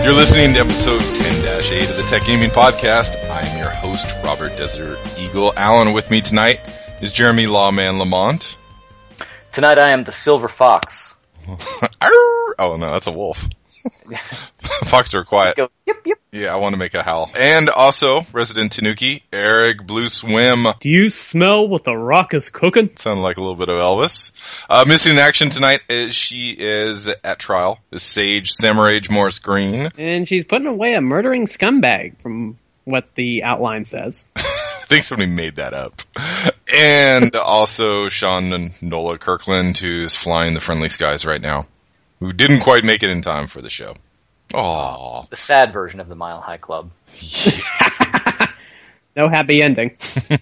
You're listening to episode 10-8 of the Tech Gaming Podcast. I'm your host, Robert Desert Eagle Allen. With me tonight is Jeremy Lawman Lamont. Tonight I am the Silver Fox. Oh no, that's a wolf. Fox are quiet. Go, yep, yep. Yeah, I want to make a howl. And also, resident Tanuki, Eric Blue Swim. Do you smell what the Rock is cooking? Sounded like a little bit of Elvis. Missing in action tonight is she is at trial. Is Sage Samarage Morris Green. And she's putting away a murdering scumbag, from what the outline says. I think somebody made that up. And also Sean and Nola Kirkland, who's flying the friendly skies right now, who didn't quite make it in time for the show. Aww. The sad version of the Mile High Club. No happy ending.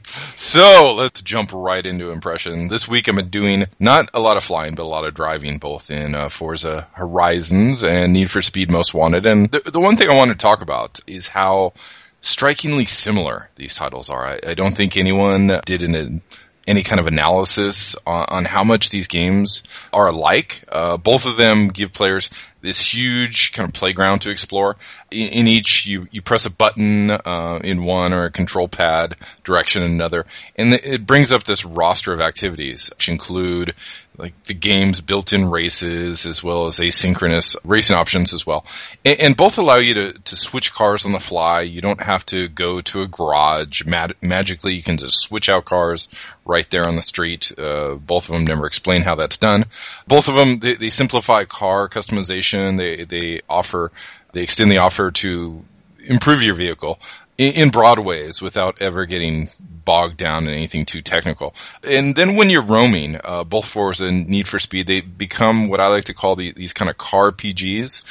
So, let's jump right into impression. This week I've been doing not a lot of flying, but a lot of driving, both in Forza Horizons and Need for Speed Most Wanted. And the one thing I want to talk about is how strikingly similar these titles are. I don't think anyone did any kind of analysis on how much these games are alike. Both of them give players this huge kind of playground to explore. In each, you press a button in one, or a control pad direction in another, and it brings up this roster of activities, which include like the game's built-in races as well as asynchronous racing options as well. And both allow you to switch cars on the fly. You don't have to go to a garage. Magically, you can just switch out cars right there on the street. Both of them never explain how that's done. Both of them, they simplify car customization. They extend the offer to improve your vehicle in broad ways without ever getting bogged down in anything too technical. And then when you're roaming, both Forza and Need for Speed, they become what I like to call these kind of car PGs,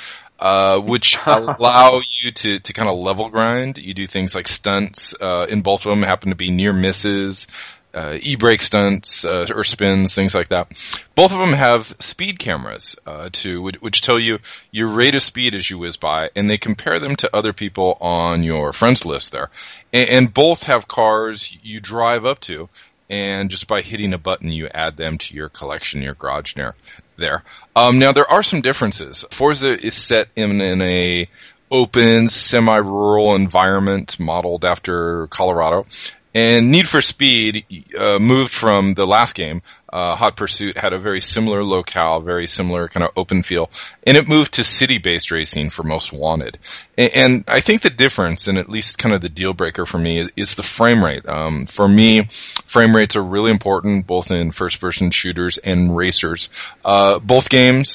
which allow you to kind of level grind. You do things like stunts, in both of them happen to be near misses, e-brake stunts, or spins, things like that. Both of them have speed cameras, which tell you your rate of speed as you whiz by, and they compare them to other people on your friends list there. And both have cars you drive up to, and just by hitting a button, you add them to your collection, your garage there. Now, there are some differences. Forza is set in a open, semi-rural environment modeled after Colorado. And Need for Speed moved from the last game. Hot Pursuit had a very similar locale, very similar kind of open feel, and it moved to city-based racing for Most Wanted. And I think the difference, and at least kind of the deal breaker for me, is the frame rate. For me, frame rates are really important, both in first-person shooters and racers. Both games,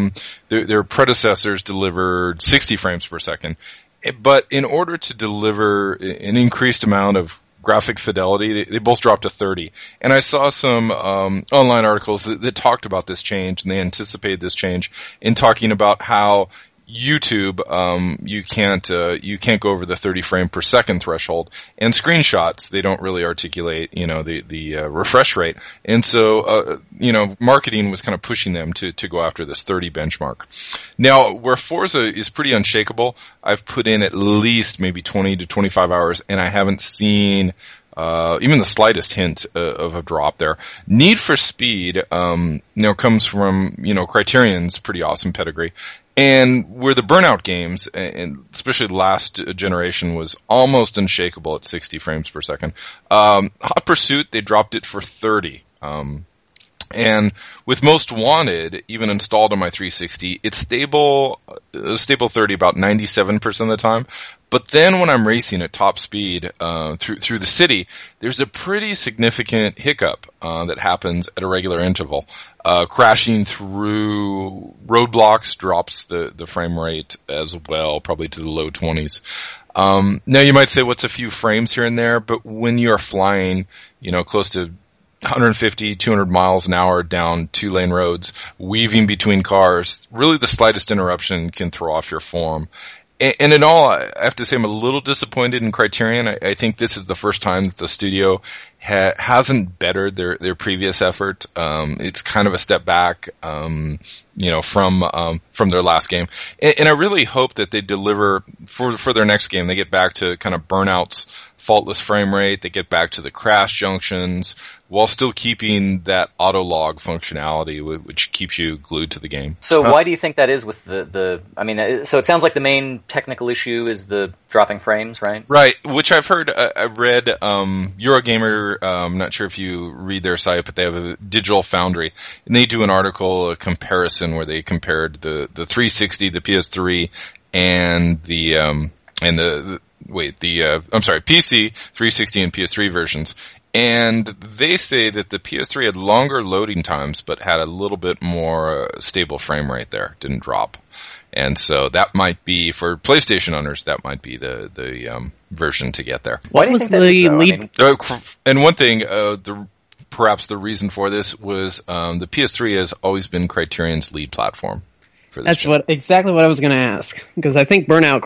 their predecessors delivered 60 frames per second, but in order to deliver an increased amount of graphic fidelity, they both dropped to 30. And I saw some online articles that talked about this change, and they anticipated this change in talking about how YouTube, you can't go over the 30 frame per second threshold, and screenshots, they don't really articulate, the refresh rate. And so, marketing was kind of pushing them to go after this 30 benchmark. Now, where Forza is pretty unshakable, I've put in at least maybe 20 to 25 hours, and I haven't seen even the slightest hint of a drop there. Need for Speed, comes from, Criterion's pretty awesome pedigree. And where the Burnout games, and especially the last generation, was almost unshakable at 60 frames per second. Hot Pursuit, they dropped it for 30. And with Most Wanted, even installed on my 360, it's stable 30 about 97% of the time. But then when I'm racing at top speed through the city, there's a pretty significant hiccup that happens at a regular interval. Crashing through roadblocks drops the frame rate as well, probably to the low 20s. Now you might say, what's a few frames here and there? But when you're flying, close to 150, 200 miles an hour down 2-lane roads, weaving between cars, really the slightest interruption can throw off your form. And in all, I have to say I'm a little disappointed in Criterion. I think this is the first time that the studio hasn't bettered their previous effort. It's kind of a step back, from from their last game. And I really hope that they deliver for their next game. They get back to kind of Burnout's faultless frame rate. They get back to the crash junctions while still keeping that auto log functionality, which keeps you glued to the game. So why do you think that is with so it sounds like the main technical issue is the dropping frames, right? Right, which I've heard, I've read, Eurogamer, I'm not sure if you read their site, but they have a Digital Foundry, and they do an article, a comparison where they compared the 360, the PS3, and PC, 360 and PS3 versions. And they say that the PS3 had longer loading times, but had a little bit more stable frame rate there. Didn't drop. And so that might be, for PlayStation owners, that might be the version to get there. What was the lead? And one thing, perhaps the reason for this was the PS3 has always been Criterion's lead platform. That's exactly what I was going to ask, because I think Burnout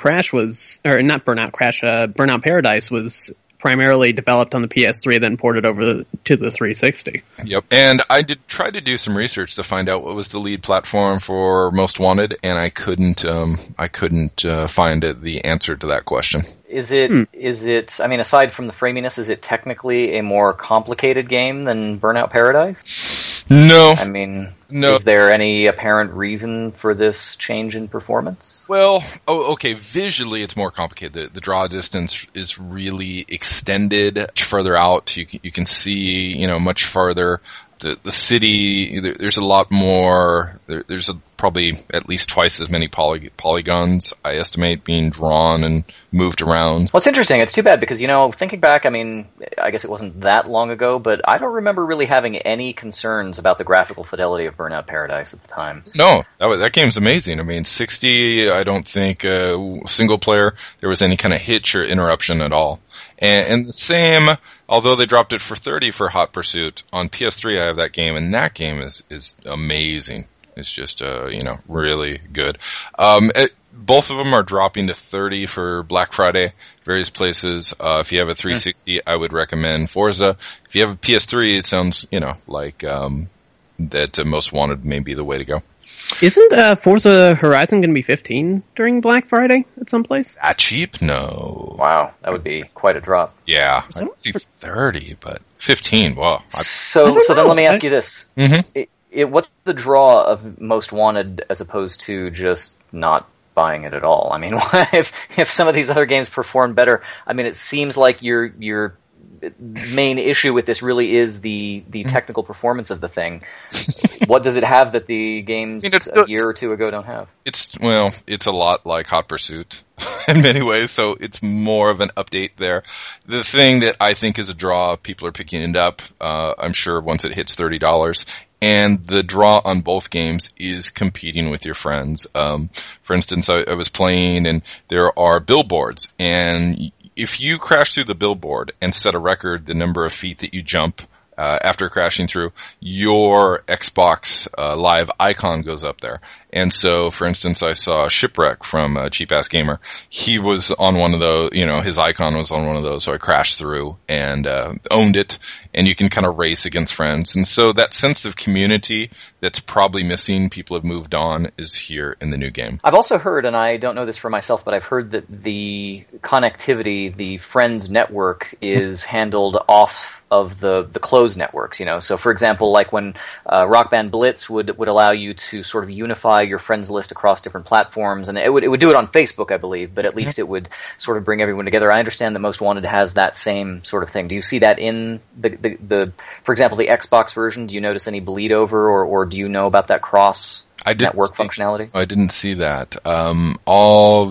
Paradise was primarily developed on the PS3, then ported over to the 360. Yep, and I did try to do some research to find out what was the lead platform for Most Wanted, and I couldn't find the answer to that question. Is it, I mean, aside from the framiness, is it technically a more complicated game than Burnout Paradise? No. I mean, no. Is there any apparent reason for this change in performance? Well, okay, visually it's more complicated. The draw distance is really extended much further out. You can see, much farther. The city, there's a lot more, there's probably at least twice as many polygons, I estimate, being drawn and moved around. Well, it's interesting. It's too bad because, thinking back, I mean, I guess it wasn't that long ago, but I don't remember really having any concerns about the graphical fidelity of Burnout Paradise at the time. No, that game's amazing. I mean, 60, I don't think single player there was any kind of hitch or interruption at all. And the same, although they dropped it for 30 for Hot Pursuit, on PS3 I have that game, and that game is amazing. It's just, really good. Both of them are dropping to 30 for Black Friday, various places. If you have a 360, I would recommend Forza. If you have a PS3, it sounds, like that Most Wanted may be the way to go. Isn't Forza Horizon going to be $15 during Black Friday at some place? That cheap? No. Wow, that would be quite a drop. Yeah, I don't see 30, but 15. Wow. So then let me ask you this: Mm-hmm. what's the draw of Most Wanted as opposed to just not buying it at all? I mean, if some of these other games perform better, I mean, it seems like your main issue with this really is the technical performance of the thing. What does it have that the games a year or two ago don't have? It's a lot like Hot Pursuit in many ways, so it's more of an update there. The thing that I think is a draw, people are picking it up, I'm sure, once it hits $30. And the draw on both games is competing with your friends. For instance, I was playing and there are billboards, and if you crash through the billboard and set a record, the number of feet that you jump after crashing through, your Xbox Live icon goes up there. And so, for instance, I saw Shipwreck from Cheap Ass Gamer. He was on one of those, his icon was on one of those, so I crashed through and owned it. And you can kind of race against friends. And so that sense of community that's probably missing, people have moved on, is here in the new game. I've also heard, and I don't know this for myself, but I've heard that the connectivity, the Friends network, is handled off of the closed networks, So, for example, like when Rock Band Blitz would allow you to sort of unify your friends list across different platforms, and it would do it on Facebook, I believe, but at least it would sort of bring everyone together. I understand that Most Wanted has that same sort of thing. Do you see that in the for example, the Xbox version? Do you notice any bleed over, or do you know about that cross network functionality? I didn't see that. All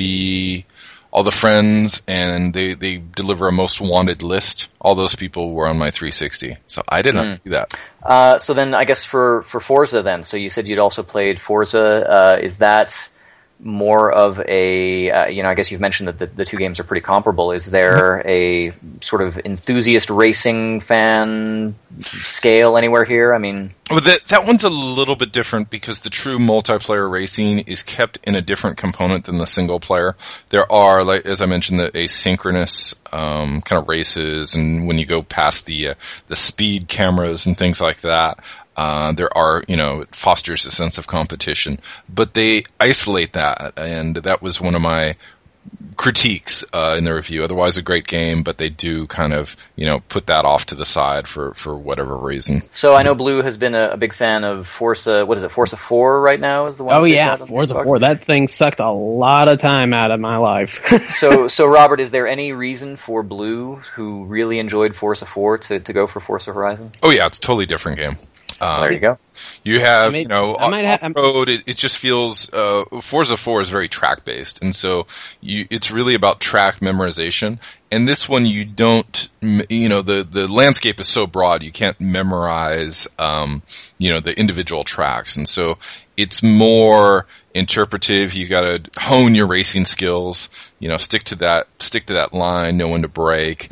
the friends, and they deliver a Most Wanted list. All those people were on my 360, so I did not see that. So then, I guess for Forza, then. So you said you'd also played Forza. Is that more of a, I guess you've mentioned that the two games are pretty comparable. Is there a sort of enthusiast racing fan scale anywhere here? I mean... Well, that one's a little bit different because the true multiplayer racing is kept in a different component than the single player. There are, like as I mentioned, the asynchronous kind of races, and when you go past the speed cameras and things like that. There are, it fosters a sense of competition, but they isolate that, and that was one of my critiques in the review. Otherwise, a great game, but they do kind of, put that off to the side for whatever reason. So I know Blue has been a big fan of Forza. What is it? Forza 4 right now is the one. Oh yeah, Forza 4. That thing sucked a lot of time out of my life. So Robert, is there any reason for Blue, who really enjoyed Forza 4, to go for Forza Horizon? Oh yeah, it's a totally different game. There you go. You have, off-road, it just feels, Forza 4 is very track-based, and so it's really about track memorization. And this one, you don't, the landscape is so broad, you can't memorize, the individual tracks. And so it's more interpretive. You gotta hone your racing skills, stick to that line, know when to brake.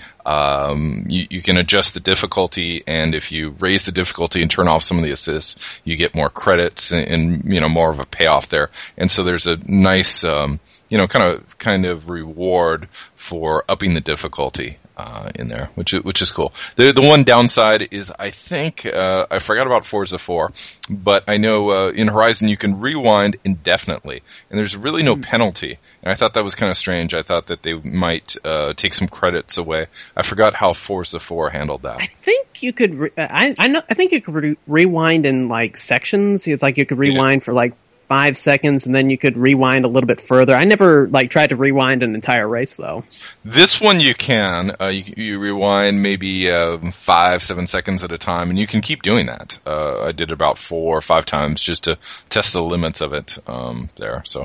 You can adjust the difficulty, and if you raise the difficulty and turn off some of the assists, you get more credits and more of a payoff there. And so there's a nice, kind of reward for upping the difficulty in there, which is cool. The one downside is I think I forgot about Forza 4, but I know in Horizon you can rewind indefinitely, and there's really no penalty. And I thought that was kind of strange. I thought that they might take some credits away. I forgot how Forza 4 handled that. I think you could. I think you could rewind in like sections. It's like you could rewind for like 5 seconds, and then you could rewind a little bit further. I never tried to rewind an entire race though. This one you can. You rewind maybe 5-7 seconds at a time, and you can keep doing that. I did it about 4 or 5 times just to test the limits of it there. So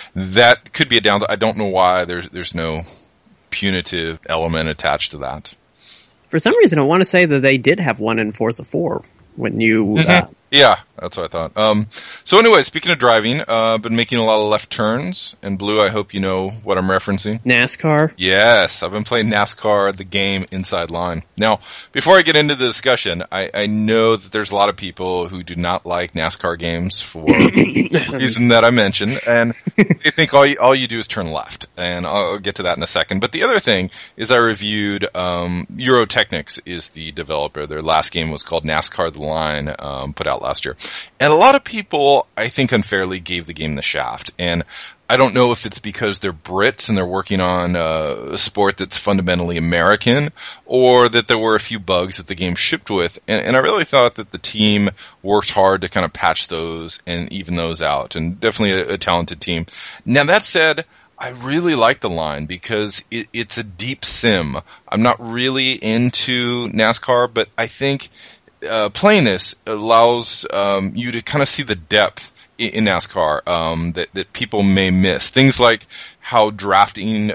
that could be a downside. I don't know why there's no punitive element attached to that. For some reason, I want to say that they did have one in Forza 4 when you. Yeah, that's what I thought. So anyway, speaking of driving, been making a lot of left turns. And Blue, I hope you know what I'm referencing. NASCAR? Yes, I've been playing NASCAR, the game Inside Line. Now, before I get into the discussion, I know that there's a lot of people who do not like NASCAR games for the reason that I mentioned. And they think all you do is turn left. And I'll get to that in a second. But the other thing is I reviewed Eurotechnics is the developer. Their last game was called NASCAR The Line, put out last year. And a lot of people, I think, unfairly gave the game the shaft. And I don't know if it's because they're Brits and they're working on a sport that's fundamentally American, or that there were a few bugs that the game shipped with. And I really thought that the team worked hard to kind of patch those and even those out. And definitely a talented team. Now, that said, I really like The Line because it's a deep sim. I'm not really into NASCAR, but I think playing this allows you to kind of see the depth in NASCAR that people may miss. Things like how drafting,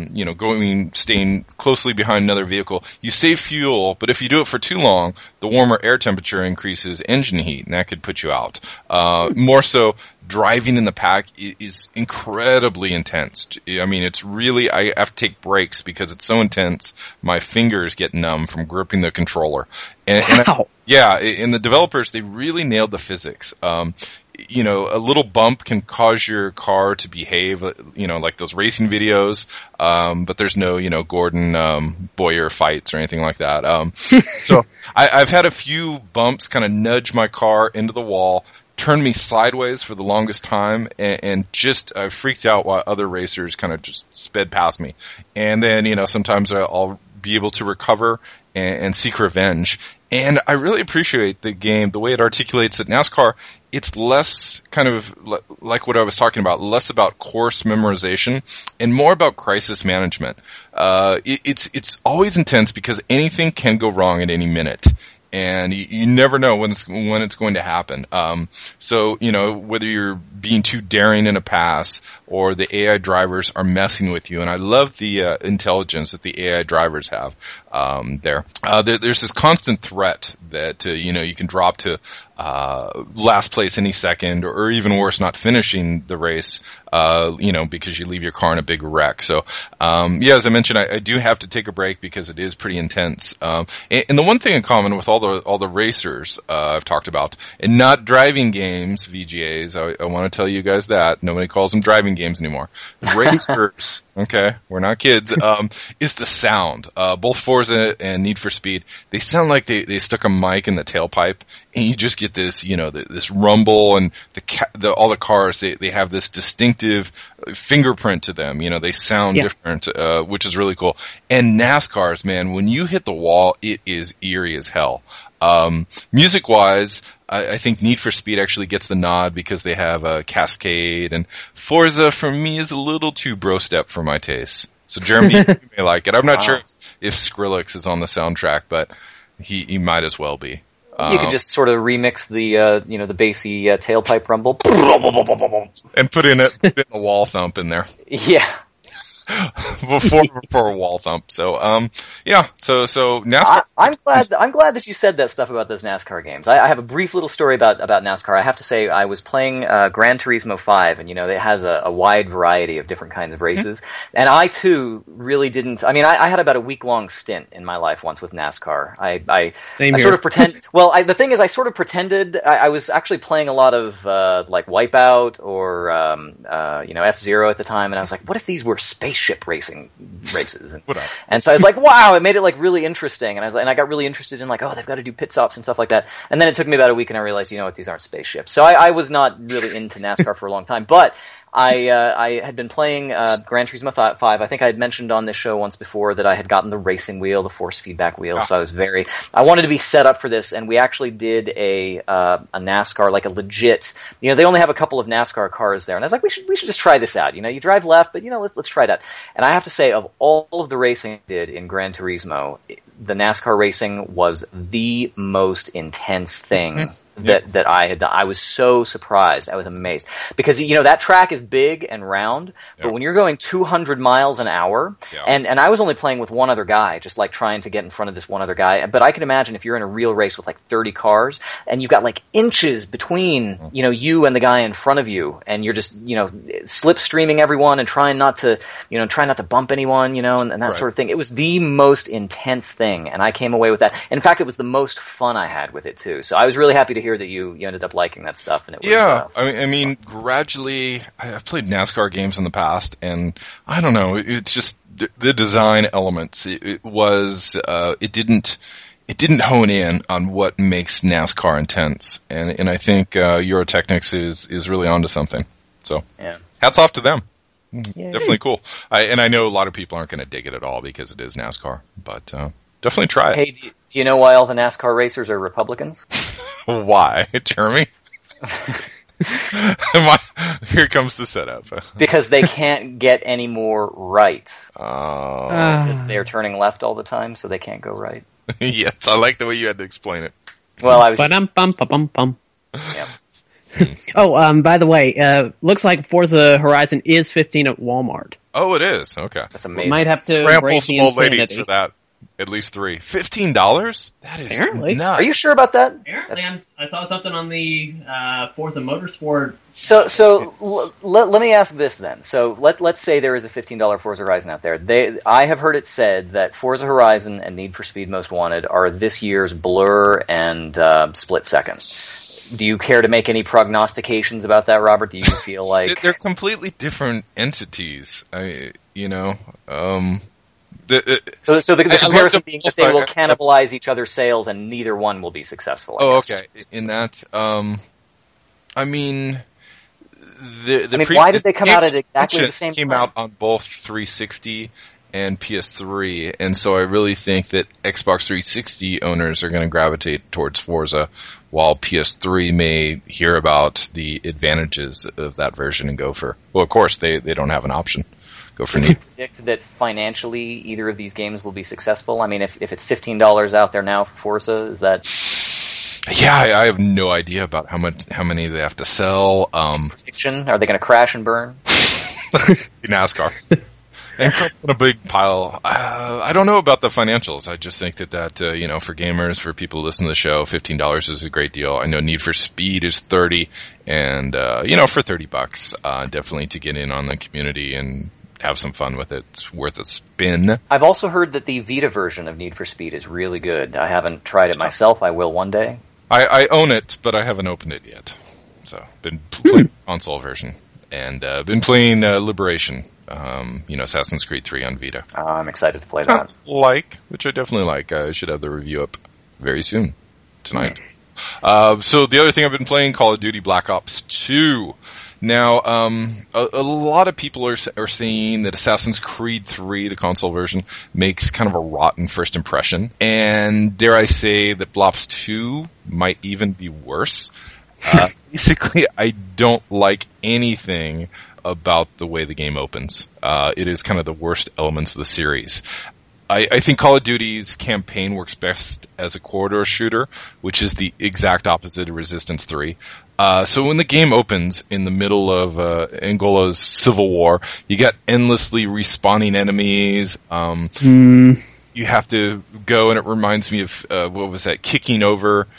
staying closely behind another vehicle, you save fuel, but if you do it for too long, the warmer air temperature increases engine heat, and that could put you out. More so, driving in the pack is incredibly intense. I mean, it's really, I have to take breaks because it's so intense, my fingers get numb from gripping the controller. Wow. And the developers, they really nailed the physics. A little bump can cause your car to behave, like those racing videos, but there's no, Gordon Boyer fights or anything like that. So I've had a few bumps kind of nudge my car into the wall, turn me sideways for the longest time, and just I freaked out while other racers kind of just sped past me. And then, sometimes I'll be able to recover and seek revenge. And I really appreciate the game, the way it articulates that NASCAR, it's less kind of like what I was talking about, less about course memorization and more about crisis management. It's always intense because anything can go wrong at any minute. And you never know when it's going to happen. So, whether you're being too daring in a pass or the AI drivers are messing with you. And I love the intelligence that the AI drivers have there. There's this constant threat that, you can drop to last place any second, or even worse, not finishing the race, because you leave your car in a big wreck. So, as I mentioned, I do have to take a break because it is pretty intense. And the one thing in common with all the racers I've talked about, and not driving games, VGAs, I want to tell you guys that nobody calls them driving games anymore. Racers, okay, we're not kids. Is the sound. Both Forza and Need for Speed, they sound like they stuck a mic in the tailpipe. and you just get this, this rumble, and all the cars, they have this distinctive fingerprint to them. They sound different, which is really cool. And NASCARs, man, when you hit the wall, it is eerie as hell. Music-wise, I think Need for Speed actually gets the nod because they have a Cascade, and Forza for me is a little too bro-step for my taste. So Jeremy, you may like it. I'm not sure if Skrillex is on the soundtrack, but he might as well be. You could just sort of remix the bassy tailpipe rumble, and put in a wall thump in there. Yeah. before a wall thump. So so NASCAR. I'm glad that you said that stuff about those NASCAR games. I have a brief little story about NASCAR. I have to say I was playing Gran Turismo 5, and it has a wide variety of different kinds of races. And I too really didn't. I mean, I had about a week-long stint in my life once with NASCAR. I sort of pretend. Well, the thing is, I sort of pretended I was actually playing a lot of like Wipeout or F-Zero at the time, and I was like, what if these were spaceship races? And so I was like, wow, it made it like really interesting. And I got really interested in like, oh, they've got to do pit stops and stuff like that. And then it took me about a week, and I realized, these aren't spaceships. So I was not really into NASCAR for a long time, but I had been playing Gran Turismo 5. I think I had mentioned on this show once before that I had gotten the racing wheel, the force feedback wheel. So I wanted to be set up for this, and we actually did a NASCAR, like a legit. They only have a couple of NASCAR cars there, and I was like, we should just try this out. You drive left, but let's try that. And I have to say, of all of the racing I did in Gran Turismo, the NASCAR racing was the most intense thing that I had done. I was so surprised. I was amazed. Because, that track is big and round, but when you're going 200 miles an hour, and I was only playing with one other guy, just like trying to get in front of this one other guy, but I can imagine if you're in a real race with like 30 cars, and you've got like inches between, you and the guy in front of you, and you're just, slipstreaming everyone and trying not to bump anyone, and that sort of thing. It was the most intense thing, and I came away with that. In fact, it was the most fun I had with it too. So I was really happy to hear that you ended up liking that stuff. And it was, I mean, gradually, I've played NASCAR games in the past, and I don't know, it's just the design elements. It didn't hone in on what makes NASCAR intense, and I think Eurotechnics is really onto something. So, hats off to them. Yay. Definitely cool. I know a lot of people aren't going to dig it at all because it is NASCAR, but definitely try it. Hey, do you know why all the NASCAR racers are Republicans? Why, Jeremy? Here comes the setup. Because they can't get any more right. Oh. Because they're turning left all the time, so they can't go right. Yes, I like the way you had to explain it. Well, I was. Oh, by the way, looks like Forza Horizon is $15 at Walmart. Oh, it is. Okay, that's amazing. Might have to trample some old ladies for that. At least $3. $15? That is apparently nuts. Are you sure about that? Apparently, I saw something on the Forza Motorsport. So let me ask this then. So let's say there is a $15 Forza Horizon out there. I have heard it said that Forza Horizon and Need for Speed Most Wanted are this year's Blur and Split Second. Do you care to make any prognostications about that, Robert? Do you feel like they're completely different entities? So the comparison being that they will cannibalize each other's sales, and neither one will be successful. Okay. In that, I mean, why did they come out at exactly the same time? Came out on both 360 and PS3, and so I really think that Xbox 360 owners are going to gravitate towards Forza, while PS3 may hear about the advantages of that version and go for. Well, of course, they don't have an option. Go for Need. Predict that financially either of these games will be successful? I mean, if it's $15 out there now for Forza, is that? Yeah, I have no idea about how many they have to sell. Prediction? Are they going to crash and burn? NASCAR. And in a big pile. I don't know about the financials. I just think that for gamers, for people who listen to the show, $15 is a great deal. I know Need for Speed is $30, and for $30, definitely to get in on the community and have some fun with it. It's worth a spin. I've also heard that the Vita version of Need for Speed is really good. I haven't tried it myself. I will one day. I own it, but I haven't opened it yet. So, been playing the console version, and been playing Liberation. Assassin's Creed 3 on Vita. I'm excited to play that. Which I definitely like. I should have the review up very soon, tonight. So the other thing I've been playing, Call of Duty Black Ops 2. Now, a lot of people are saying that Assassin's Creed 3, the console version, makes kind of a rotten first impression. And dare I say that Black Ops 2 might even be worse. Basically, I don't like anything about the way the game opens. It is kind of the worst elements of the series. I think Call of Duty's campaign works best as a corridor shooter, which is the exact opposite of Resistance 3. So when the game opens in the middle of Angola's civil war, you got endlessly respawning enemies. You have to go, and it reminds me of what was that? Kicking over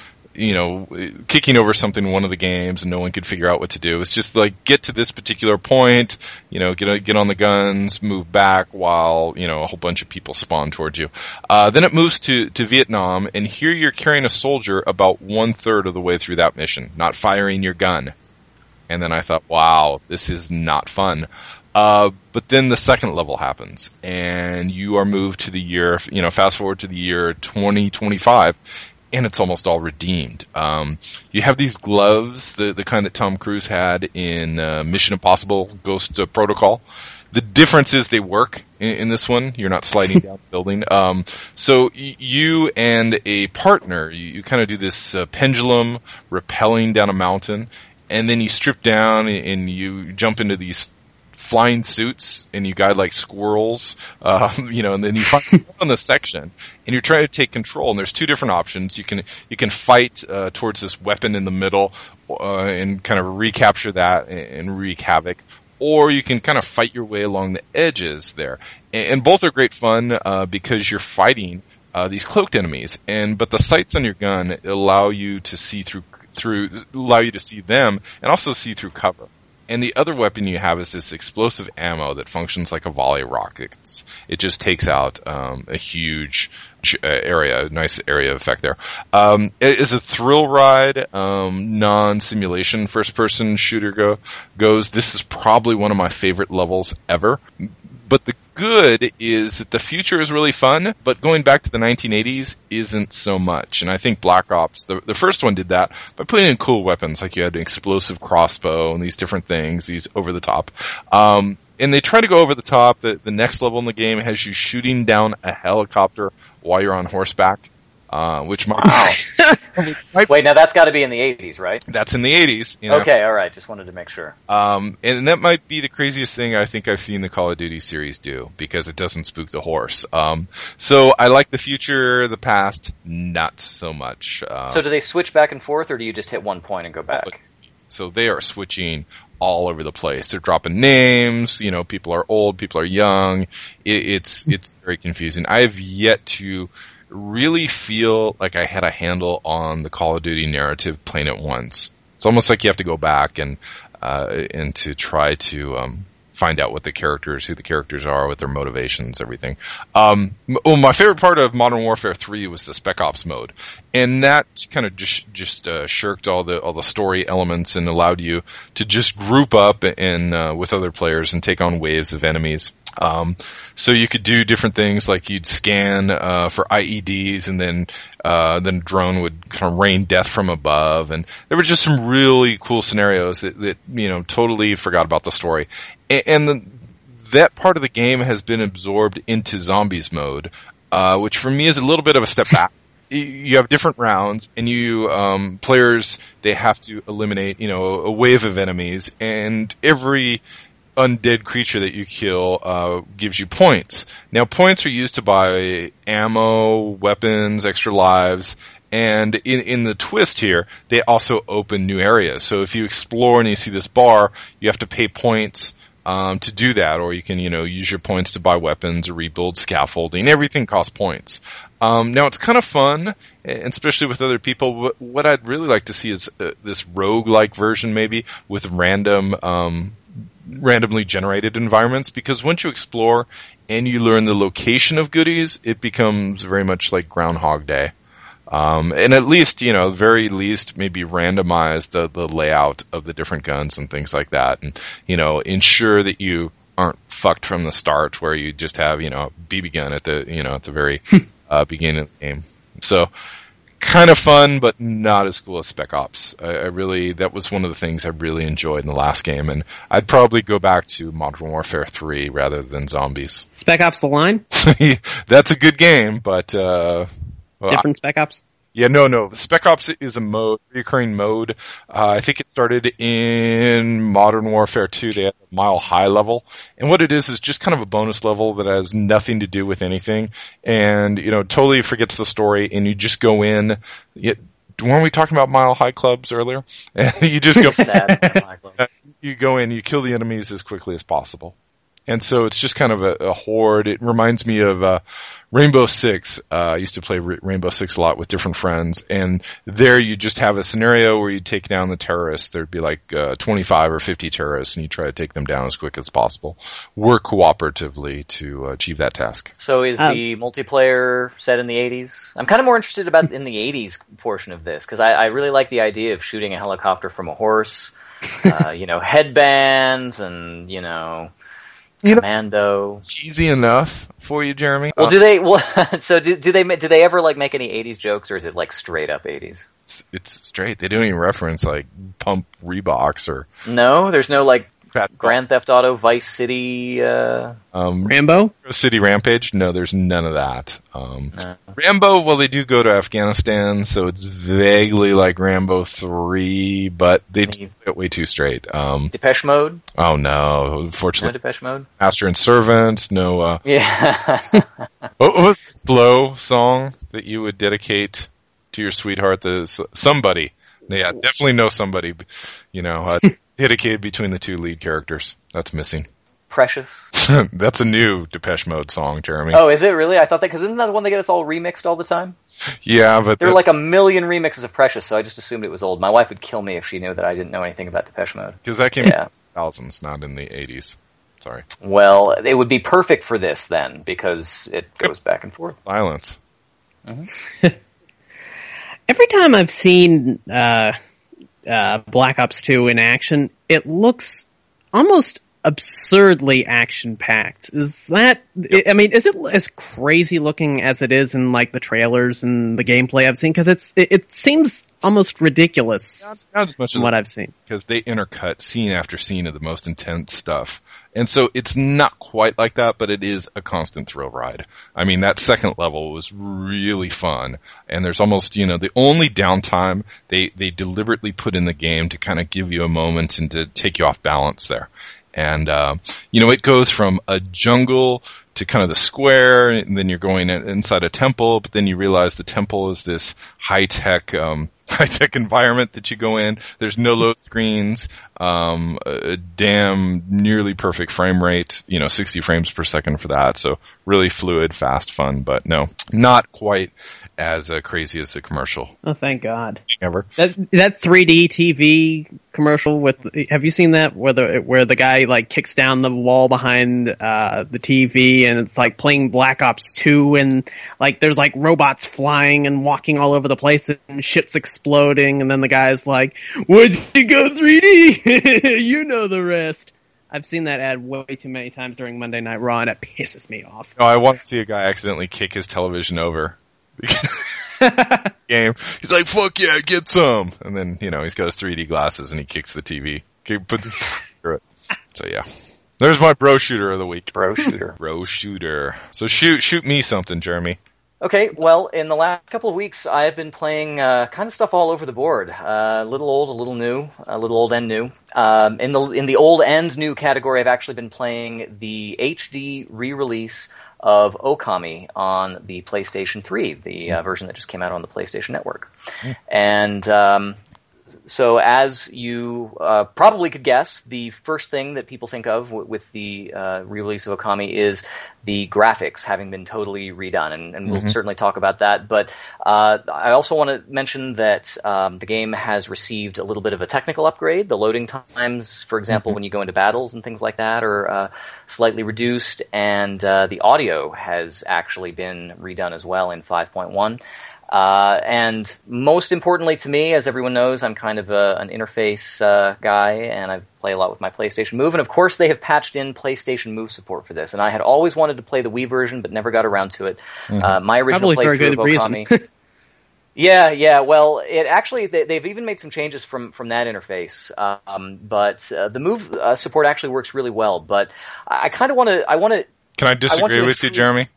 something in one of the games, and no one could figure out what to do. It's just like, get to this particular point, get on the guns, move back while, a whole bunch of people spawn towards you. Then it moves to Vietnam, and here you're carrying a soldier about 1/3 of the way through that mission, not firing your gun. And then I thought, wow, this is not fun. But then the second level happens, and you are moved to the year, fast forward to the year 2025, and it's almost all redeemed. You have these gloves, the kind that Tom Cruise had in Mission Impossible Ghost Protocol. The difference is they work in this one. You're not sliding down the building. So you and a partner, you kind of do this pendulum rappelling down a mountain, and then you strip down and you jump into these flying suits, and you guide like squirrels, and then you find on the section, and you're trying to take control. And there's two different options. You can fight towards this weapon in the middle, and kind of recapture that and wreak havoc, or you can kind of fight your way along the edges there. And both are great fun because you're fighting these cloaked enemies, but the sights on your gun allow you to see allow you to see them, and also see through cover. And the other weapon you have is this explosive ammo that functions like a volley rocket. It just takes out a huge area, a nice area of effect there. It is a thrill ride, non-simulation first-person shooter goes. This is probably one of my favorite levels ever. But the good is that the future is really fun, but going back to the 1980s isn't so much. And I think Black Ops, the first one did that by putting in cool weapons, like you had an explosive crossbow and these different things, these over the top. And they try to go over the top. The next level in the game has you shooting down a helicopter while you're on horseback. Which might Wait, now that's got to be in the 80s, right? That's in the 80s. Okay, all right. Just wanted to make sure. And that might be the craziest thing I think I've seen the Call of Duty series do, because it doesn't spook the horse. So I like the future, the past, not so much. So do they switch back and forth, or do you just hit one point and go back? So they are switching all over the place. They're dropping names. People are old, people are young. It's very confusing. I have yet to really feel like I had a handle on the Call of Duty narrative playing it once. It's almost like you have to go back and to try to find out who the characters are, what their motivations, everything. My favorite part of Modern Warfare 3 was the Spec Ops mode, and that kind of just shirked all the story elements and allowed you to just group up and with other players and take on waves of enemies. So you could do different things, like you'd scan for IEDs, and then a drone would kind of rain death from above, and there were just some really cool scenarios that totally forgot about the story. And that part of the game has been absorbed into Zombies mode, which for me is a little bit of a step back. You have different rounds, and players, they have to eliminate a wave of enemies, and every undead creature that you kill gives you points. Now, points are used to buy ammo, weapons, extra lives, and in the twist here, they also open new areas. So if you explore and you see this bar, you have to pay points to do that, or you can use your points to buy weapons or rebuild scaffolding. Everything costs points. Now, it's kind of fun, and especially with other people. What I'd really like to see is this roguelike version, maybe, with randomly generated environments, because once you explore and you learn the location of goodies, it becomes very much like Groundhog Day. And at least, very least, maybe randomize the layout of the different guns and things like that, and ensure that you aren't fucked from the start, where you just have a BB gun at the very beginning of the game. So kind of fun, but not as cool as Spec Ops. That was one of the things I really enjoyed in the last game, and I'd probably go back to Modern Warfare 3 rather than Zombies. Spec Ops: The Line? That's a good game, but different Spec Ops? Yeah, no. Spec Ops is a recurring mode. I think it started in Modern Warfare 2. They had a Mile High level. And what it is just kind of a bonus level that has nothing to do with anything. And, totally forgets the story, and you just go in. Weren't we talking about Mile High clubs earlier? You just go... You go in, you kill the enemies as quickly as possible. And so it's just kind of a horde. It reminds me of Rainbow Six. I used to play Rainbow Six a lot with different friends, and there you just have a scenario where you take down the terrorists. There'd be like 25 or 50 terrorists, and you try to take them down as quick as possible. Work cooperatively to achieve that task. So is the multiplayer set in the 80s? I'm kind of more interested in the 80s portion of this, because I really like the idea of shooting a helicopter from a horse, headbands, and, Commando. Cheesy enough for you, Jeremy? Well, do they? Well, so do they ever make any 80s jokes, or is it like straight up 80s? It's straight. They don't even reference like Pump Reeboks or. No, there's no like Grand Theft Auto, Vice City, Rambo, City Rampage. No, there's none of that. No. Rambo. Well, they do go to Afghanistan, so it's vaguely like Rambo 3, but they do it way too straight. Depeche Mode. Oh no! Unfortunately, no Depeche Mode. Master and Servant. No. Yeah. What was the slow song that you would dedicate to your sweetheart? Somebody. Yeah, definitely know somebody. Dedicated between the two lead characters. That's missing. Precious. That's a new Depeche Mode song, Jeremy. Oh, is it really? I thought that, because isn't that the one that gets us all remixed all the time? Yeah, but... There were like a million remixes of Precious, so I just assumed it was old. My wife would kill me if she knew that I didn't know anything about Depeche Mode. Because that came in the 2000s, not in the 80s. Sorry. Well, it would be perfect for this then, because it goes back and forth. Silence. Mm-hmm. Every time I've seen Black Ops 2 in action, it looks almost absurdly action-packed. Is that... I mean, is it as crazy looking as it is in, like, the trailers and the gameplay I've seen? Because it seems almost ridiculous. Not as much as what I've seen. Because they intercut scene after scene of the most intense stuff. And so it's not quite like that, but it is a constant thrill ride. I mean, that second level was really fun. And there's almost, the only downtime they deliberately put in the game to kind of give you a moment and to take you off balance there. And, it goes from a jungle to kind of the square, and then you're going inside a temple, but then you realize the temple is this high-tech environment that you go in. There's no load screens, a damn nearly perfect frame rate, 60 frames per second for that. So really fluid, fast, fun, but no, not quite as crazy as the commercial. Oh, thank God. Ever. That 3D TV commercial have you seen that where the guy like kicks down the wall behind the TV and it's like playing Black Ops 2 and like there's like robots flying and walking all over the place and shit's exploding and then the guy's like, "Where'd you go 3D?" You know the rest. I've seen that ad way too many times during Monday Night Raw and it pisses me off. Oh, I want to see a guy accidentally kick his television over. Game. He's like, "Fuck yeah, get some!" And then he's got his 3D glasses and he kicks the TV. Through it. So yeah, there's my bro shooter of the week. Bro shooter. So shoot me something, Jeremy. Okay, well, in the last couple of weeks, I've been playing kind of stuff all over the board. A little old, a little new, a little old and new. In the old and new category, I've actually been playing the HD re-release of Okami on the PlayStation 3, the version that just came out on the PlayStation Network. And so as you probably could guess, the first thing that people think of with the re-release of Okami is the graphics having been totally redone, and we'll certainly talk about that. But I also want to mention that the game has received a little bit of a technical upgrade. The loading times, for example, when you go into battles and things like that, are slightly reduced, and the audio has actually been redone as well in 5.1. And most importantly to me, as everyone knows, I'm kind of an interface guy, and I play a lot with my PlayStation Move. And of course, they have patched in PlayStation Move support for this. And I had always wanted to play the Wii version, but never got around to it. My original Probably for a playthrough good of Okami. reason. Yeah. Well, it actually they've even made some changes from that interface. But the move support actually works really well. But I kind of want to. Can I disagree with you, Jeremy?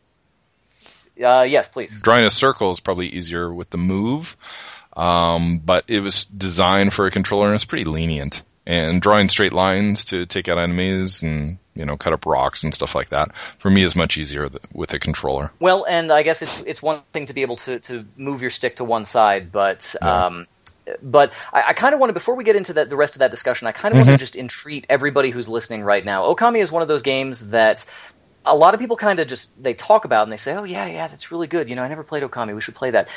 Yes, please. Drawing a circle is probably easier with the move, but it was designed for a controller and it's pretty lenient. And drawing straight lines to take out enemies and, cut up rocks and stuff like that, for me, is much easier with a controller. Well, and I guess it's one thing to be able to move your stick to one side, but I kind of want to, before we get into the rest of that discussion, I kind of want to just entreat everybody who's listening right now. Okami is one of those games that a lot of people kind of they talk about and they say, oh yeah, that's really good. I never played Okami. We should play that.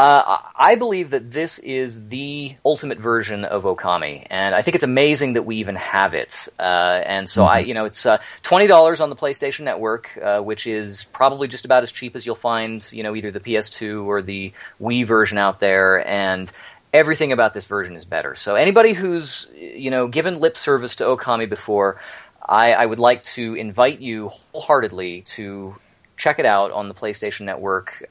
I believe that this is the ultimate version of Okami, and I think it's amazing that we even have it. And so it's $20 on the PlayStation Network, which is probably just about as cheap as you'll find, either the PS2 or the Wii version out there. And everything about this version is better. So anybody who's, given lip service to Okami before, I would like to invite you wholeheartedly to check it out on the PlayStation Network.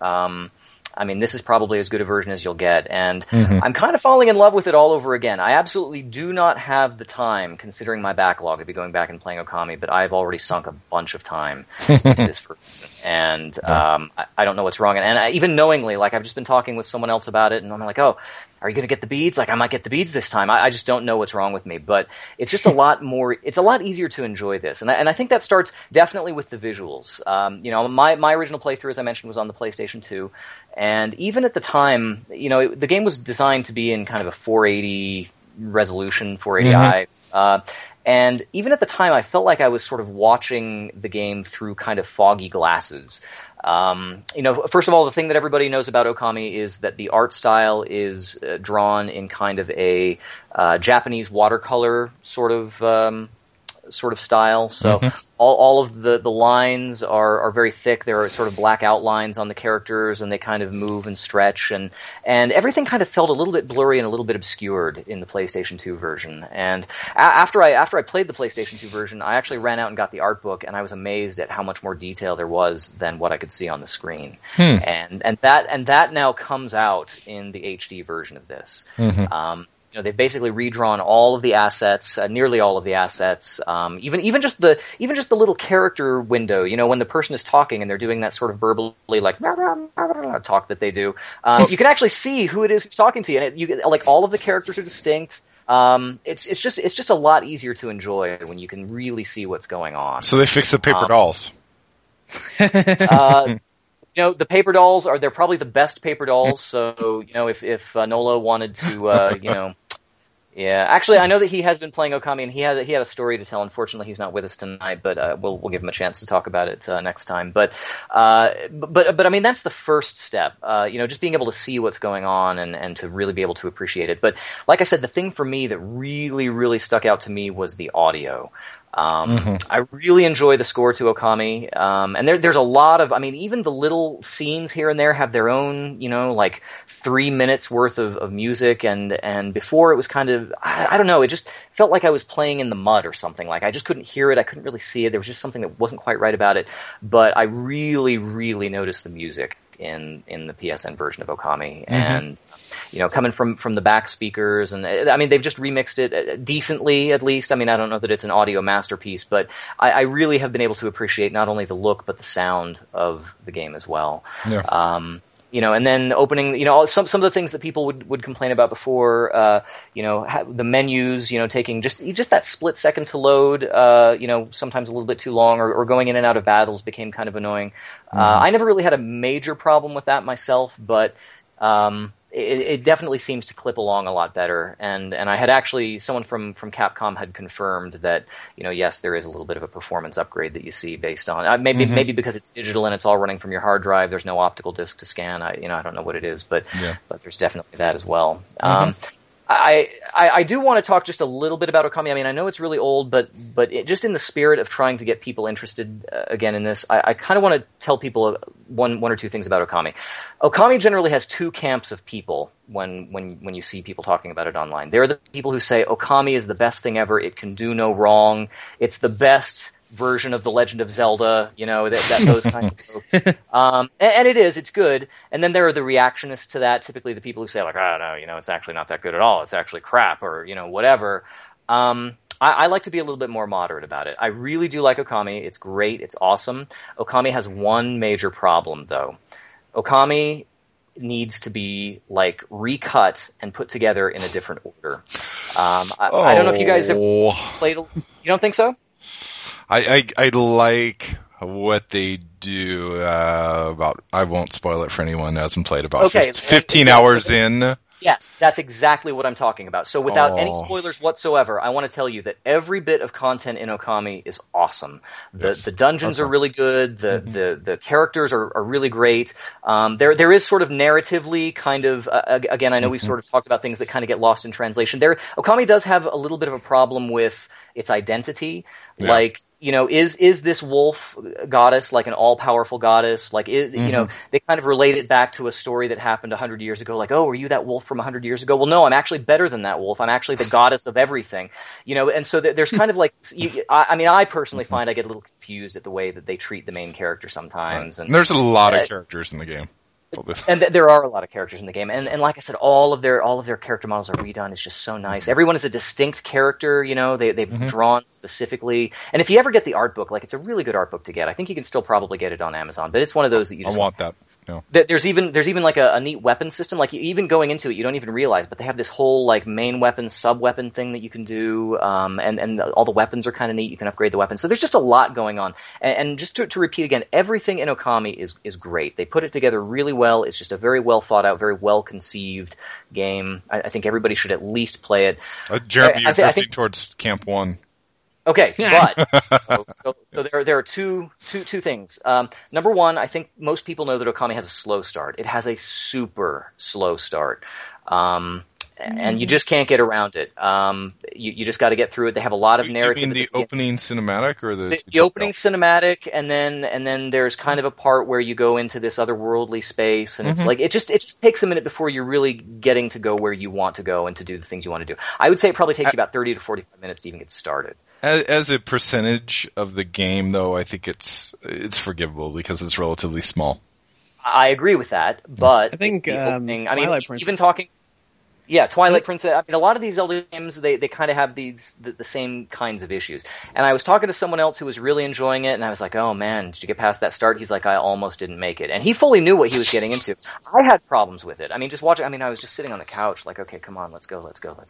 This is probably as good a version as you'll get, and I'm kind of falling in love with it all over again. I absolutely do not have the time, considering my backlog, to be going back and playing Okami, but I've already sunk a bunch of time into this version, and I don't know what's wrong. And even knowingly, I've just been talking with someone else about it, and I'm like, oh, are you going to get the beads? I might get the beads this time. I just don't know what's wrong with me. But it's just it's a lot easier to enjoy this. And I think that starts definitely with the visuals. My original playthrough, as I mentioned, was on the PlayStation 2. And even at the time, the game was designed to be in kind of a 480 resolution, 480i. And even at the time, I felt like I was sort of watching the game through kind of foggy glasses. First of all, the thing that everybody knows about Okami is that the art style is drawn in kind of a Japanese watercolor sort of style. So all of the lines are very thick. There are sort of black outlines on the characters, and they kind of move and stretch, and everything kind of felt a little bit blurry and a little bit obscured in the PlayStation 2 version. And after I played the PlayStation 2 version, I actually ran out and got the art book, and I was amazed at how much more detail there was than what I could see on the screen. And that now comes out in the HD version of this. They've basically redrawn all of the assets, nearly all of the assets, even just the little character window. When the person is talking and they're doing that sort of verbally talk that they do, you can actually see who it is who's talking to you, and all of the characters are distinct. It's just a lot easier to enjoy when you can really see what's going on. So they fixed the paper dolls. The paper dolls they're probably the best paper dolls. So, if Nolo wanted to, yeah, actually, I know that he has been playing Okami, and he had a story to tell. Unfortunately, he's not with us tonight, but we'll give him a chance to talk about it next time. But I mean, that's the first step. Just being able to see what's going on and to really be able to appreciate it. But like I said, the thing for me that really, really stuck out to me was the audio. I really enjoy the score to Okami, and there's a lot of, even the little scenes here and there have their own, 3 minutes worth of music, and before it was kind of, I don't know, it just felt like I was playing in the mud or something. I just couldn't hear it, I couldn't really see it, there was just something that wasn't quite right about it, but I really, really noticed the music in the PSN version of Okami, and coming from the back speakers, and they've just remixed it decently, at least. I don't know that it's an audio masterpiece, but I really have been able to appreciate not only the look but the sound of the game as well. And then opening, some of the things that people would complain about before, the menus, taking just that split second to load, sometimes a little bit too long, or going in and out of battles became kind of annoying. I never really had a major problem with that myself, but it definitely seems to clip along a lot better. And I had actually, someone from Capcom had confirmed that, yes, there is a little bit of a performance upgrade that you see based on, maybe because it's digital and it's all running from your hard drive, there's no optical disc to scan. I don't know what it is, but there's definitely that as well. I do want to talk just a little bit about Okami. I know it's really old, but just in the spirit of trying to get people interested again in this, I kind of want to tell people one or two things about Okami. Okami generally has two camps of people when you see people talking about it online. There are the people who say Okami is the best thing ever. It can do no wrong. It's the best version of The Legend of Zelda, that those kinds of folks. And it's good. And then there are the reactionists to that, typically the people who say like, oh no, it's actually not that good at all. It's actually crap, or, whatever. I like to be a little bit more moderate about it. I really do like Okami. It's great. It's awesome. Okami has one major problem, though. Okami needs to be like recut and put together in a different order. I don't know if you guys have played. You don't think so? I like what they do about. I won't spoil it for anyone who hasn't played. About 15 hours in. Yeah, that's exactly what I'm talking about. So without any spoilers whatsoever, I want to tell you that every bit of content in Okami is awesome. The dungeons are really good. The characters are really great. There is sort of narratively kind of, again, I know we've sort of talked about things that kind of get lost in translation. Okami does have a little bit of a problem with its identity. Yeah. Like, is this wolf goddess like an all-powerful goddess? Like, they kind of relate it back to a story that happened 100 years ago. Like, oh, were you that wolf from 100 years ago? Well, no, I'm actually better than that wolf. I'm actually the goddess of everything. And so there's kind of like, I personally find I get a little confused at the way that they treat the main character sometimes. Right. And there's a lot of characters in the game. And there are a lot of characters in the game, and like I said, all of their character models are redone. It's just so nice. Everyone is a distinct character, they've drawn specifically. And if you ever get the art book, like it's a really good art book to get. I think you can still probably get it on Amazon, but it's one of those that you just want that. Yeah. There's even like a neat weapon system. Like even going into it, you don't even realize, but they have this whole like main weapon, sub weapon thing that you can do. And all the weapons are kind of neat. You can upgrade the weapons. So there's just a lot going on. And just to repeat again, everything in Okami is great. They put it together really well. It's just a very well thought out, very well conceived game. I think everybody should at least play it. Jeremy, you're drifting towards Camp 1. Okay, but so there are two things. Number one, I think most people know that Okami has a slow start. It has a super slow start, and you just can't get around it. You just got to get through it. They have a lot of narrative. Do you mean the opening cinematic or the opening cinematic, and then there's kind of a part where you go into this otherworldly space, and it's like it just takes a minute before you're really getting to go where you want to go and to do the things you want to do. I would say it probably takes you about 30 to 45 minutes to even get started. As a percentage of the game, though, I think it's forgivable because it's relatively small. I agree with that, but I think Twilight Princess. Even talking. Yeah, Twilight Princess. I mean, a lot of these Zelda games, they kind of have the same kinds of issues. And I was talking to someone else who was really enjoying it, and I was like, oh man, did you get past that start? He's like, I almost didn't make it. And he fully knew what he was getting into. I had problems with it. I mean, just watching, I was just sitting on the couch like, okay, come on, let's go.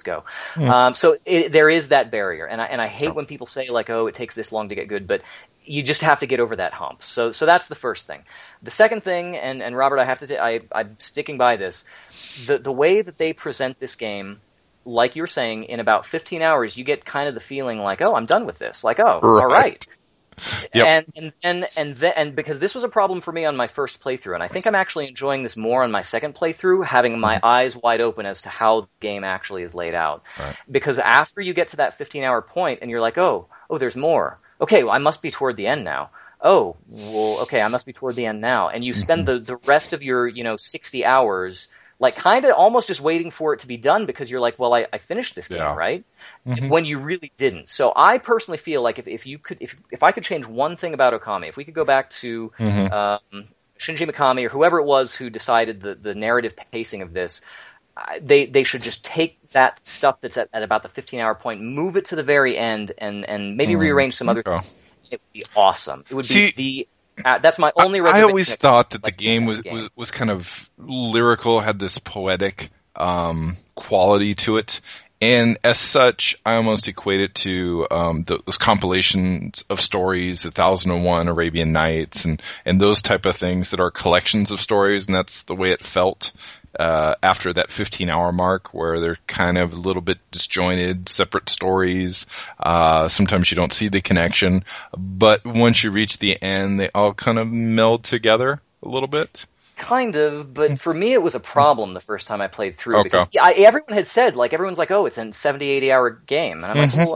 So there is that barrier. And I hate when people say like, oh, it takes this long to get good, but you just have to get over that hump. So that's the first thing. The second thing, and Robert, I'm sticking by this, the way that they present this game, like you were saying, in about 15 hours, you get kind of the feeling like, oh, I'm done with this. Like, oh, all right. Yep. And because this was a problem for me on my first playthrough, and I think I'm actually enjoying this more on my second playthrough, having my eyes wide open as to how the game actually is laid out. Right. Because after you get to that 15-hour point, and you're like, oh, there's more. Okay, well, I must be toward the end now. Oh, well, okay, I must be toward the end now. And you spend the rest of your, 60 hours, like kind of almost just waiting for it to be done because you're like, well, I finished this game, right? When you really didn't. So I personally feel like if I could change one thing about Okami, if we could go back to Shinji Mikami or whoever it was who decided the narrative pacing of this, they should just take that stuff that's at about the 15-hour point, move it to the very end, and maybe rearrange some other things. It would be awesome. It would be that's my only reservation. I always thought that the game was kind of lyrical, had this poetic quality to it. And as such, I almost equate it to those compilations of stories, 1001, Arabian Nights, and those type of things that are collections of stories, and that's the way it felt after that 15-hour mark, where they're kind of a little bit disjointed, separate stories. Sometimes you don't see the connection, but once you reach the end, they all kind of meld together a little bit. Kind of, but for me it was a problem the first time I played through because everyone had said, like, everyone's like, oh, it's a 70, 80-hour game. And I'm like, well,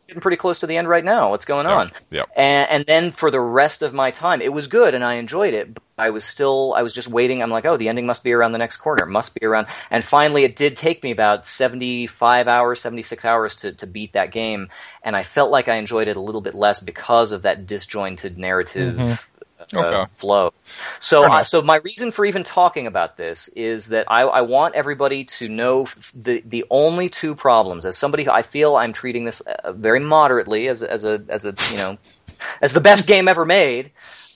getting pretty close to the end right now. What's going on? Yep. And then for the rest of my time, it was good and I enjoyed it. But I was just waiting. I'm like, oh, the ending must be around the next corner. It must be around. And finally, it did take me about 75 hours, 76 hours to beat that game. And I felt like I enjoyed it a little bit less because of that disjointed narrative flow. So, so my reason for even talking about this is that I want everybody to know the only two problems. As somebody who I feel I'm treating this very moderately as a as the best game ever made.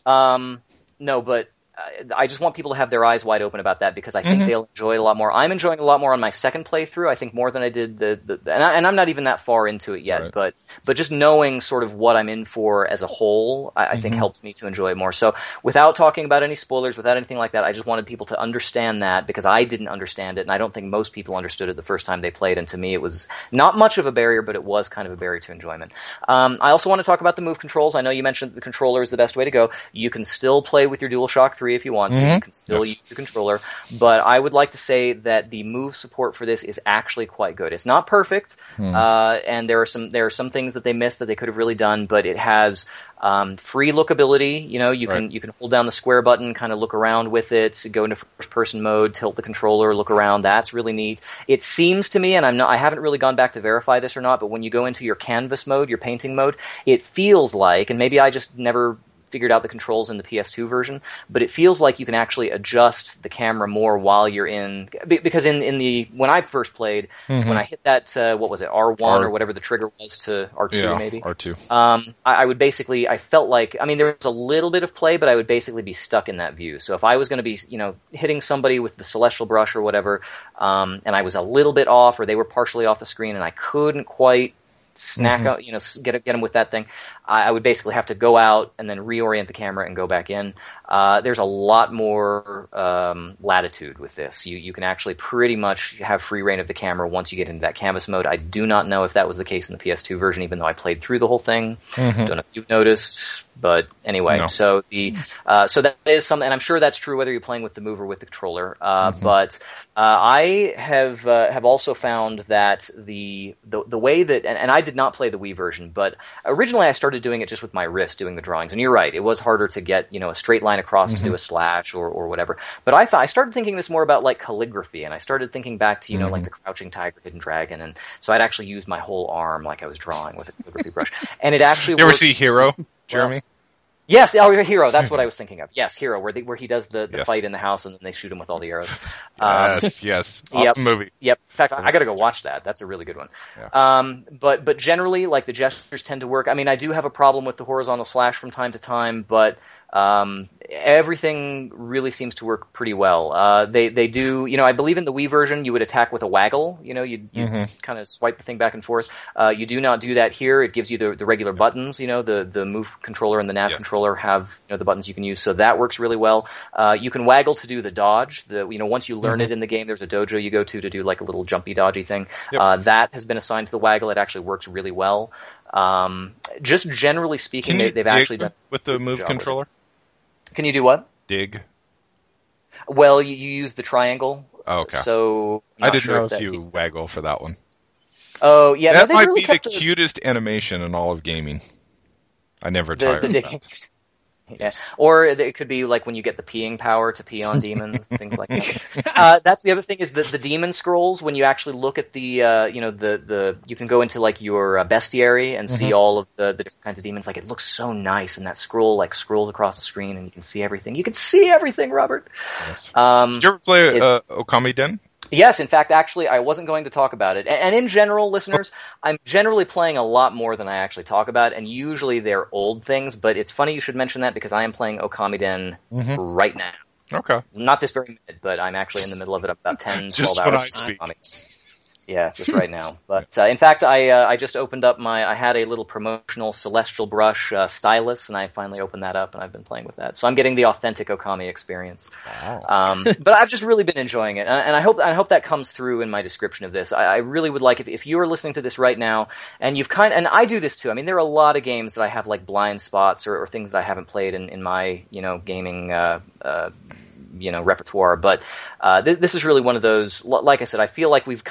No, but I just want people to have their eyes wide open about that because I think they'll enjoy it a lot more. I'm enjoying it a lot more on my second playthrough. I think more than I did and I'm not even that far into it yet. Right. But just knowing sort of what I'm in for as a whole, I think helps me to enjoy it more. So without talking about any spoilers, without anything like that, I just wanted people to understand that because I didn't understand it, and I don't think most people understood it the first time they played. And to me, it was not much of a barrier, but it was kind of a barrier to enjoyment. I also want to talk about the move controls. I know you mentioned that the controller is the best way to go. You can still play with your DualShock 3 if you want to. You can still use your controller. But I would like to say that the move support for this is actually quite good. It's not perfect, and there are some things that they missed that they could have really done, but it has free lookability. You know, you can hold down the square button, kind of look around with it, go into first person mode, tilt the controller, look around. That's really neat. It seems to me, and I haven't really gone back to verify this or not, but when you go into your canvas mode, your painting mode, it feels like, and maybe I just never figured out the controls in the PS2 version, but it feels like you can actually adjust the camera more while you're in, because in the, when I first played, when I hit that, what was it, R1 or whatever the trigger was to R2 maybe? R2. I would basically, I felt like, I mean, there was a little bit of play, but I would basically be stuck in that view. So if I was going to be, hitting somebody with the Celestial Brush or whatever, and I was a little bit off, or they were partially off the screen, and I couldn't quite snack out, get them with that thing, I would basically have to go out and then reorient the camera and go back in. There's a lot more latitude with this. You can actually pretty much have free reign of the camera once you get into that canvas mode. I do not know if that was the case in the PS2 version, even though I played through the whole thing. Don't know if you've noticed, but anyway. No. So so that is something, and I'm sure that's true whether you're playing with the move or with the controller. But I have also found that the way that, and I did not play the Wii version, but originally I started doing it just with my wrist, doing the drawings. And you're right, it was harder to get a straight line across to do a slash or whatever. But I started thinking this more about like calligraphy, and I started thinking back to like the Crouching Tiger, Hidden Dragon, and so I'd actually use my whole arm like I was drawing with a calligraphy brush, and it actually. You ever see Hero, Jeremy? Yes, Hero. That's what I was thinking of. Yes, Hero, where he does the fight in the house and then they shoot him with all the arrows. Yes. Awesome movie. Yep. In fact, I got to go watch that. That's a really good one. Yeah. But generally, like the gestures tend to work. I mean, I do have a problem with the horizontal slash from time to time, but everything really seems to work pretty well. They do, I believe in the Wii version, you would attack with a waggle. You kind of swipe the thing back and forth. You do not do that here. It gives you the regular buttons. The move controller and the nav controller have the buttons you can use, so that works really well. You can waggle to do the dodge. Once you learn it in the game, there's a dojo you go to do like a little jumpy dodgy thing. Yep. That has been assigned to the waggle. It actually works really well. Just generally speaking, they've actually done with the move controller. Can you do what? Dig. Well, you use the triangle. Oh, okay. So I didn't know if you waggle for that one. Oh, yeah. That might be the cutest animation in all of gaming. I never tired of that. Yes. Or it could be like when you get the peeing power to pee on demons, things like that. That's the other thing is the demon scrolls. When you actually look at the you can go into like your bestiary and see all of the different kinds of demons. Like it looks so nice, and that scroll like scrolls across the screen, and you can see everything. You can see everything, Robert. Yes. Did you ever play Okami Den? Yes, in fact, actually, I wasn't going to talk about it. And in general, listeners, I'm generally playing a lot more than I actually talk about, and usually they're old things, but it's funny you should mention that because I am playing Okami Den right now. Okay. Not this very minute, but I'm actually in the middle of it about 10, 12 just hours. when I speak. Yeah, just right now. But in fact, I just opened up I had a little promotional Celestial Brush stylus, and I finally opened that up, and I've been playing with that. So I'm getting the authentic Okami experience. Wow. But I've just really been enjoying it, and I hope that comes through in my description of this. I really would like if you are listening to this right now, and you've and I do this too. I mean, there are a lot of games that I have like blind spots or things that I haven't played in my gaming repertoire, but this is really one of those. Like I said, I feel like we've kind of been given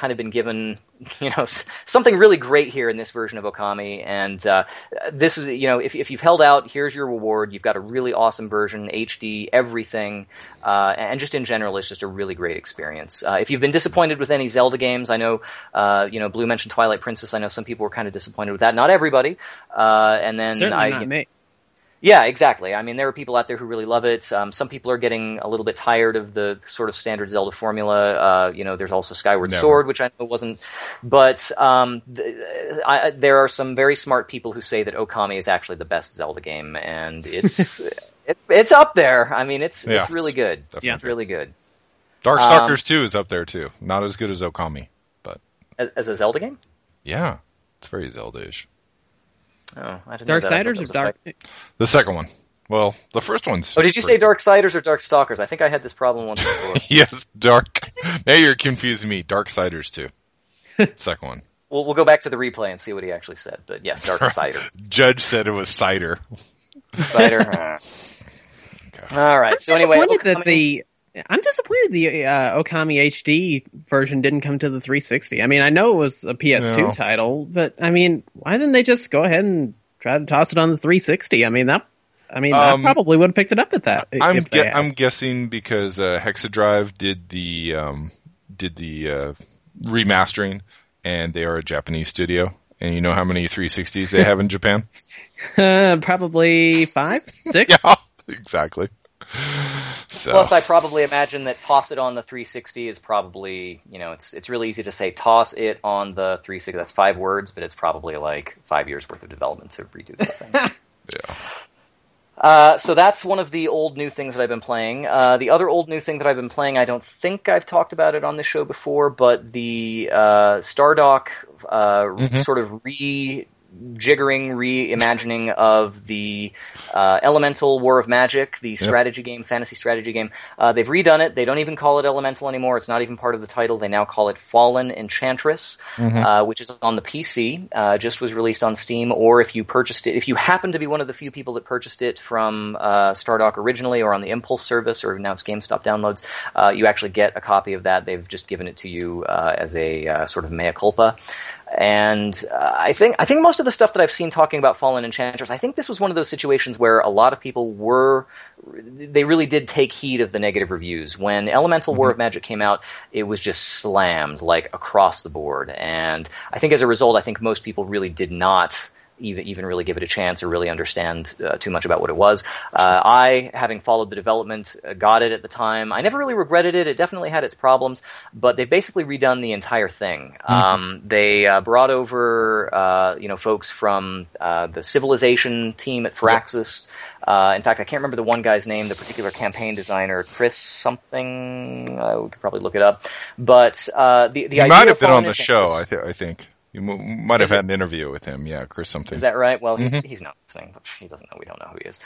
given, something really great here in this version of Okami. And this is, if you've held out, here's your reward. You've got a really awesome version, HD, everything, and just in general, it's just a really great experience. If you've been disappointed with any Zelda games, I know, Blue mentioned Twilight Princess. I know some people were kind of disappointed with that. Not everybody. And then certainly not me. Yeah, exactly. I mean, there are people out there who really love it. Some people are getting a little bit tired of the sort of standard Zelda formula. There's also Skyward Sword, which I know wasn't. But there are some very smart people who say that Okami is actually the best Zelda game, and it's it's up there. I mean, it's really good. Definitely. It's really good. Darkstalkers 2 is up there too. Not as good as Okami, but as a Zelda game. Yeah, it's very Zelda-ish. Oh, I didn't know that. Darksiders or Dark? The second one. Well, the first one's... Oh, did you say Darksiders or Darkstalkers? I think I had this problem once before. Yes, Dark. Now you're confusing me. Darksiders 2. Second one. We'll go back to the replay and see what he actually said. But yes, Darksider. Judge said it was cider. Cider. All right. So anyway, I'm disappointed the Okami HD version didn't come to the 360. I mean, I know it was a PS2 title, but I mean, why didn't they just go ahead and try to toss it on the 360? I I probably would have picked it up at that. I'm guessing because Hexadrive did the remastering, and they are a Japanese studio. And you know how many 360s they have in Japan? Probably 5, 6. Yeah, exactly. So. Plus, I probably imagine that toss it on the 360 is probably, it's really easy to say toss it on the 360. That's 5 words, but it's probably like 5 years worth of development to redo that thing. Yeah. So that's one of the old new things that I've been playing. The other old new thing that I've been playing, I don't think I've talked about it on this show before, but the Stardock sort of reimagining of the Elemental War of Magic, the strategy game, fantasy strategy game. They've redone it. They don't even call it Elemental anymore. It's not even part of the title. They now call it Fallen Enchantress, which is on the PC. Just was released on Steam, or if you purchased it, if you happen to be one of the few people that purchased it from Stardock originally or on the Impulse service, or now it's GameStop downloads, you actually get a copy of that. They've just given it to you as a sort of mea culpa. And I think most of the stuff that I've seen talking about Fallen Enchantress, I think this was one of those situations where a lot of people they really did take heed of the negative reviews. When Elemental War of Magic came out, it was just slammed, like, across the board. And I think as a result, I think most people really did not even really give it a chance or really understand too much about what it was. I, having followed the development, got it at the time. I never really regretted it. It definitely had its problems, but they basically redone the entire thing. They brought over, folks from the Civilization team at Firaxis. In fact, I can't remember the one guy's name, the particular campaign designer, Chris something. We could probably look it up. But the idea might have been on the show, I think. You might have had an interview with him, Chris something. Is that right? Well, he's not listening. He doesn't know. We don't know who he is.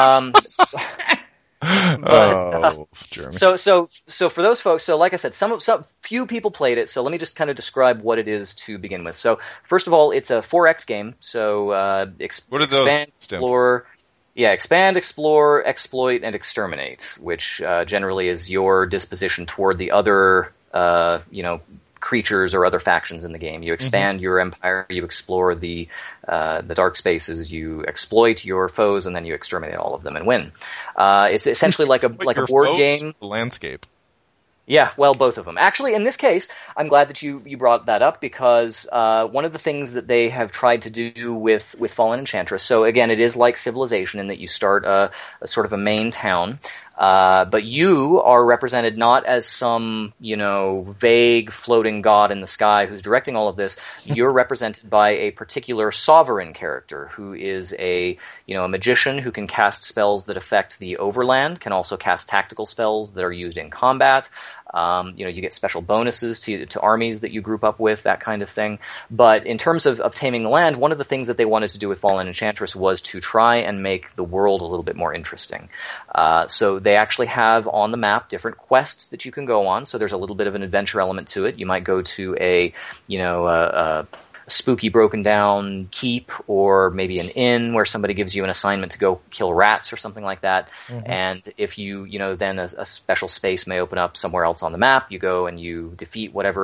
Jeremy. So for those folks, so like I said, some few people played it. So let me just kind of describe what it is to begin with. So first of all, it's a 4X game. So what are those? Expand, explore. Yeah, expand, explore, exploit, and exterminate, which generally is your disposition toward the other, creatures or other factions in the game. You expand your empire, you explore the dark spaces, you exploit your foes, and then you exterminate all of them and win. It's essentially like a board game. The landscape. Yeah, well, both of them. Actually, in this case, I'm glad that you brought that up, because one of the things that they have tried to do with Fallen Enchantress, so again, it is like Civilization in that you start a sort of a main town, but you are represented not as some, vague floating god in the sky who's directing all of this. You're represented by a particular sovereign character who is a magician who can cast spells that affect the overland, can also cast tactical spells that are used in combat. You get special bonuses to armies that you group up with, that kind of thing. But in terms of taming the land, one of the things that they wanted to do with Fallen Enchantress was to try and make the world a little bit more interesting. So they actually have on the map different quests that you can go on. So there's a little bit of an adventure element to it. You might go to a spooky broken down keep, or maybe an inn where somebody gives you an assignment to go kill rats or something like that. And if you then a special space may open up somewhere else on the map. You go and you defeat whatever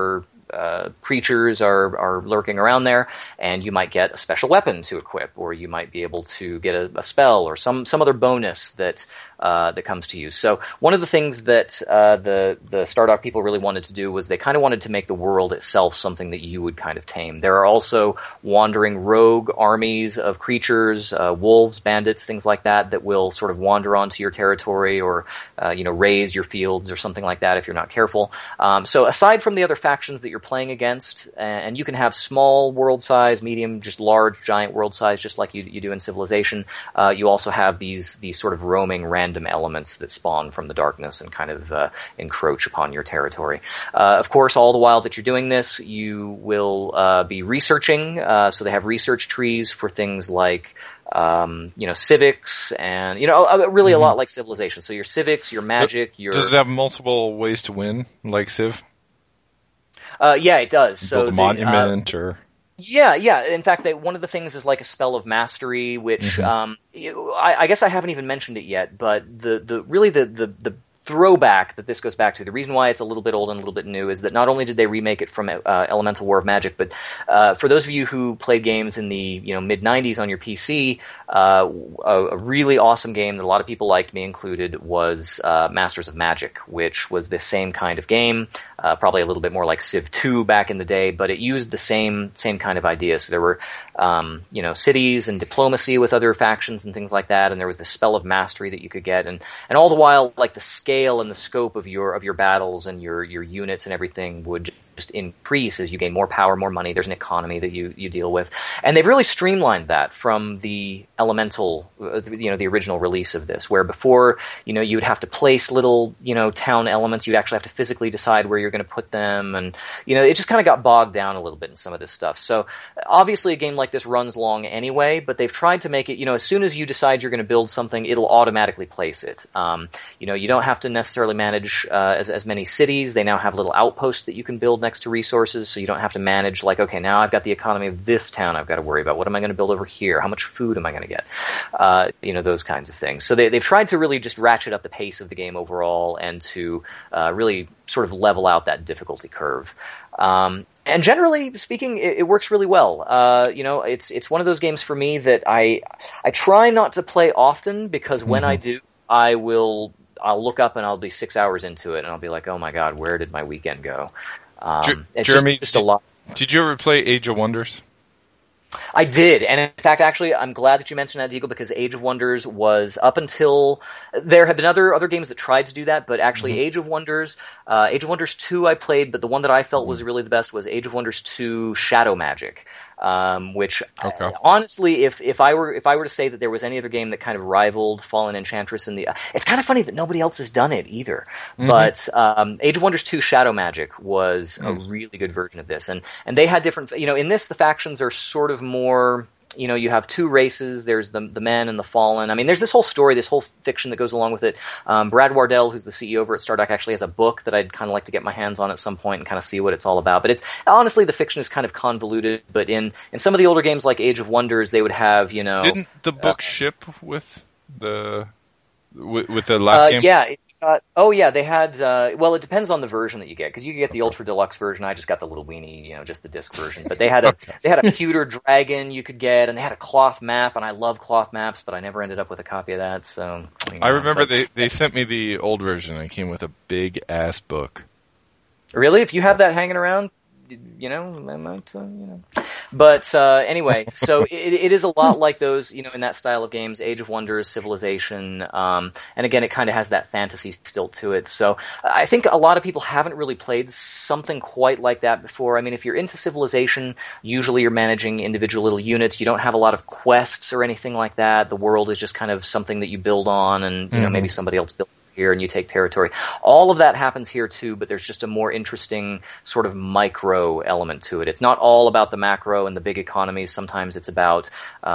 creatures are lurking around there, and you might get a special weapon to equip, or you might be able to get a spell or some other bonus that comes to you. So one of the things that the Stardock people really wanted to do was they kind of wanted to make the world itself something that you would kind of tame. There are also wandering rogue armies of creatures, wolves, bandits, things like that will sort of wander onto your territory or raise your fields or something like that if you're not careful. So aside from the other factions that you're playing against, and you can have small world size, medium, just large, giant world size, just like you do in Civilization, you also have these sort of roaming random elements that spawn from the darkness and kind of encroach upon your territory. Of course, all the while that you're doing this, you will be researching. So they have research trees for things like civics and, really a lot like Civilization. So your civics, your magic, Does it have multiple ways to win, like Civ? Yeah, it does. Build So a monument or... Yeah. In fact, one of the things is like a spell of mastery, which I guess I haven't even mentioned it yet. But the throwback that this goes back to, the reason why it's a little bit old and a little bit new, is that not only did they remake it from Elemental War of Magic, but for those of you who played games in the mid '90s on your PC, a really awesome game that a lot of people liked, me included, was Masters of Magic, which was the same kind of game, probably a little bit more like Civ 2 back in the day, but it used the same kind of idea. So there were cities and diplomacy with other factions and things like that, and there was this spell of mastery that you could get, and all the while, like, the scale and the scope of your battles and your units and everything would just increase as you gain more power, more money. There's an economy that you deal with, and they've really streamlined that from the Elemental, the original release of this, where before, you would have to place little, town elements. You'd actually have to physically decide where you're going to put them, and it just kind of got bogged down a little bit in some of this stuff. So obviously, a game like this runs long anyway, but they've tried to make it, as soon as you decide you're going to build something, it'll automatically place it. You don't have to necessarily manage as many cities. They now have little outposts that you can build next to resources, so you don't have to manage, like, okay, now I've got the economy of this town I've got to worry about. What am I going to build over here? How much food am I going to get? Those kinds of things. So they've tried to really just ratchet up the pace of the game overall and to really sort of level out that difficulty curve. And generally speaking, it works really well. It's one of those games for me that I try not to play often, because when I do, I'll look up and I'll be 6 hours into it and I'll be like, oh my God, where did my weekend go? It's Jeremy, just a lot. Did you ever play Age of Wonders? I did, and in fact, actually, I'm glad that you mentioned that, Deagle, because Age of Wonders was up until there have been other games that tried to do that, but actually, Age of Wonders 2 I played, but the one that I felt was really the best was Age of Wonders 2 Shadow Magic. Which honestly, if I were to say that there was any other game that kind of rivaled Fallen Enchantress it's kind of funny that nobody else has done it either. But Age of Wonders 2 Shadow Magic was a really good version of this, and they had different. In this, the factions are sort of more. You have two races. There's the men and the fallen. I mean, there's this whole story, this whole fiction that goes along with it. Brad Wardell, who's the CEO over at Stardock, actually has a book that I'd kind of like to get my hands on at some point and kind of see what it's all about. But it's honestly, the fiction is kind of convoluted. But in some of the older games like Age of Wonders, they would have, Didn't the book ship with the last game? Yeah. They had. Well, it depends on the version that you get, because you can get the ultra deluxe version. I just got the little weenie, just the disc version. But they had a pewter dragon you could get, and they had a cloth map, and I love cloth maps, but I never ended up with a copy of that. So I remember they sent me the old version. It came with a big ass book. Really? If you have that hanging around, I might, But anyway, so it is a lot like those, in that style of games, Age of Wonders, Civilization, and again, it kind of has that fantasy still to it. So I think a lot of people haven't really played something quite like that before. I mean, if you're into Civilization, usually you're managing individual little units. You don't have a lot of quests or anything like that. The world is just kind of something that you build on, and maybe somebody else builds here and you take territory. All of that happens here too, but there's just a more interesting sort of micro element to it. It's not all about the macro and the big economies. Sometimes it's about,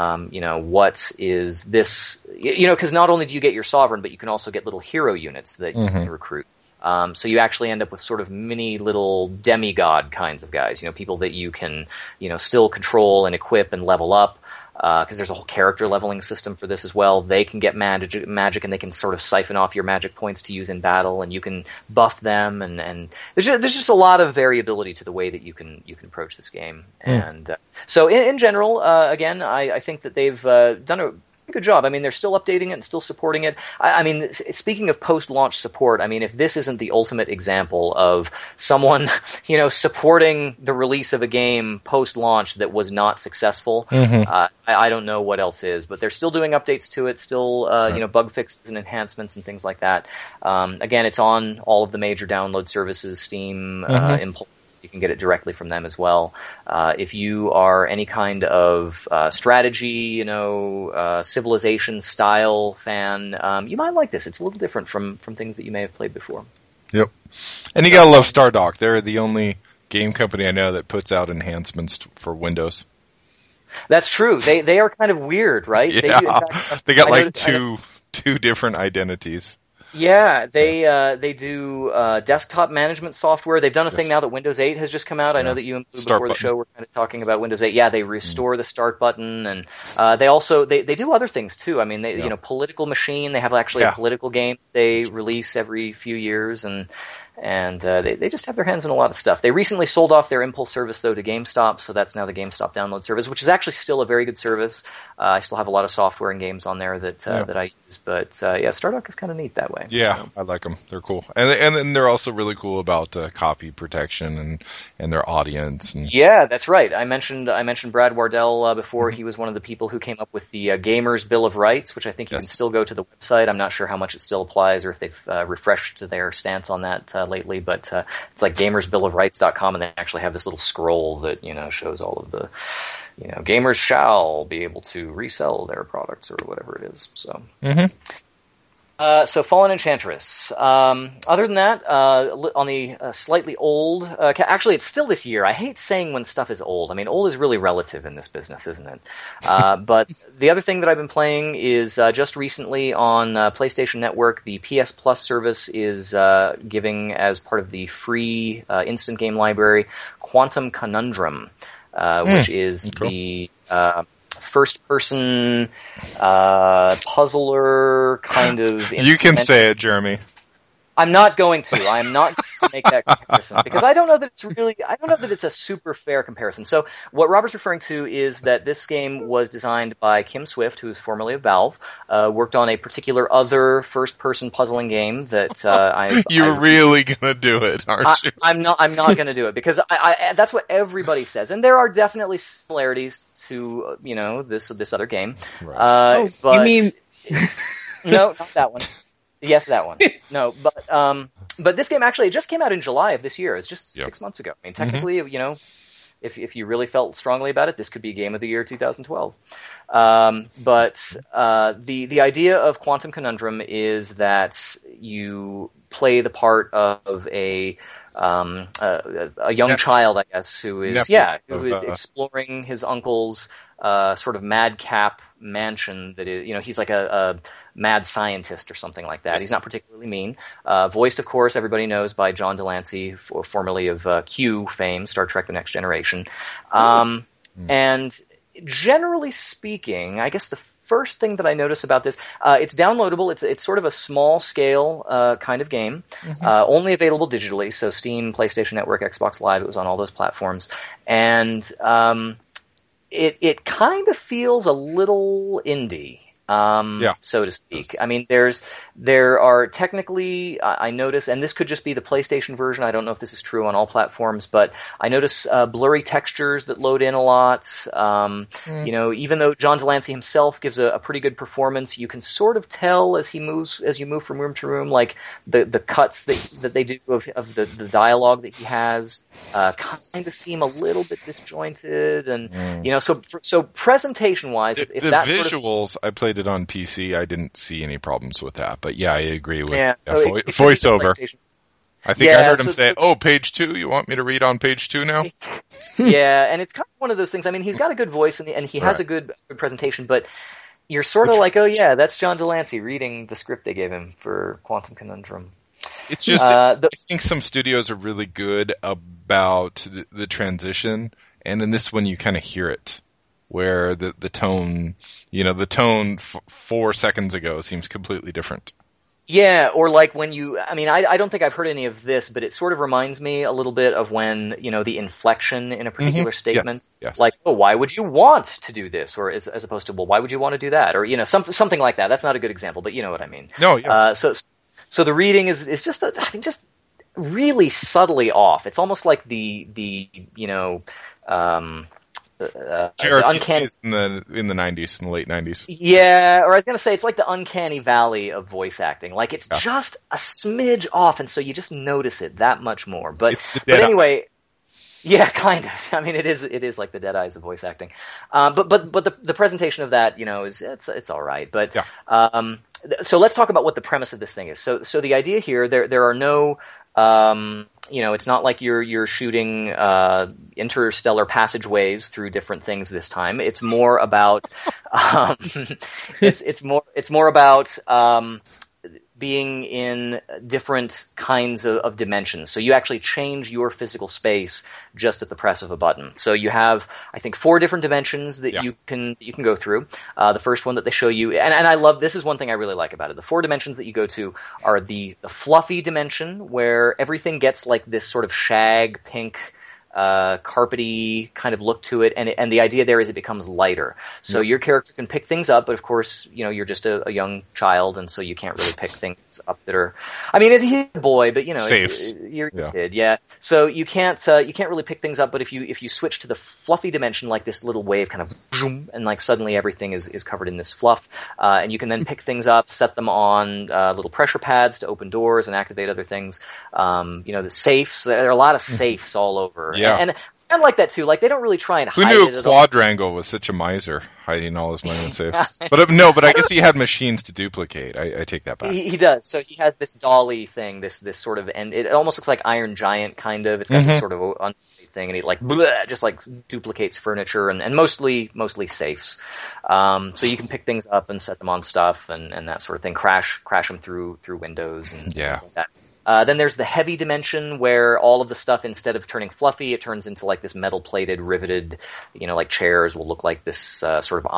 what is this, because not only do you get your sovereign, but you can also get little hero units that you can recruit. So you actually end up with sort of mini little demigod kinds of guys, people that you can, still control and equip and level up. because there's a whole character leveling system for this as well. They can get magic, and they can sort of siphon off your magic points to use in battle, and you can buff them, and there's just a lot of variability to the way that you can approach this game. And so in general, again, I think that they've done a good job. I mean, they're still updating it and still supporting it. I mean, speaking of post-launch support, I mean, if this isn't the ultimate example of someone, supporting the release of a game post-launch that was not successful, I don't know what else is. But they're still doing updates to it, still, bug fixes and enhancements and things like that. Again, it's on all of the major download services, Steam, Impulse. You can get it directly from them as well. If you are any kind of strategy, civilization style fan, you might like this. It's a little different from things that you may have played before. Yep. And you gotta love Stardock. They're the only game company I know that puts out enhancements for Windows. That's true. They are kind of weird, right? Yeah. They got like two different identities. Yeah, they do desktop management software. They've done a thing now that Windows 8 has just come out. I know that you and Blue before the show were kind of talking about Windows 8. Yeah, they restore the start button, and they also they do other things too. I mean, they Political Machine. They have actually a political game they release every few years, and they just have their hands in a lot of stuff. They recently sold off their Impulse service, though, to GameStop, so that's now the GameStop download service, which is actually still a very good service. I still have a lot of software and games on there that I use, but Stardock is kind of neat that way. Yeah, so. I like them. They're cool, and then they're also really cool about copy protection and their audience. And... Yeah, that's right. I mentioned Brad Wardell before. He was one of the people who came up with the Gamers Bill of Rights, which I think you can still go to the website. I'm not sure how much it still applies or if they've refreshed their stance on that lately, but it's like gamersbillofrights.com, and they actually have this little scroll that shows all of the gamers shall be able to resell their products or whatever it is. So. So Fallen Enchantress. Other than that, on the slightly old, actually it's still this year. I hate saying when stuff is old. I mean, old is really relative in this business, isn't it? But the other thing that I've been playing is just recently on PlayStation Network, the PS Plus service is giving as part of the free instant game library, Quantum Conundrum, which is the... first-person puzzler kind of... You can say it, Jeremy. I'm not going to. I am not going to make that comparison because I don't know that it's a super fair comparison. So what Robert's referring to is that this game was designed by Kim Swift, who is formerly of Valve, worked on a particular other first-person puzzling game that You're really going to do it, aren't you? I'm not going to do it because I that's what everybody says, and there are definitely similarities to this other game. Right. But you mean no, not that one. Yes, that one. No, but this game actually just came out in July of this year. It's just 6 months ago. I mean, technically, if you really felt strongly about it, this could be Game of the Year 2012. But the idea of Quantum Conundrum is that you play the part of a young child, I guess, who is exploring his uncle's sort of madcap mansion that is, he's like a mad scientist or something like that. Yes. He's not particularly mean. Voiced, of course, everybody knows by John Delancey, formerly of Q fame, Star Trek: The Next Generation. And generally speaking, I guess the first thing that I notice about this, it's downloadable. It's sort of a small scale kind of game, only available digitally. So Steam, PlayStation Network, Xbox Live. It was on all those platforms, and it kind of feels a little indie. So to speak. I mean, there are technically, I notice, and this could just be the PlayStation version. I don't know if this is true on all platforms, but I notice blurry textures that load in a lot. Even though John Delancey himself gives a pretty good performance, you can sort of tell as you move from room to room, like the cuts that they do of the dialogue that he has kind of seem a little bit disjointed, and so presentation wise, if the that visuals, I played it on PC. I didn't see any problems with that, but I agree with it voiceover. I think I heard him say, page 2, you want me to read on page 2 now? Yeah, and it's kind of one of those things. I mean, he's got a good voice and he has a good presentation, but you're sort of like, that's John Delancey reading the script they gave him for Quantum Conundrum. It's just, I think some studios are really good about the transition, and in this one you kind of hear it. where the tone, the tone 4 seconds ago seems completely different. Yeah, or like when I don't think I've heard any of this, but it sort of reminds me a little bit of when, the inflection in a particular statement. Yes. Like, oh, why would you want to do this? Or as opposed to, well, why would you want to do that? Or, something like that. That's not a good example, but you know what I mean. No, yeah. So the reading is just, just really subtly off. It's almost like the uncanny in the 90s, in the late 90s. Yeah, or I was going to say it's like the uncanny valley of voice acting. Like it's just a smidge off, and so you just notice it that much more. But anyway, yeah, kind of. I mean, it is like the dead eyes of voice acting. But the presentation of that, is it's all right. But so let's talk about what the premise of this thing is. So the idea here, there are no. It's not like you're shooting interstellar passageways through different things this time. It's more about it's more about being in different kinds of dimensions. So you actually change your physical space just at the press of a button. So you have, I think, 4 different dimensions that you can go through. The first one that they show you, and I love, this is one thing I really like about it. The 4 dimensions that you go to are the fluffy dimension, where everything gets like this sort of shag pink, carpety kind of look to it, and the idea there is it becomes lighter. So your character can pick things up, but of course, you're just a young child, and so you can't really pick things up that are. I mean, he's a boy, but you're a kid, yeah. So you can't really pick things up. But if you switch to the fluffy dimension, like this little wave kind of, and like suddenly everything is covered in this fluff, and you can then pick things up, set them on little pressure pads to open doors and activate other things. The safes. There are a lot of safes all over. Yeah. And I like that too. Like they don't really try and Who hide knew it at Quadrangle was such a miser, hiding all his money in safes? But I guess he had machines to duplicate. I take that back. He does. So he has this dolly thing, this sort of, and it almost looks like Iron Giant kind of. It's got this sort of thing, and he like just like duplicates furniture and mostly safes. So you can pick things up and set them on stuff and that sort of thing. Crash them through windows and things like that. Then there's the heavy dimension, where all of the stuff, instead of turning fluffy, it turns into like this metal-plated, riveted, like chairs will look like this sort of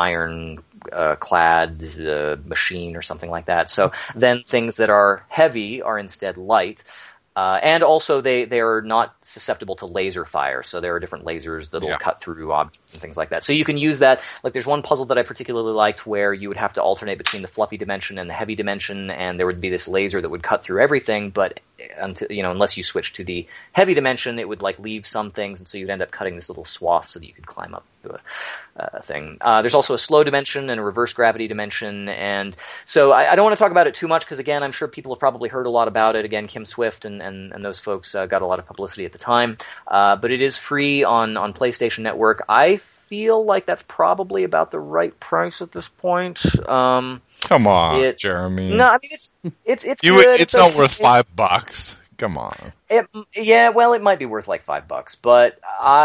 iron-clad machine or something like that. So then things that are heavy are instead light. And also they are not susceptible to laser fire, so there are different lasers that'll cut through objects and things like that. So you can use that. Like there's one puzzle that I particularly liked where you would have to alternate between the fluffy dimension and the heavy dimension, and there would be this laser that would cut through everything, but unless you switch to the heavy dimension, it would like leave some things, and so you'd end up cutting this little swath so that you could climb up to a thing. There's also a slow dimension and a reverse gravity dimension, and so I don't want to talk about it too much because, again, I'm sure people have probably heard a lot about it. Again, Kim Swift and those folks got a lot of publicity at the time, but it is free on PlayStation Network. I feel like that's probably about the right price at this point. Come on, Jeremy. No, I mean it's good. It's not worth $5. Come on. Well, it might be worth like $5, but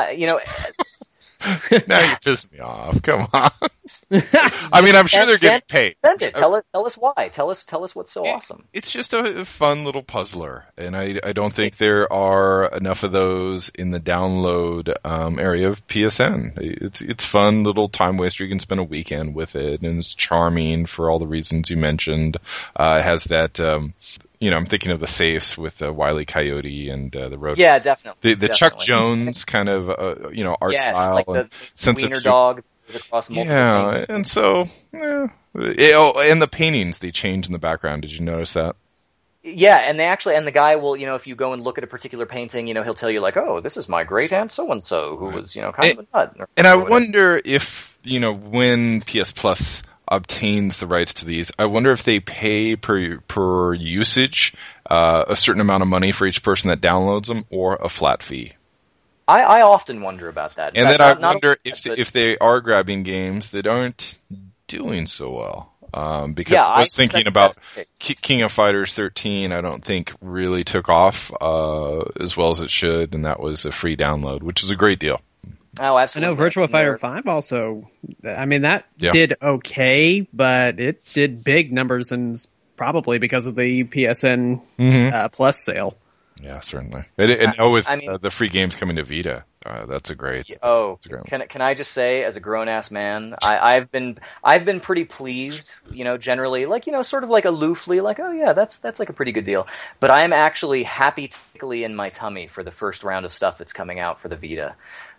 Now you pissed me off. Come on. I mean, I'm sure they're getting paid. Tell us why. Tell us what's so awesome. It's just a fun little puzzler, and I don't think there are enough of those in the download area of PSN. It's fun little time waster. You can spend a weekend with it, and it's charming for all the reasons you mentioned. It has that. I'm thinking of the safes with Wile E. Coyote and the road. Yeah, definitely. The Chuck Jones kind of art style, like and the wiener dog across multiple paintings. And so and the paintings they change in the background. Did you notice that? Yeah, and the guy will, if you go and look at a particular painting, he'll tell you like, oh, this is my great aunt so and so who was, kind of a nut. And I wonder if when PS Plus obtains the rights to these, I wonder if they pay per usage a certain amount of money for each person that downloads them, or a flat fee. I often wonder about that. And then I wonder if they are grabbing games that aren't doing so well. Because I was thinking about King of Fighters 13, I don't think really took off as well as it should, and that was a free download, which is a great deal. Oh, absolutely. I know Virtua Fighter 5 also, I mean, that did okay, but it did big numbers, and probably because of the PSN Plus sale. Yeah, certainly. And with the free games coming to Vita, That's a great. Oh, That's a great can I just say, as a grown ass man, I've been pretty pleased. Generally, sort of like aloofly, like, oh yeah, that's like a pretty good deal. But I am actually happy tickly in my tummy for the first round of stuff that's coming out for the Vita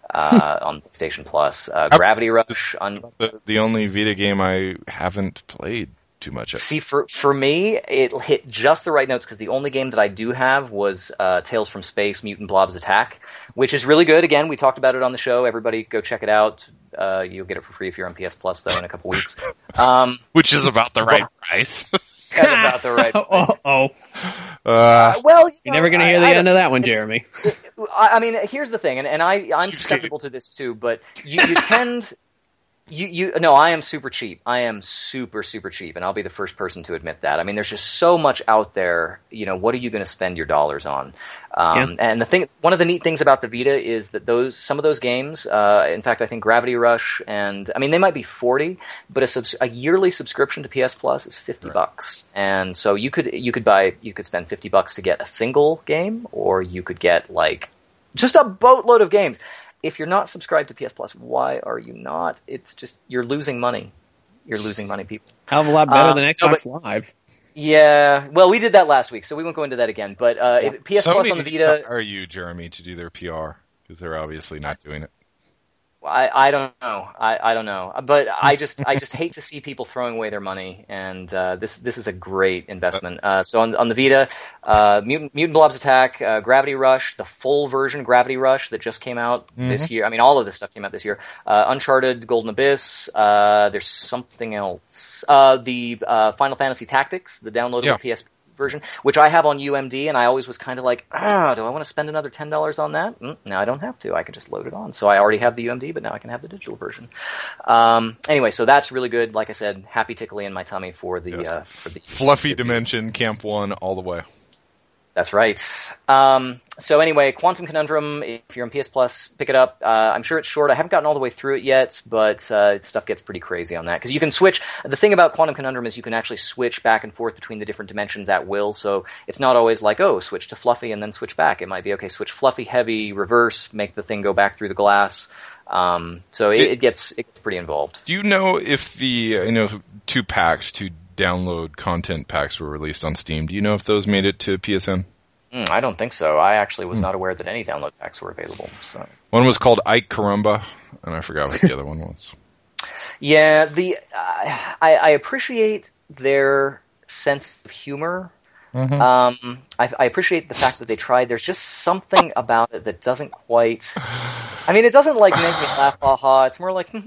on PlayStation Plus. Gravity Rush on the only Vita game I haven't played too much of. See, for me, it hit just the right notes because the only game that I do have was Tales from Space: Mutant Blobs Attack, which is really good. Again, we talked about it on the show. Everybody go check it out. You'll get it for free if you're on PS Plus, though, in a couple weeks. Which is about the right price. That's about the right price. Well, you're never going to hear the end of that one, Jeremy. I mean, here's the thing, and I'm susceptible to this too, but you tend... No, I am super cheap. I am super, super cheap, and I'll be the first person to admit that. I mean, there's just so much out there. What are you going to spend your dollars on? And one of the neat things about the Vita is that some of those games, in fact, I think Gravity Rush, and I mean, they might be $40, but a yearly subscription to PS Plus is $50, and so you could spend $50 to get a single game, or you could get like just a boatload of games. If you're not subscribed to PS Plus, why are you not? It's just, you're losing money. You're losing money, people. Hell of a lot better than Xbox Live. Yeah, well, we did that last week, so we won't go into that again. But PS Plus on the Vita... Are you, Jeremy, to do their PR? Because they're obviously not doing it. I don't know. I don't know. But I just hate to see people throwing away their money, and this is a great investment. So on the Vita, Mutant Blobs Attack, Gravity Rush, the full version Gravity Rush that just came out this year. I mean, all of this stuff came out this year. Uncharted, Golden Abyss. There's something else. The Final Fantasy Tactics, the downloadable PS version, which I have on UMD, and I always was kind of like, do I want to spend another $10 on that? No, I don't have to. I can just load it on. So I already have the UMD, but now I can have the digital version. Anyway, so that's really good. Like I said, happy tickly in my tummy for the Fluffy Dimension Camp 1 all the way. That's right. So anyway, Quantum Conundrum, if you're on PS Plus, pick it up. I'm sure it's short. I haven't gotten all the way through it yet, but stuff gets pretty crazy on that. Because you can switch. The thing about Quantum Conundrum is you can actually switch back and forth between the different dimensions at will. So it's not always like, switch to Fluffy and then switch back. It might be, switch Fluffy, Heavy, reverse, make the thing go back through the glass. So it gets pretty involved. Do you know if the 2 download content packs were released on Steam? Do you know if those made it to PSN? I don't think so. I actually was not aware that any download packs were available. So. One was called Ike Carumba, and I forgot what the other one was. Yeah, I appreciate their sense of humor. Mm-hmm. I appreciate the fact that they tried. There's just something about it that doesn't quite... I mean, it doesn't make me laugh, ha-ha. It's more like...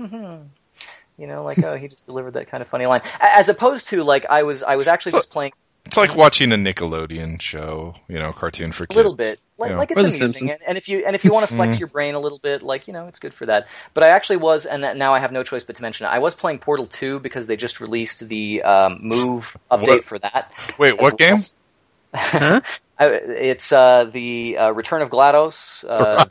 he just delivered that kind of funny line. As opposed to, I was actually just playing... It's like watching a Nickelodeon show, cartoon for kids. A little bit. It's amusing. And if you want to flex your brain a little bit, it's good for that. But I actually was, and now I have no choice but to mention it, I was playing Portal 2 because they just released the Move update for that. Wait, what game? Huh? It's the Return of GLaDOS,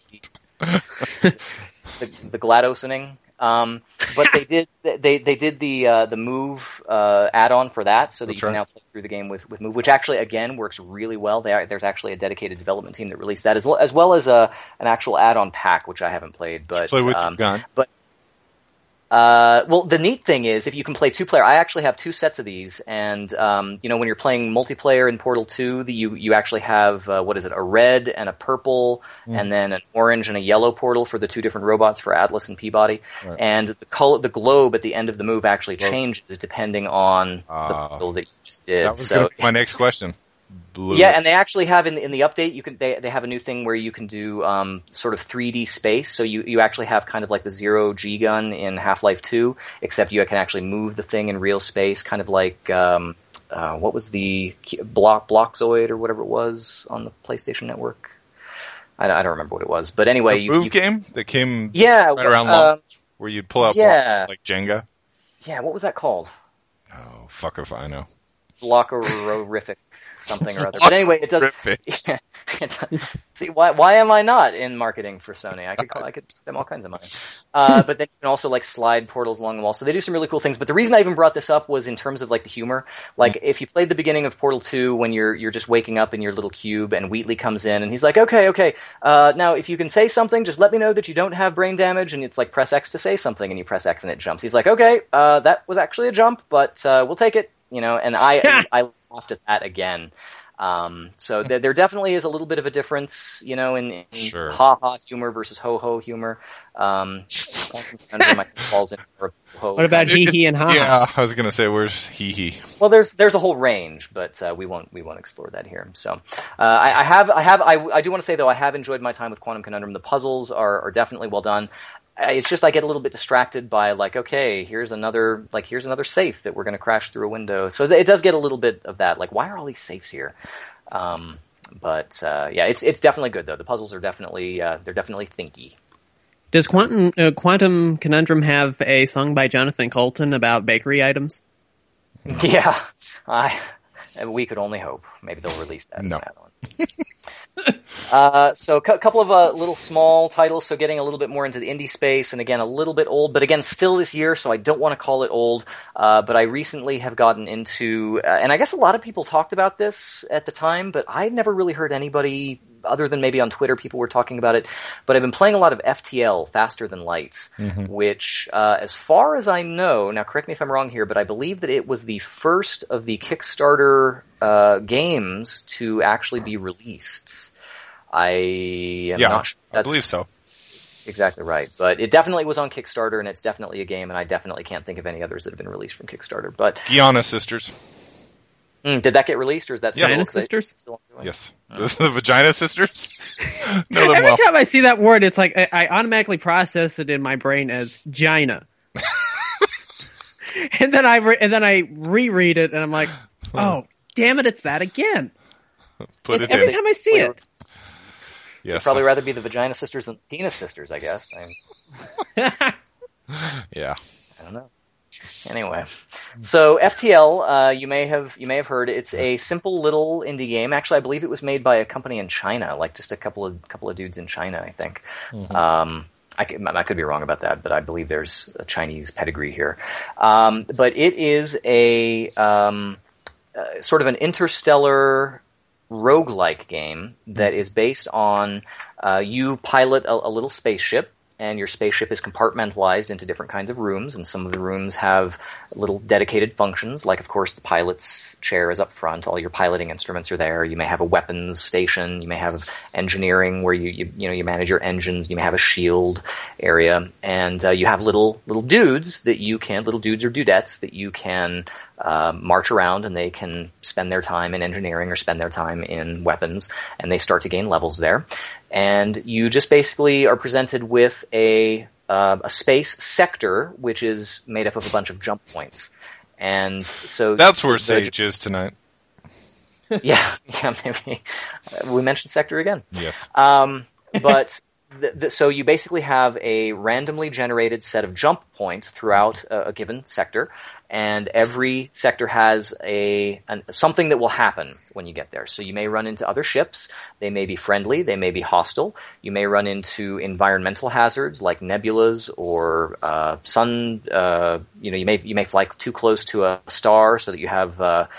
the GLaDOSing. But they did the Move add-on for that, so that you can now play through the game with Move, which actually again works really well. There's actually a dedicated development team that released that, as well as an actual add-on pack, which I haven't played. But play with your gun. But well, the neat thing is if you can play 2-player. I actually have 2 sets of these, and when you're playing multiplayer in Portal 2, you actually have a red and a purple, and then an orange and a yellow portal for the 2 different robots for Atlas and Peabody. Right. And the globe at the end of the Move actually changes depending on the portal that you just did. That was my next question. Blue. Yeah, and they actually have in the update they have a new thing where you can do sort of 3D space. So you actually have kind of like the 0G gun in Half-Life 2, except you can actually move the thing in real space, kind of like what was the Blockzoid or whatever it was on the PlayStation Network. I don't remember what it was, but anyway, the Move game that came right around launch, where you'd pull out blocks like Jenga. Yeah, what was that called? Oh, fuck if I know. Blockerific. Something or other. But anyway, it does. See, why am I not in marketing for Sony? I could pay them all kinds of money. But then you can also like slide portals along the wall. So they do some really cool things. But the reason I even brought this up was in terms of like the humor. Like if you played the beginning of Portal 2 when you're just waking up in your little cube and Wheatley comes in and he's like, okay, now if you can say something, just let me know that you don't have brain damage. And it's like press X to say something, and you press X and it jumps. He's like, okay, that was actually a jump, but we'll take it. And I laughed at that again. So there definitely is a little bit of a difference, in Sure. ha-ha humor versus ho-ho humor. Falls in for ho. What about hee and ha? Yeah, I was gonna say, where's hee? Well, there's a whole range, but we won't explore that here. So I do want to say though, I have enjoyed my time with Quantum Conundrum. The puzzles are definitely well done. It's just I get a little bit distracted by like, okay, here's another safe that we're going to crash through a window. So it does get a little bit of that. Like, why are all these safes here? But it's definitely good though. The puzzles are definitely thinky. Does Quantum Conundrum have a song by Jonathan Colton about bakery items? Yeah, we could only hope. Maybe they'll release that. No. So a couple of little small titles, so getting a little bit more into the indie space, and again, a little bit old, but again, still this year, so I don't want to call it old, but I recently have gotten into, and I guess a lot of people talked about this at the time, but I never really heard anybody, other than maybe on Twitter, people were talking about it, but I've been playing a lot of FTL, Faster Than Light, which, as far as I know, now correct me if I'm wrong here, but I believe that it was the first of the Kickstarter games to actually be released. I am not sure. I believe so. Exactly right. But it definitely was on Kickstarter, and it's definitely a game, and I definitely can't think of any others that have been released from Kickstarter. But Gianna Sisters. did that get released, or is that Vagina Sisters? Yes. The Vagina Sisters? Every time I see that word, it's like I automatically process it in my brain as Gina. and then I reread it, and I'm like, oh, damn it, it's that again. Every time I see it. Yes. I'd probably rather be the Vagina Sisters than the Penis Sisters, I guess. Yeah. I don't know. Anyway, so FTL, you may have heard. It's a simple little indie game. Actually, I believe it was made by a company in China, like just a couple of dudes in China, I think. I could be wrong about that, but I believe there's a Chinese pedigree here. But it is a sort of an interstellar roguelike game that is based on you pilot a little spaceship, and your spaceship is compartmentalized into different kinds of rooms, and some of the rooms have little dedicated functions, like, of course, the pilot's chair is up front, all your piloting instruments are there, you may have a weapons station, you may have engineering where you manage your engines, you may have a shield area, and you have little dudes or dudettes that you can march around, and they can spend their time in engineering or spend their time in weapons, and they start to gain levels there. And you just basically are presented with a space sector, which is made up of a bunch of jump points. And so that's where Sage is tonight. Yeah, maybe. We mentioned sector again. Yes. But so you basically have a randomly generated set of jump points throughout a given sector, and every sector has something that will happen when you get there. So you may run into other ships. They may be friendly. They may be hostile. You may run into environmental hazards like nebulas or sun. You may fly too close to a star so that you have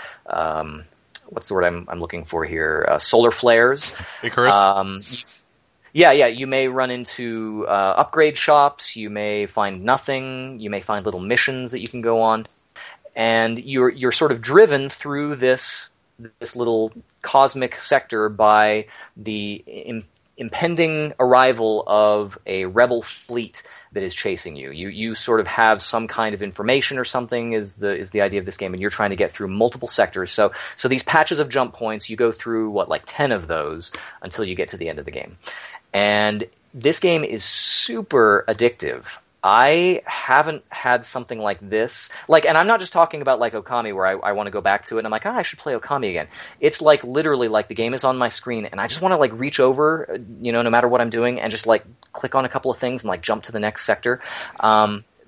what's the word I'm looking for here? Solar flares. Icarus. Yeah, you may run into upgrade shops, you may find nothing, you may find little missions that you can go on, and you're sort of driven through this little cosmic sector by the impending arrival of a rebel fleet that is chasing you. You sort of have some kind of information or something is the idea of this game, and you're trying to get through multiple sectors. So these patches of jump points, you go through like 10 of those until you get to the end of the game. And this game is super addictive. I haven't had something like this. And I'm not just talking about like Okami where I want to go back to it and I'm like, I should play Okami again. It's like literally like the game is on my screen and I just want to like reach over, no matter what I'm doing, and just like click on a couple of things and like jump to the next sector.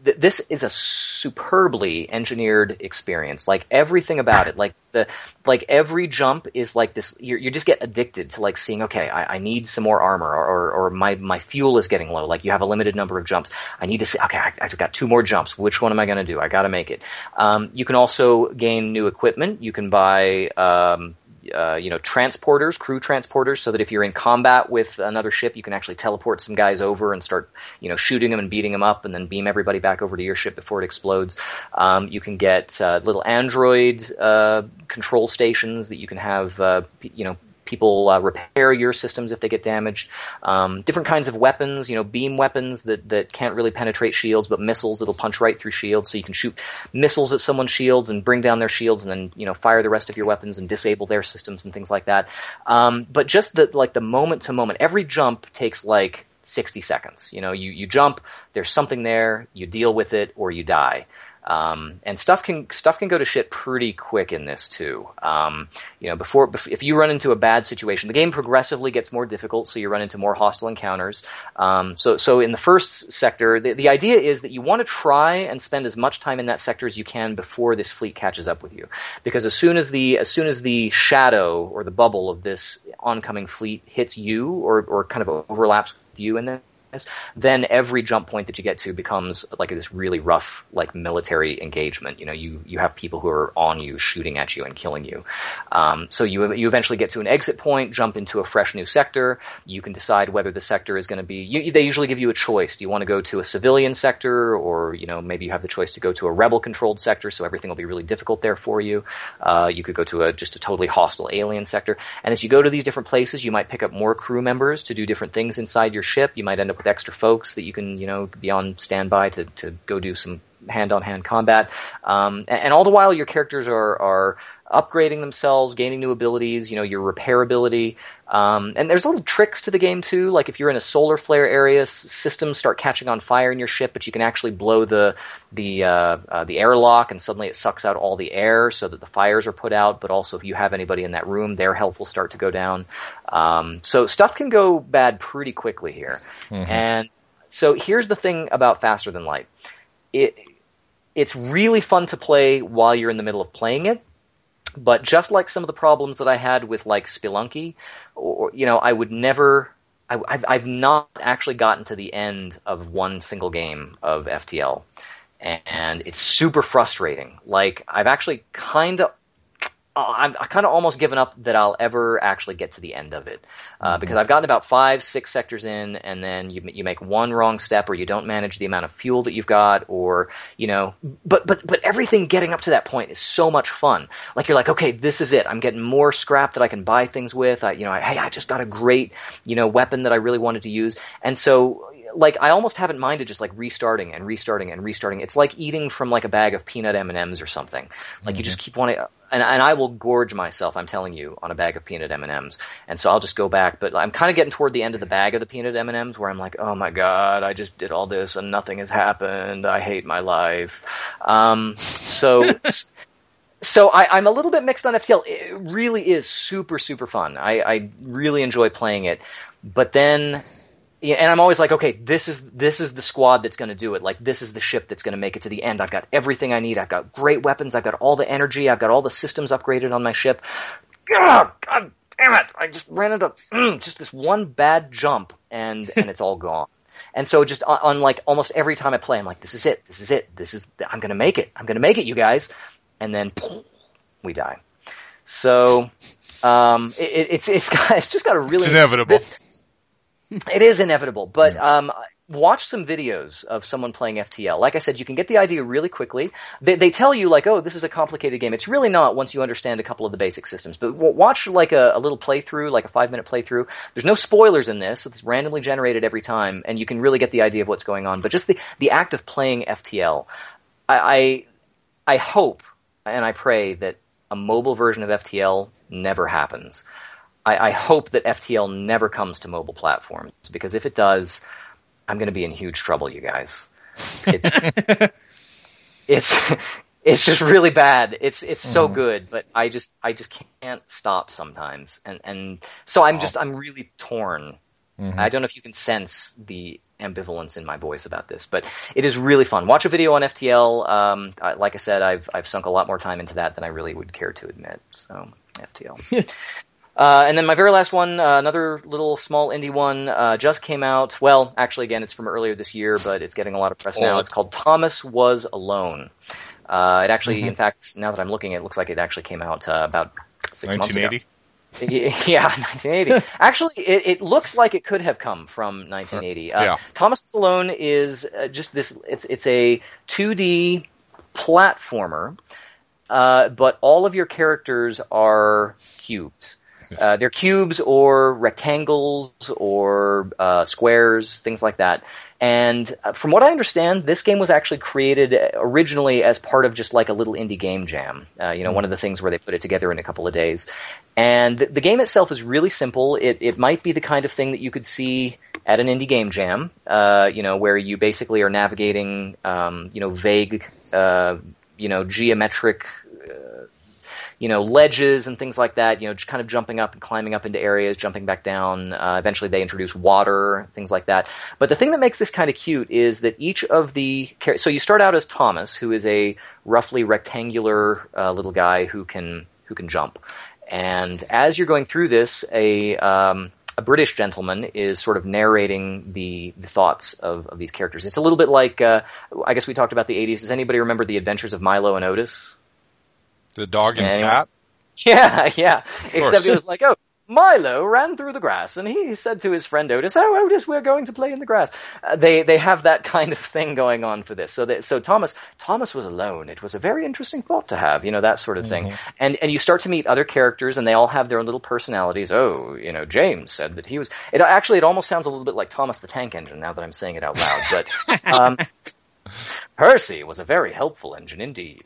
this is a superbly engineered experience. Like everything about it, like every jump is like this. You just get addicted to like seeing. Okay, I need some more armor, or my fuel is getting low. Like you have a limited number of jumps. I need to see. Okay, I've got 2 more jumps. Which one am I going to do? I got to make it. You can also gain new equipment. You can buy. Transporters, crew transporters, so that if you're in combat with another ship, you can actually teleport some guys over and start, shooting them and beating them up, and then beam everybody back over to your ship before it explodes. You can get little android control stations that you can have, people repair your systems if they get damaged. Different kinds of weapons, beam weapons that can't really penetrate shields, but missiles that'll punch right through shields. So you can shoot missiles at someone's shields and bring down their shields, and then fire the rest of your weapons and disable their systems and things like that. But just the moment to moment, every jump takes like 60 seconds. You jump, there's something there, you deal with it, or you die. And stuff can go to shit pretty quick in this too. If you run into a bad situation, the game progressively gets more difficult, so you run into more hostile encounters. So in the first sector, the idea is that you want to try and spend as much time in that sector as you can before this fleet catches up with you, because as soon as the shadow or the bubble of this oncoming fleet hits you or kind of overlaps with you in there, then every jump point that you get to becomes like this really rough, like military engagement. You have people who are on you, shooting at you and killing you. So you eventually get to an exit point, jump into a fresh new sector. You can decide whether the sector is going to be. They usually give you a choice. Do you want to go to a civilian sector, or maybe you have the choice to go to a rebel-controlled sector, so everything will be really difficult there for you. You could go to just a totally hostile alien sector. And as you go to these different places, you might pick up more crew members to do different things inside your ship. You might end up with extra folks that you can, be on standby to go do some hand-on-hand combat. And all the while your characters are upgrading themselves, gaining new abilities, your repairability. And there's little tricks to the game too, like if you're in a solar flare area, systems start catching on fire in your ship, but you can actually blow the airlock, and suddenly it sucks out all the air so that the fires are put out. But also if you have anybody in that room, their health will start to go down. So stuff can go bad pretty quickly here. Mm-hmm. And so here's the thing about Faster Than Light. It's really fun to play while you're in the middle of playing it. But just like some of the problems that I had with like Spelunky, or I would never. I've not actually gotten to the end of one single game of FTL, and it's super frustrating. Like I've actually kind of almost given up that I'll ever actually get to the end of it, because I've gotten about 5-6 sectors in, and then you make one wrong step, or you don't manage the amount of fuel that you've got, or but everything getting up to that point is so much fun. Like you're like, okay, this is it. I'm getting more scrap that I can buy things with. I just got a great weapon that I really wanted to use, and so. Like I almost haven't minded just like restarting and restarting and restarting. It's like eating from like a bag of peanut M&Ms or something. Like you just keep wanting, and I will gorge myself, I'm telling you, on a bag of peanut M&Ms. And so I'll just go back, but I'm kind of getting toward the end of the bag of the peanut M&Ms where I'm like, oh my God, I just did all this and nothing has happened. I hate my life. So I'm a little bit mixed on FTL. It really is super, super fun. I really enjoy playing it, but then. Yeah, and I'm always like, okay, this is the squad that's going to do it. Like, this is the ship that's going to make it to the end. I've got everything I need. I've got great weapons. I've got all the energy. I've got all the systems upgraded on my ship. God damn it! I just ran into just this one bad jump, and it's all gone. And so just on like almost every time I play, I'm like, this is it. I'm going to make it. I'm going to make it, you guys. And then we die. So it's just got a really. It's inevitable. It is inevitable, but watch some videos of someone playing FTL. Like I said, you can get the idea really quickly. They tell you like, oh, this is a complicated game. It's really not once you understand a couple of the basic systems. But watch like a little playthrough, like a 5-minute playthrough. There's no spoilers in this. It's randomly generated every time, and you can really get the idea of what's going on. But just the act of playing FTL, I hope and I pray that a mobile version of FTL never happens. I hope that FTL never comes to mobile platforms, because if it does, I'm going to be in huge trouble, you guys. It's just really bad. It's so good, but I just can't stop sometimes, and so I'm really torn I don't know if you can sense the ambivalence in my voice about this, but it is really fun. Watch a video on FTL. Like I said, I've sunk a lot more time into that than I really would care to admit. So FTL. And then my very last one, another little small indie one, just came out. Well, actually, again, it's from earlier this year, but it's getting a lot of press now. It's called Thomas Was Alone. It actually, in fact, now that I'm looking, it looks like it actually came out about 6 months ago. 1980? Yeah, 1980. Actually, it looks like it could have come from 1980. Thomas Was Alone is just this. It's a 2D platformer, but all of your characters are cubes. Yes. They're cubes or rectangles or squares, things like that. And from what I understand, this game was actually created originally as part of just like a little indie game jam. One of the things where they put it together in a couple of days. And the game itself is really simple. It might be the kind of thing that you could see at an indie game jam, where you basically are navigating, vague, geometric, ledges and things like that, just kind of jumping up and climbing up into areas, jumping back down. Eventually they introduce water, things like that. But the thing that makes this kind of cute is that each of so you start out as Thomas, who is a roughly rectangular little guy who can jump. And as you're going through this, a British gentleman is sort of narrating the thoughts of these characters. It's a little bit like, I guess we talked about the 80s. Does anybody remember the Adventures of Milo and Otis? The dog and cat? Yeah. Except it was like, Milo ran through the grass, and he said to his friend Otis, Otis, we're going to play in the grass. They have that kind of thing going on for this. So Thomas was alone. It was a very interesting thought to have, that sort of thing. And you start to meet other characters, and they all have their own little personalities. James said that he was... It almost sounds a little bit like Thomas the Tank Engine, now that I'm saying it out loud. But Percy was a very helpful engine indeed.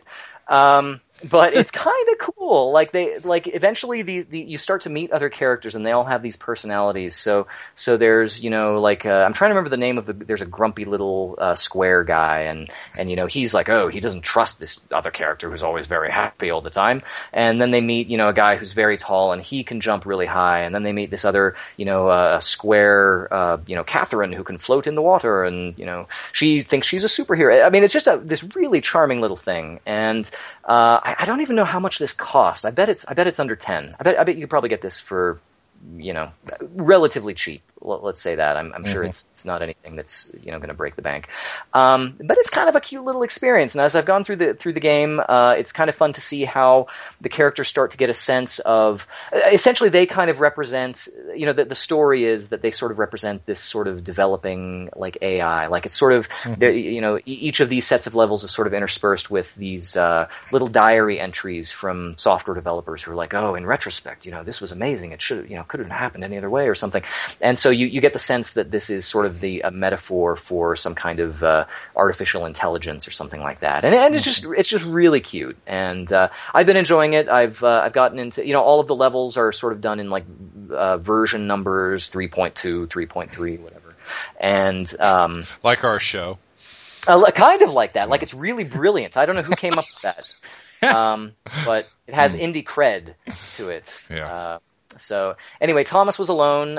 But it's kind of cool. Eventually you start to meet other characters and they all have these personalities. So there's, I'm trying to remember the name of there's a grumpy little, square guy and he's like, he doesn't trust this other character who's always very happy all the time. And then they meet, a guy who's very tall and he can jump really high. And then they meet this other, square, Catherine who can float in the water and, she thinks she's a superhero. I mean, it's just this really charming little thing. And, I don't even know how much this cost. I bet it's under 10. I bet you could probably get this for, relatively cheap. Let's say that. I'm sure it's not anything that's, going to break the bank. But it's kind of a cute little experience. And as I've gone through the game, it's kind of fun to see how the characters start to get a sense of, essentially they kind of represent, the story is that they sort of represent this sort of developing like AI. Like it's sort of, each of these sets of levels is sort of interspersed with these, little diary entries from software developers who are like, in retrospect, this was amazing. It should, could have happened any other way or something. And so you get the sense that this is sort of a metaphor for some kind of artificial intelligence or something like that, and it's just really cute. And I've been enjoying it. I've gotten into all of the levels are sort of done in like version numbers 3.2, 3.3, whatever, and like our show, kind of like that. Like it's really brilliant. I don't know who came up with that, but it has indie cred to it. Yeah. So anyway, Thomas Was Alone.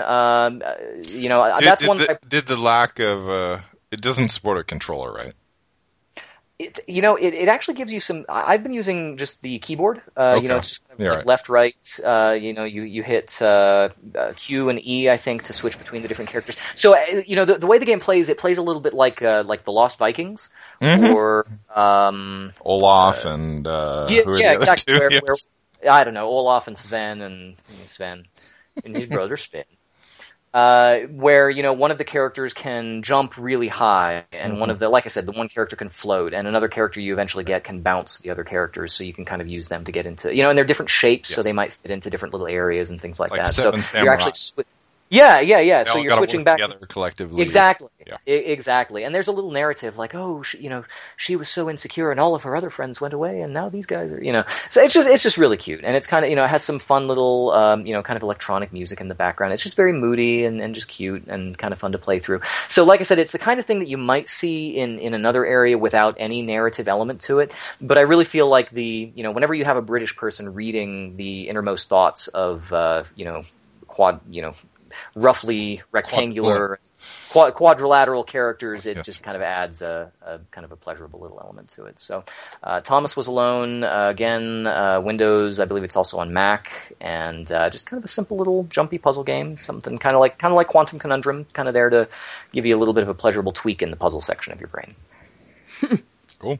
That's one. Did the lack of it doesn't support a controller, right? It actually gives you some. I've been using just the keyboard. Okay. It's just like left, right. You hit Q and E, I think, to switch between the different characters. So the way the game plays, it plays a little bit like the Lost Vikings or Olaf and exactly. Where, I don't know, Olaf and Sven and his brother Sven. Where, one of the characters can jump really high, and one of the, like I said, the one character can float, and another character you eventually get can bounce the other characters, so you can kind of use them to get into, and they're different shapes, so they might fit into different little areas and things like that. So you're actually Yeah. So you're switching back together collectively. Exactly. Yeah. Exactly. And there's a little narrative like, she was so insecure and all of her other friends went away and now these guys are, So it's just really cute. And it's kind of, it has some fun little, kind of electronic music in the background. It's just very moody and just cute and kind of fun to play through. So like I said, it's the kind of thing that you might see in another area without any narrative element to it. But I really feel like whenever you have a British person reading the innermost thoughts of, roughly rectangular, quadrilateral characters, it just kind of adds a kind of a pleasurable little element to it. So Thomas Was Alone, again, Windows, I believe it's also on Mac, and just kind of a simple little jumpy puzzle game, something kind of like Quantum Conundrum, kind of there to give you a little bit of a pleasurable tweak in the puzzle section of your brain. Cool.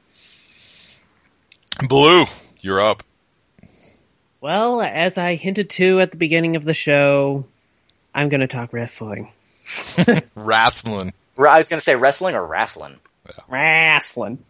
Blue, you're up. Well, as I hinted to at the beginning of the show, I'm going to talk wrestling. Wrestling. I was going to say wrestling or wrestling. Yeah. Wrestling.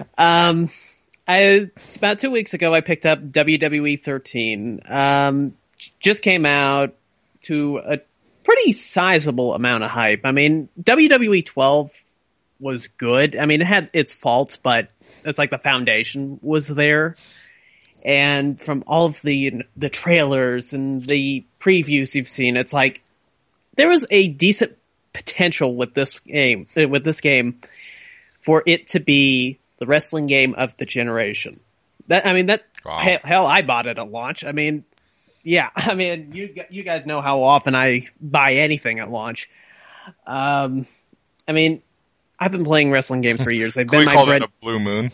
It's about 2 weeks ago I picked up WWE 13. Just came out to a pretty sizable amount of hype. I mean, WWE 12 was good. I mean, it had its faults, but it's like the foundation was there. And from all of the trailers and the previews you've seen, it's like there was a decent potential with this game for it to be the wrestling game of the generation. Wow. Hell, I bought it at launch. I mean, yeah, I mean, you guys know how often I buy anything at launch. I mean, I've been playing wrestling games for years. They've been my bread. It a blue moon?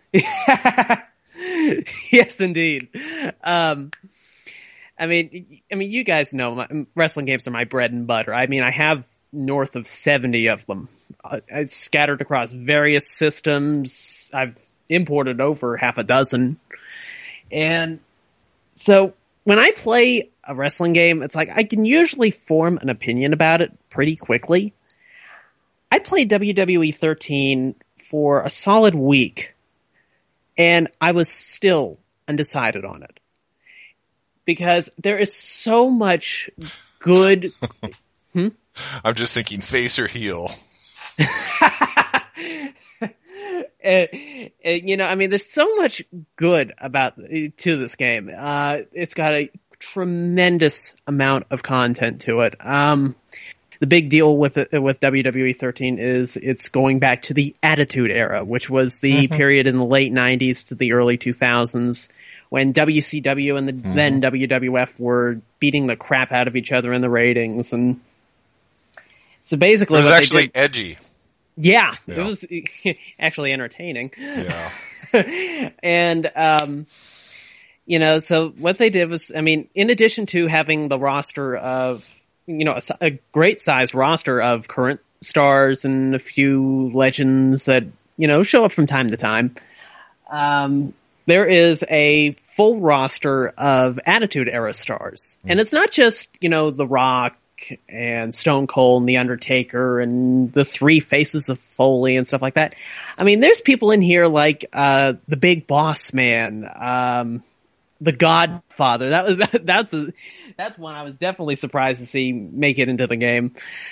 Yes, indeed. I mean, you guys know wrestling games are my bread and butter. I mean, I have north of 70 of them, scattered across various systems. I've imported over half a dozen, and so when I play a wrestling game, it's like I can usually form an opinion about it pretty quickly. I played WWE 13 for a solid week, and I was still undecided on it. Because there is so much good... I'm just thinking face or heel. I mean, there's so much good to this game. It's got a tremendous amount of content to it. The big deal with WWE 13 is it's going back to the Attitude Era, which was the period in the late 90s to the early 2000s when WCW and then WWF were beating the crap out of each other in the ratings. And so basically, it was actually edgy. Yeah, it was actually entertaining. Yeah. And, so what they did was, I mean, in addition to having the roster of, a great sized roster of current stars and a few legends that, show up from time to time, there is a full roster of Attitude Era stars. And it's not just, The Rock and Stone Cold and The Undertaker and the three faces of Foley and stuff like that. I mean, there's people in here like the Big Boss Man, the Godfather. That's one I was definitely surprised to see make it into the game.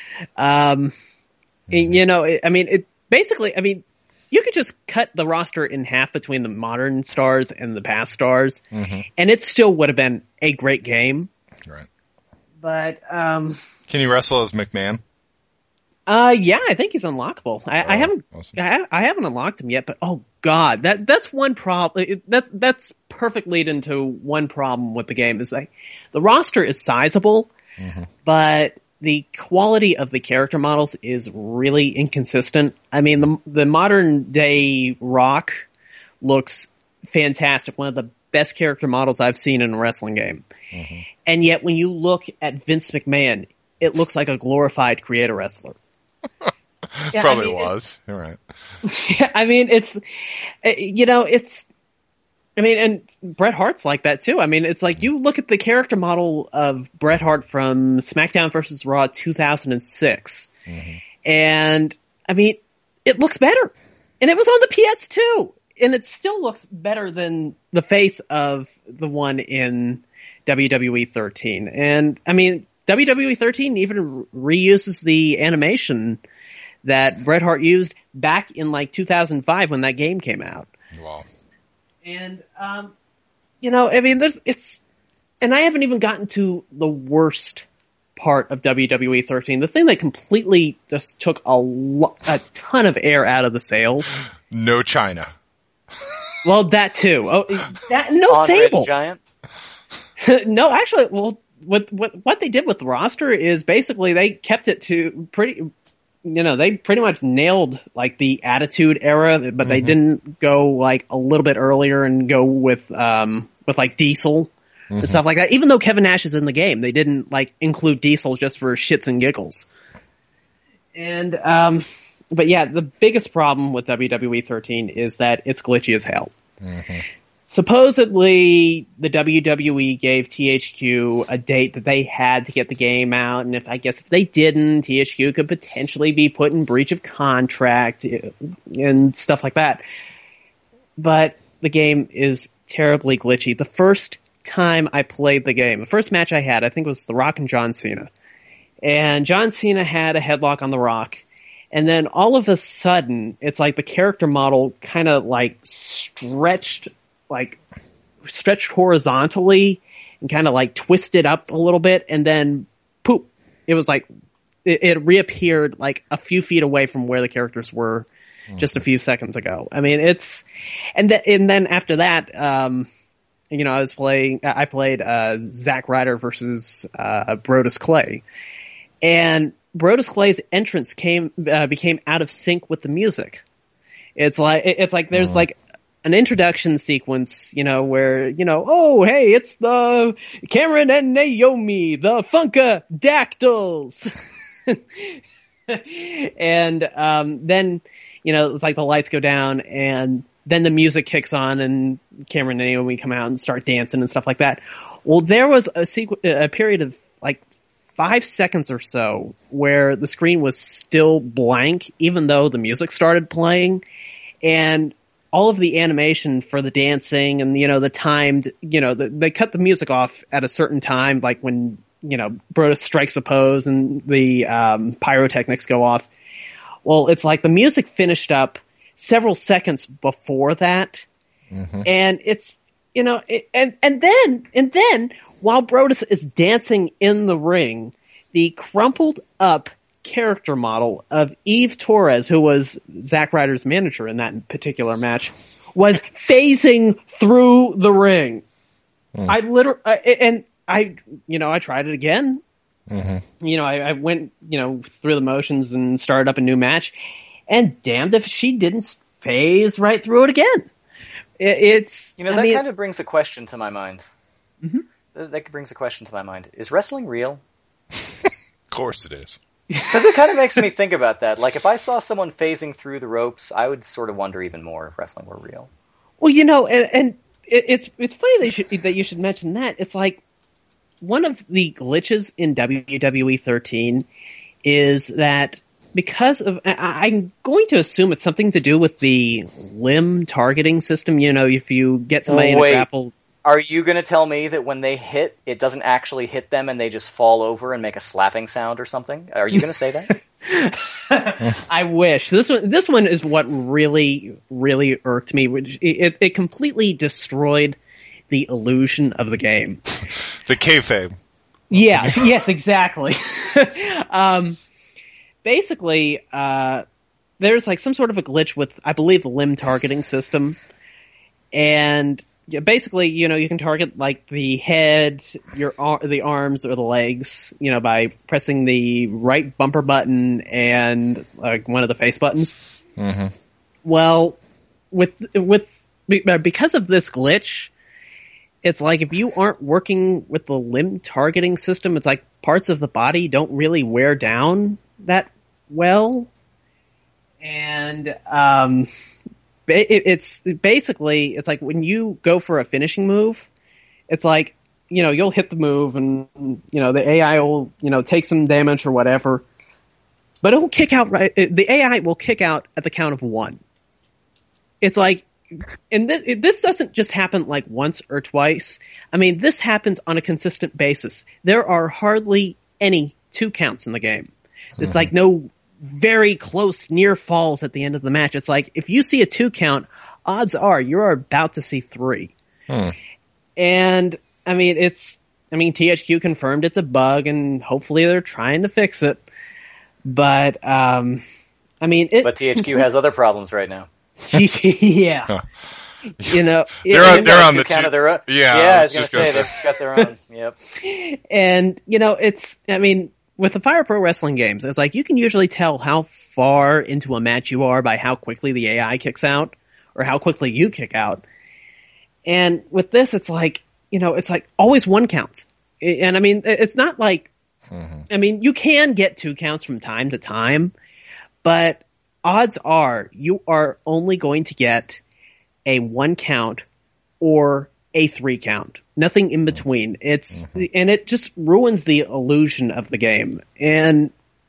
You could just cut the roster in half between the modern stars and the past stars, and it still would have been a great game. Right. But can you wrestle as McMahon? Yeah, I think he's unlockable. I haven't awesome. I haven't unlocked him yet, but oh god, that's one problem. That's perfect lead into one problem with the game is like the roster is sizable, but the quality of the character models is really inconsistent. I mean, the modern day Rock looks fantastic. One of the best character models I've seen in a wrestling game. And yet when you look at Vince McMahon, it looks like a glorified creator wrestler. Yeah, probably was. You're right. Yeah, I mean, and Bret Hart's like that too. I mean, it's like you look at the character model of Bret Hart from SmackDown vs. Raw 2006, and I mean, it looks better. And it was on the PS2, and it still looks better than the face of the one in WWE 13. And I mean, WWE 13 even reuses the animation that Bret Hart used back in like 2005 when that game came out. Wow. And, I mean, and I haven't even gotten to the worst part of WWE 13. The thing that completely just took a ton of air out of the sails. No China. Well, that too. Oh, no Andre Sable. the Giant? No, actually, well, what they did with the roster is basically they kept it to pretty. They pretty much nailed like the Attitude Era, but they didn't go like a little bit earlier and go with like Diesel and stuff like that. Even though Kevin Nash is in the game, they didn't like include Diesel just for shits and giggles. And but yeah, the biggest problem with WWE 13 is that it's glitchy as hell. Supposedly, the WWE gave THQ a date that they had to get the game out, and if they didn't, THQ could potentially be put in breach of contract and stuff like that. But the game is terribly glitchy. The first time I played the game, the first match I had, I think was The Rock and John Cena. And John Cena had a headlock on The Rock, and then all of a sudden, it's like the character model kind of like stretched horizontally and kind of like twisted up a little bit, and then poop, it was like it reappeared like a few feet away from where the characters were just a few seconds ago. I mean, and then after that, I played Zack Ryder versus Brodus Clay, and Brodus Clay's entrance became out of sync with the music. It's like there's like an introduction sequence, where, oh, hey, it's the Cameron and Naomi, the Funkadactyls. And then, it's like the lights go down and then the music kicks on and Cameron and Naomi come out and start dancing and stuff like that. Well, there was a period of like 5 seconds or so where the screen was still blank, even though the music started playing. And all of the animation for the dancing and, the timed, they cut the music off at a certain time, like when, Brodus strikes a pose and the pyrotechnics go off. Well, it's like the music finished up several seconds before that. And it's, and then while Brodus is dancing in the ring, the crumpled up character model of Eve Torres, who was Zack Ryder's manager in that particular match, was phasing through the ring. I tried it again. I went, through the motions and started up a new match, and damned if she didn't phase right through it again. Kind of brings a question to my mind. That brings a question to my mind. Is wrestling real? Of course it is. Because it kind of makes me think about that. Like, if I saw someone phasing through the ropes, I would sort of wonder even more if wrestling were real. Well, and it's funny that you should mention that. It's like one of the glitches in WWE 13 is that because of, I'm going to assume it's something to do with the limb targeting system. If you get somebody in a grapple. Are you going to tell me that when they hit, it doesn't actually hit them and they just fall over and make a slapping sound or something? Are you going to say that? I wish. This one is what really, really irked me. It completely destroyed the illusion of the game. The kayfabe. Yes, exactly. Basically, there's like some sort of a glitch with, I believe, the limb targeting system. And basically, you can target like the head, the arms, or the legs, by pressing the right bumper button and like one of the face buttons. Well, because of this glitch, it's like if you aren't working with the limb targeting system, it's like parts of the body don't really wear down that well, and it's like when you go for a finishing move, it's like, you'll hit the move and, the AI will, take some damage or whatever, but it'll kick out the AI will kick out at the count of 1. It's like, and this doesn't just happen like once or twice. I mean, this happens on a consistent basis. There are hardly any 2 counts in the game. It's like no very close near falls at the end of the match. It's like if you see a 2 count, odds are you're about to see 3. And THQ confirmed it's a bug, and hopefully they're trying to fix it. But but THQ has other problems right now. Yeah. They're on the count of their own. Yeah, I was going to say they've got their own. Yep. And with the Fire Pro Wrestling games, it's like you can usually tell how far into a match you are by how quickly the AI kicks out or how quickly you kick out. And with this, it's like always one count. And I mean, it's not like, you can get 2 counts from time to time, but odds are you are only going to get a 1 count or a 3 count. Nothing in between. And it just ruins the illusion of the game. And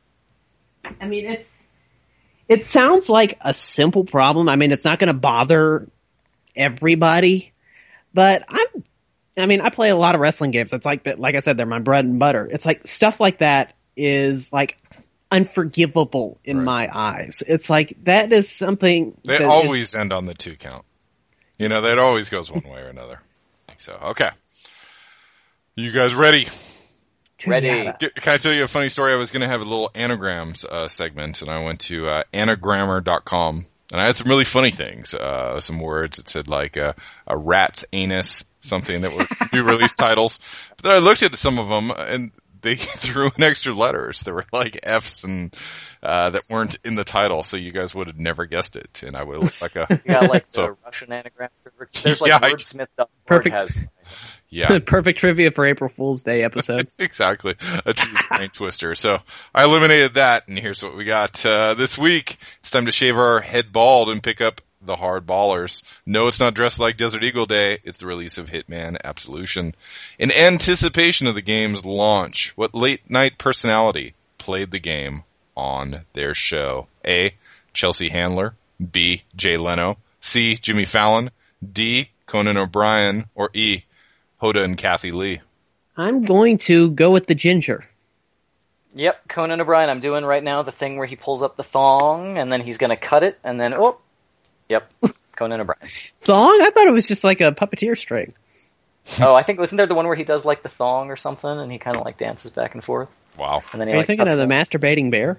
I mean, it sounds like a simple problem. I mean, it's not going to bother everybody, but I play a lot of wrestling games. It's like that. Like I said, they're my bread and butter. It's like stuff like that is like unforgivable in my eyes. It's like that is something they always end on the 2 count. That always goes one way or another. So, okay. You guys ready? Ready. Can I tell you a funny story? I was going to have a little anagrams segment, and I went to anagrammer.com, and I had some really funny things. Some words that said like a rat's anus, something that were new release titles. But then I looked at some of them, and they threw in extra letters. There were like F's and that weren't in the title, so you guys would have never guessed it, and I would have looked like a the Russian anagram. There's like wordsmith.org perfect. Has. Yeah, perfect trivia for April Fool's Day episode. Exactly, a true brain twister. So I eliminated that, and here's what we got this week. It's time to shave our head bald and pick up the hard ballers. No, it's not Dressed Like Desert Eagle Day. It's the release of Hitman Absolution. In anticipation of the game's launch, what late-night personality played the game on their show? A. Chelsea Handler. B. Jay Leno. C. Jimmy Fallon. D. Conan O'Brien. Or E. Hoda and Kathy Lee. I'm going to go with the ginger. Yep, Conan O'Brien. I'm doing right now the thing where he pulls up the thong, and then he's going to cut it, and then, yep, Conan O'Brien. Thong? I thought it was just like a puppeteer string. I think, wasn't there the one where he does like the thong or something, and he kind of like dances back and forth? Wow. And then Are you thinking of the masturbating bear?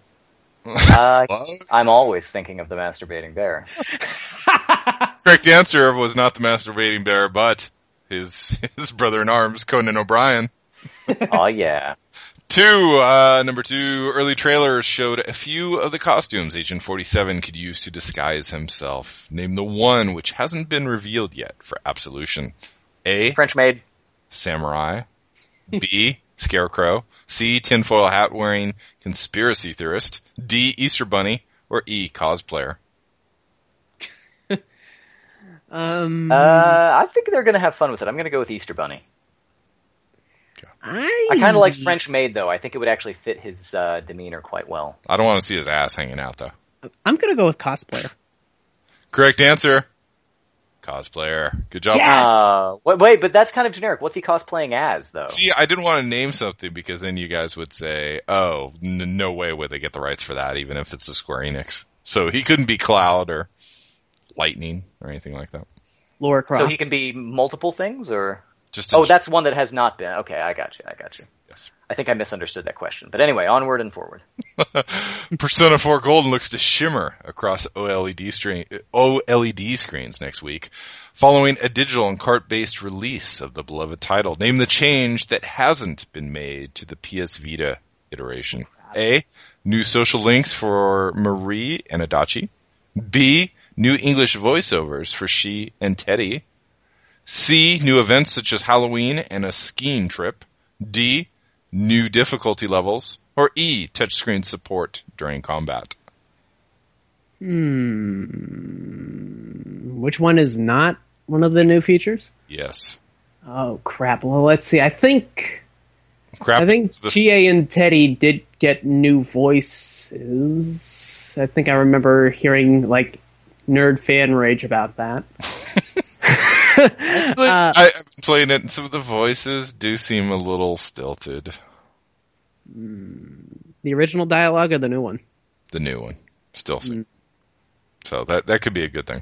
I'm always thinking of the masturbating bear. Correct answer was not the masturbating bear, but his brother-in-arms, Conan O'Brien. Oh, yeah. Number 2, early trailers showed a few of the costumes Agent 47 could use to disguise himself. Name the one which hasn't been revealed yet for Absolution. A. French maid. Samurai. B. Scarecrow. C. Tinfoil hat wearing conspiracy theorist. D. Easter bunny. Or E. Cosplayer. I think they're going to have fun with it. I'm going to go with Easter bunny. I kind of like French maid, though. I think it would actually fit his demeanor quite well. I don't want to see his ass hanging out, though. I'm going to go with cosplayer. Correct answer. Cosplayer. Good job. Yes! Wait, but that's kind of generic. What's he cosplaying as, though? See, I didn't want to name something because then you guys would say, oh, no way would they get the rights for that, even if it's a Square Enix. So he couldn't be Cloud or Lightning or anything like that. Laura Croft. So he can be multiple things, or? Just that's one that has not been. Okay, I got you. Yes. I think I misunderstood that question. But anyway, onward and forward. Persona 4 Golden looks to shimmer across OLED screens next week, following a digital and cart-based release of the beloved title. Name the change that hasn't been made to the PS Vita iteration. A. New social links for Marie and Adachi. B. New English voiceovers for She and Teddy. C. New events such as Halloween and a skiing trip. D. New difficulty levels. Or E. Touchscreen support during combat. Which one is not one of the new features? Yes. Oh, crap. Well, let's see. I think Crap. GA and Teddy did get new voices. I think I remember hearing, like, nerd fan rage about that. Actually, I'm playing it, and some of the voices do seem a little stilted. The original dialogue or the new one? The new one. Still same. So that could be a good thing.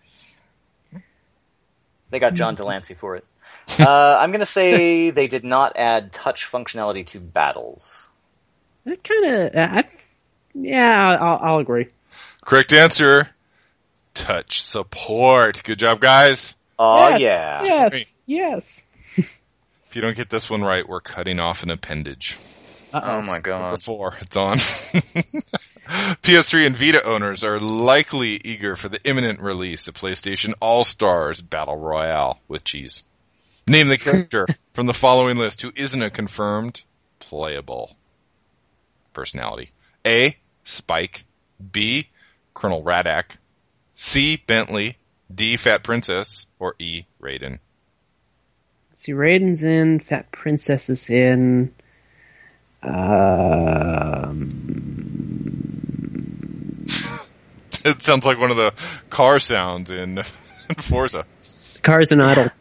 They got John Delancey for it. I'm going to say they did not add touch functionality to battles. That kind of... I'll agree. Correct answer. touch support. Good job, guys. Oh, yes, yeah. Yes. If you don't get this one right, we're cutting off an appendage. Uh-oh. Oh, my God. Before it's on. PS3 and Vita owners are likely eager for the imminent release of PlayStation All-Stars Battle Royale with cheese. Name the character from the following list who isn't a confirmed playable personality. A. Spike. B. Colonel Radak. C. Bentley. D. Fat Princess. Or E. Raiden. See, Raiden's in, Fat Princess is in. It sounds like one of the car sounds in Forza. Cars and Idle.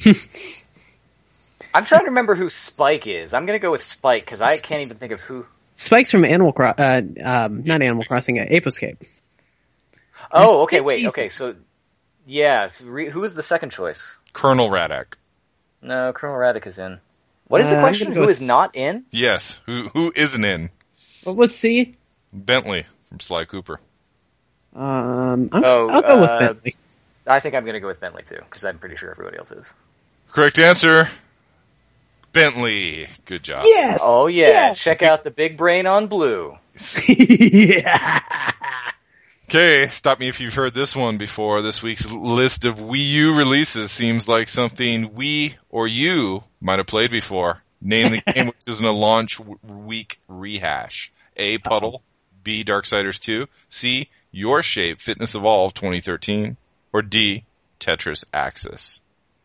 I'm trying to remember who Spike is. I'm going to go with Spike because I can't even think of who. Spike's from not Animal Crossing, Ape Escape. Oh, okay, wait. Okay, so, yeah. So who was the second choice? Colonel Radak. No, Colonel Radak is in. What is the question? Who is not in? Yes. Who isn't in? What was C? Bentley from Sly Cooper. I'll go with Bentley. I think I'm going to go with Bentley, too, because I'm pretty sure everybody else is. Correct answer. Bentley. Good job. Yes! Oh, yeah. Yes! Check out the big brain on blue. Yeah! Okay, stop me if you've heard this one before. This week's list of Wii U releases seems like something we or you might have played before. Name the game which isn't a launch week rehash. A. Puddle. B. Darksiders 2. C. Your Shape Fitness Evolved 2013. Or D. Tetris Axis.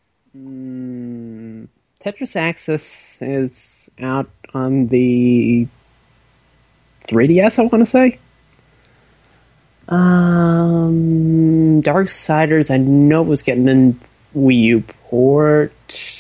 Tetris Axis is out on the 3DS, I want to say. Darksiders, I know was getting a Wii U port.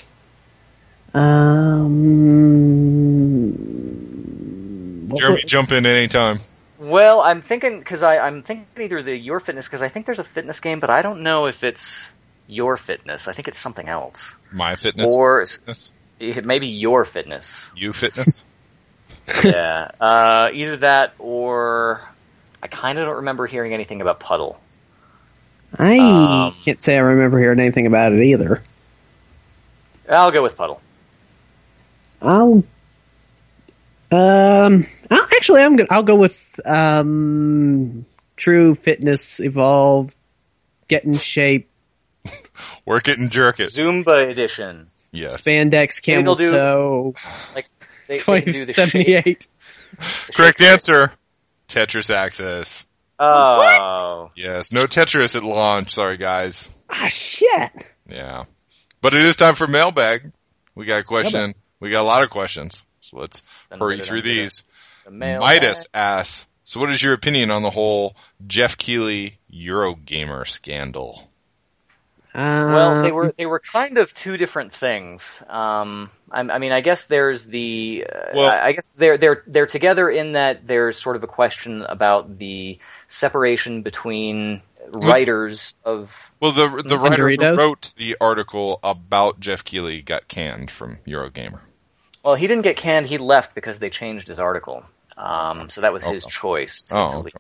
Jeremy, jump in anytime. Well, I'm thinking, because I'm thinking either the Your Fitness, because I think there's a fitness game, but I don't know if it's Your Fitness. I think it's something else. My Fitness? Or Fitness? maybe Your Fitness. You Fitness? Yeah. Either that or I kind of don't remember hearing anything about Puddle. I can't say I remember hearing anything about it either. I'll go with Puddle. I'll go with True Fitness Evolve, Get in Shape, Work it and jerk it. Zumba edition. Yes. Spandex Camel Toe, Like they can do the shape. 2078. Correct answer. Tetris Axis. Oh. Yes. No Tetris at launch. Sorry, guys. Ah, shit. Yeah. But it is time for mailbag. We got a question. We got a lot of questions. So let's hurry through these. Midas asks, so what is your opinion on the whole Jeff Keighley Eurogamer scandal? Well, they were kind of two different things. I mean, I guess there's the. I guess they're together in that there's sort of a question about the separation between writers of. Well, the writer who wrote the article about Jeff Keighley got canned from Eurogamer. Well, he didn't get canned. He left because they changed his article. So that was his choice to leave.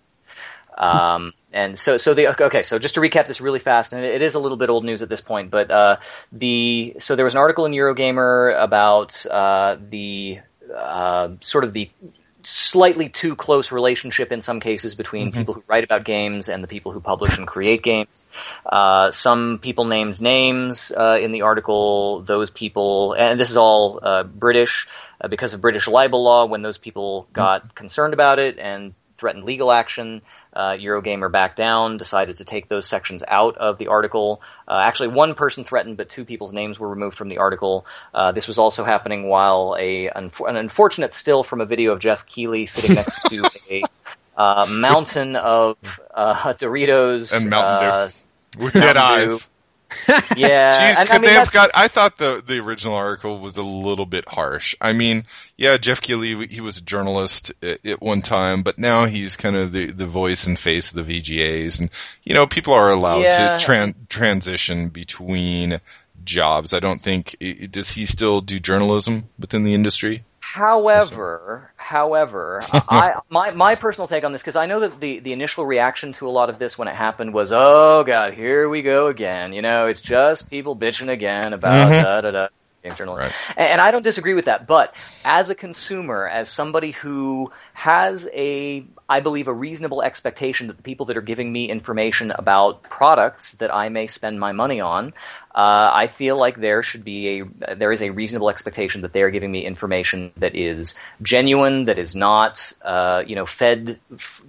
And so just to recap this really fast, and it is a little bit old news at this point, but so there was an article in Eurogamer about the sort of the slightly too close relationship in some cases between people who write about games and the people who publish and create games. Some people named names in the article. Those people, and this is all British, because of British libel law. When those people got concerned about it and threatened legal action, Eurogamer backed down, decided to take those sections out of the article. Actually, one person threatened, but two people's names were removed from the article. This was also happening while an unfortunate still from a video of Jeff Keighley sitting next to a mountain of Doritos and Mountain Dew with dead eyes. Yeah. Jeez, I thought the original article was a little bit harsh. I mean, yeah, Jeff Keighley, he was a journalist at one time, but now he's kind of the voice and face of the VGAs. And, people are allowed to transition between jobs. I don't think, does he still do journalism within the industry? However, However, my personal take on this, because I know that the initial reaction to a lot of this when it happened was, oh god, here we go again. It's just people bitching again about da-da-da. Right. And I don't disagree with that, but as a consumer, as somebody who has I believe, a reasonable expectation that the people that are giving me information about products that I may spend my money on, I feel like there is a reasonable expectation that they are giving me information that is genuine, that is not, fed,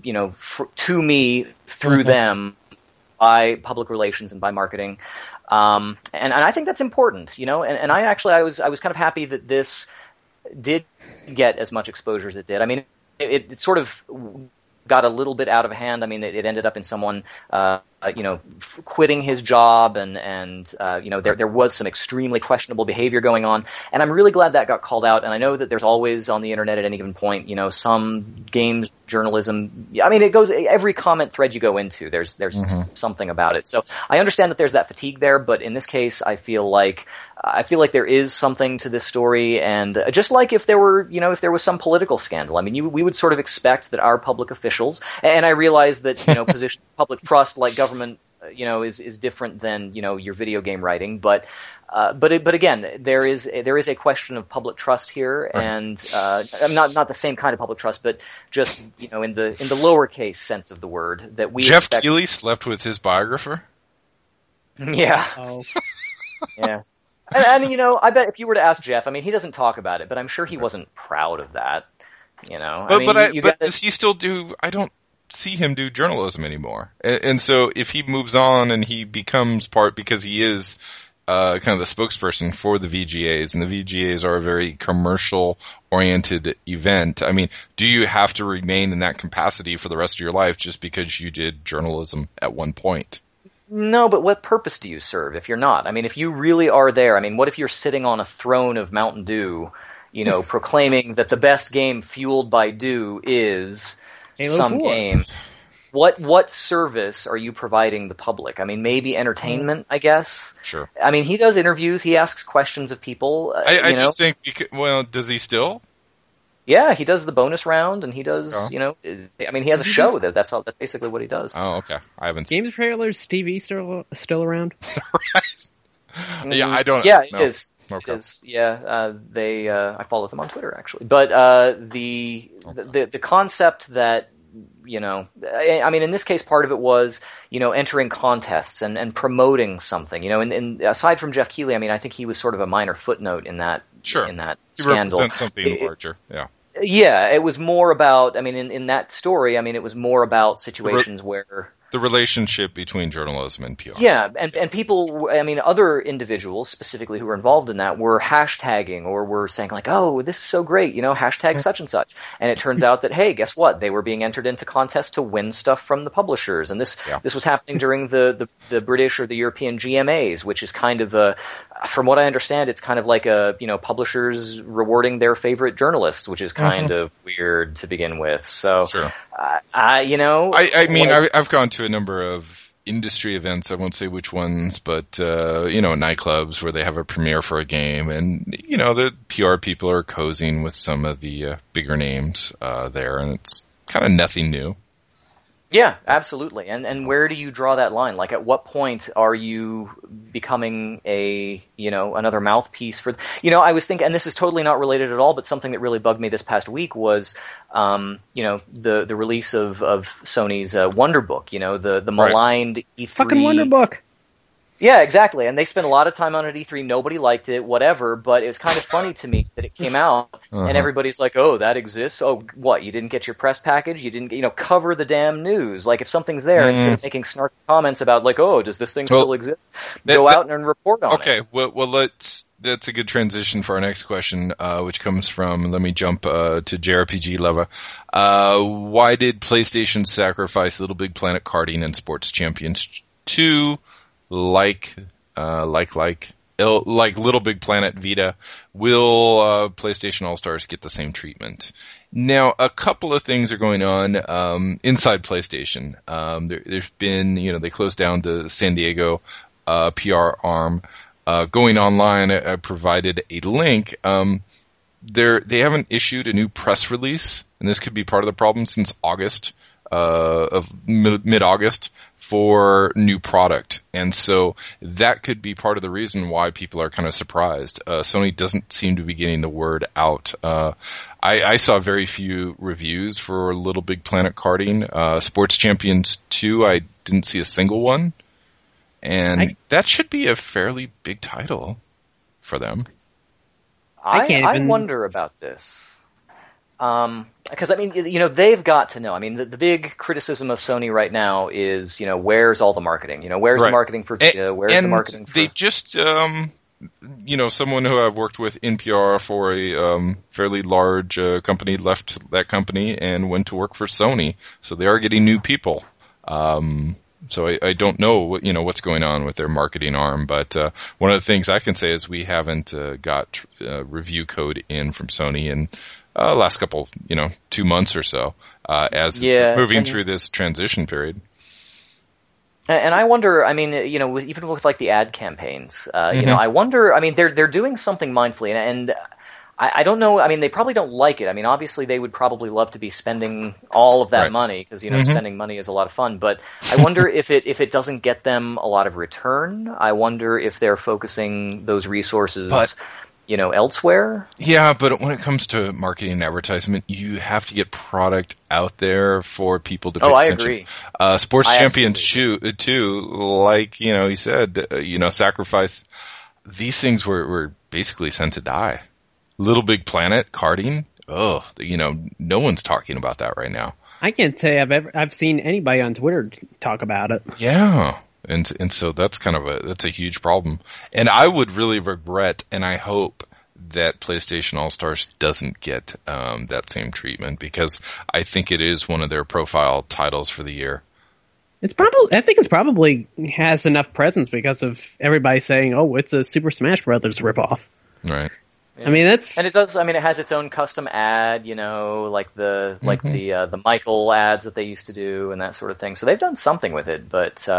to me through them by public relations and by marketing. And I think that's important, and I was kind of happy that this did get as much exposure as it did. I mean, it sort of got a little bit out of hand. I mean, it ended up in someone, quitting his job, and there was some extremely questionable behavior going on, and I'm really glad that got called out. And I know that there's always on the internet at any given point, some games journalism. I mean, it goes every comment thread you go into. There's something about it. So I understand that there's that fatigue there, but in this case, I feel like there is something to this story, and just like if there was some political scandal, I mean, we would sort of expect that our public officials, and I realize that position public trust like government is different than your video game writing, but again, there is a question of public trust here, right. And not the same kind of public trust, but just in the lowercase sense of the word that we. Jeff Keighley slept with his biographer. Yeah. Oh. Yeah. And I bet if you were to ask Jeff, I mean, he doesn't talk about it, but I'm sure he wasn't proud of that. But does he still do? I don't see him do journalism anymore. And so if he moves on and he becomes because he is kind of the spokesperson for the VGAs, and the VGAs are a very commercial-oriented event, I mean, do you have to remain in that capacity for the rest of your life just because you did journalism at one point? No, but what purpose do you serve if you're not? I mean, if you really are there, I mean, what if you're sitting on a throne of Mountain Dew, proclaiming that the best game fueled by Dew is Halo some 4. Game? What service are you providing the public? I mean, maybe entertainment, I guess. Sure. I mean, he does interviews. He asks questions of people. I just think, does he still? Yeah, he does the bonus round, and he does, I mean, he has a show that's basically what he does. Oh, okay. I haven't seen Games Trailers TV still around? Right. Yeah, I don't. Yeah, no. It is. Okay. It is. Yeah, I follow them on Twitter actually, but the concept that I mean, in this case, part of it was, entering contests and promoting something, and aside from Jeff Keighley, I mean, I think he was sort of a minor footnote in that, sure. In that he scandal. Represents something larger, yeah. Yeah, it was more about, I mean, in that story, I mean, it was more about situations where... The relationship between journalism and PR. Yeah, and people, I mean, other individuals specifically who were involved in that were hashtagging or were saying like, oh, this is so great, hashtag such and such. And it turns out that, hey, guess what? They were being entered into contests to win stuff from the publishers. And this was happening during the British or the European GMAs, which is kind of from what I understand, it's kind of like publishers rewarding their favorite journalists, which is kind of weird to begin with. So, sure. I mean, I've gone to a number of industry events. I won't say which ones, but nightclubs where they have a premiere for a game, and the PR people are cozying with some of the bigger names there, and it's kind of nothing new. Yeah, absolutely. And where do you draw that line? Like, at what point are you becoming another mouthpiece for, I was thinking, and this is totally not related at all, but something that really bugged me this past week was, the release of Sony's Wonder Book, the maligned E3. Fucking Wonder Book. Yeah, exactly. And they spent a lot of time on it at E3. Nobody liked it, whatever. But it was kind of funny to me that it came out and everybody's like, oh, that exists? Oh, what? You didn't get your press package? You didn't, cover the damn news. Like, if something's there, instead of making snarky comments about, like, oh, does this thing still exist? Go out and report on it. Okay, well, that's a good transition for our next question, which comes from, let me jump to JRPG Leva. Why did PlayStation sacrifice Little Big Planet karting and Sports Champions 2 like Little Big Planet Vita? Will PlayStation All-Stars get the same treatment? Now, a couple of things are going on inside PlayStation. There's been, they closed down the San Diego PR arm. Going online, I provided a link. they haven't issued a new press release, and this could be part of the problem since August of mid-August for new product, and so that could be part of the reason why people are kind of surprised. Sony doesn't seem to be getting the word out. I saw very few reviews for Little Big Planet karting. Sports Champions 2, I didn't see a single one, and that should be a fairly big title for them. I wonder about this. Because, I mean, you know, they've got to know. I mean, the big criticism of Sony right now is, you know, where's all the marketing? You know, where's the marketing for Vita? Where's the marketing for... They just, you know, someone who I've worked with in PR for a fairly large company left that company and went to work for Sony. So they are getting new people. So I don't know what's going on with their marketing arm, but one of the things I can say is we haven't got review code in from Sony in last couple 2 months or so as moving through this transition period. And I wonder, I mean, you know, even with like the ad campaigns, you know, I wonder, I mean, they're doing something mindfully, and I don't know. I mean, they probably don't like it. I mean, obviously, they would probably love to be spending all of that money because, you know, spending money is a lot of fun. But I wonder if it doesn't get them a lot of return. I wonder if they're focusing those resources, elsewhere. Yeah, but when it comes to marketing and advertisement, you have to get product out there for people to pay attention. I agree. Sports Champions 2, like, he said, sacrifice. These things were basically sent to die. Little Big Planet karting. Oh, no one's talking about that right now. I can't say I've seen anybody on Twitter talk about it. Yeah, and so that's that's a huge problem. And I would really regret, and I hope that PlayStation All Stars doesn't get that same treatment, because I think it is one of their profile titles for the year. I think it's probably has enough presence because of everybody saying, "Oh, it's a Super Smash Brothers ripoff." Right. I mean, it does. I mean, it has its own custom ad, like the Michael ads that they used to do and that sort of thing. So they've done something with it, but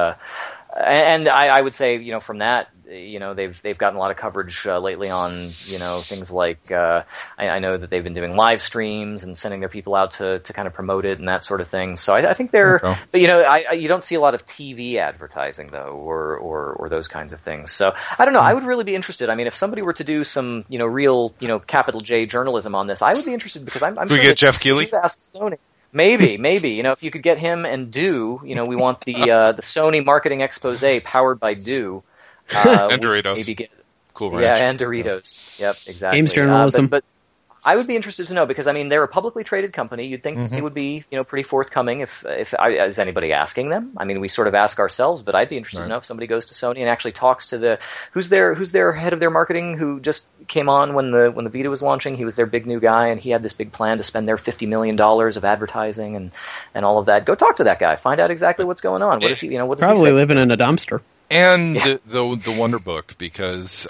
and I would say, from that, they've gotten a lot of coverage lately on, things like I know that they've been doing live streams and sending their people out to kind of promote it and that sort of thing. So I think they're, but you don't see a lot of TV advertising though, or those kinds of things. So I don't know. I would really be interested. I mean, if somebody were to do some, real, capital J journalism on this, I would be interested, because I'm sure we get Jeff Keighley? Ask Sony. Maybe, if you could get him and Do, we want the Sony marketing expose powered by Do. And Doritos. Maybe get, Cool Ranch. Yeah, and Doritos. Yep, exactly. Games journalism. But I would be interested to know, because I mean, they're a publicly traded company. You'd think they would be, pretty forthcoming if is anybody asking them? I mean, we sort of ask ourselves, but I'd be interested to know if somebody goes to Sony and actually talks to who's their head of their marketing, who just came on when the Vita was launching. He was their big new guy, and he had this big plan to spend their $50 million of advertising and all of that. Go talk to that guy. Find out exactly what's going on. What is he? What does probably he say? Living in a dumpster. And the Wonder Book, because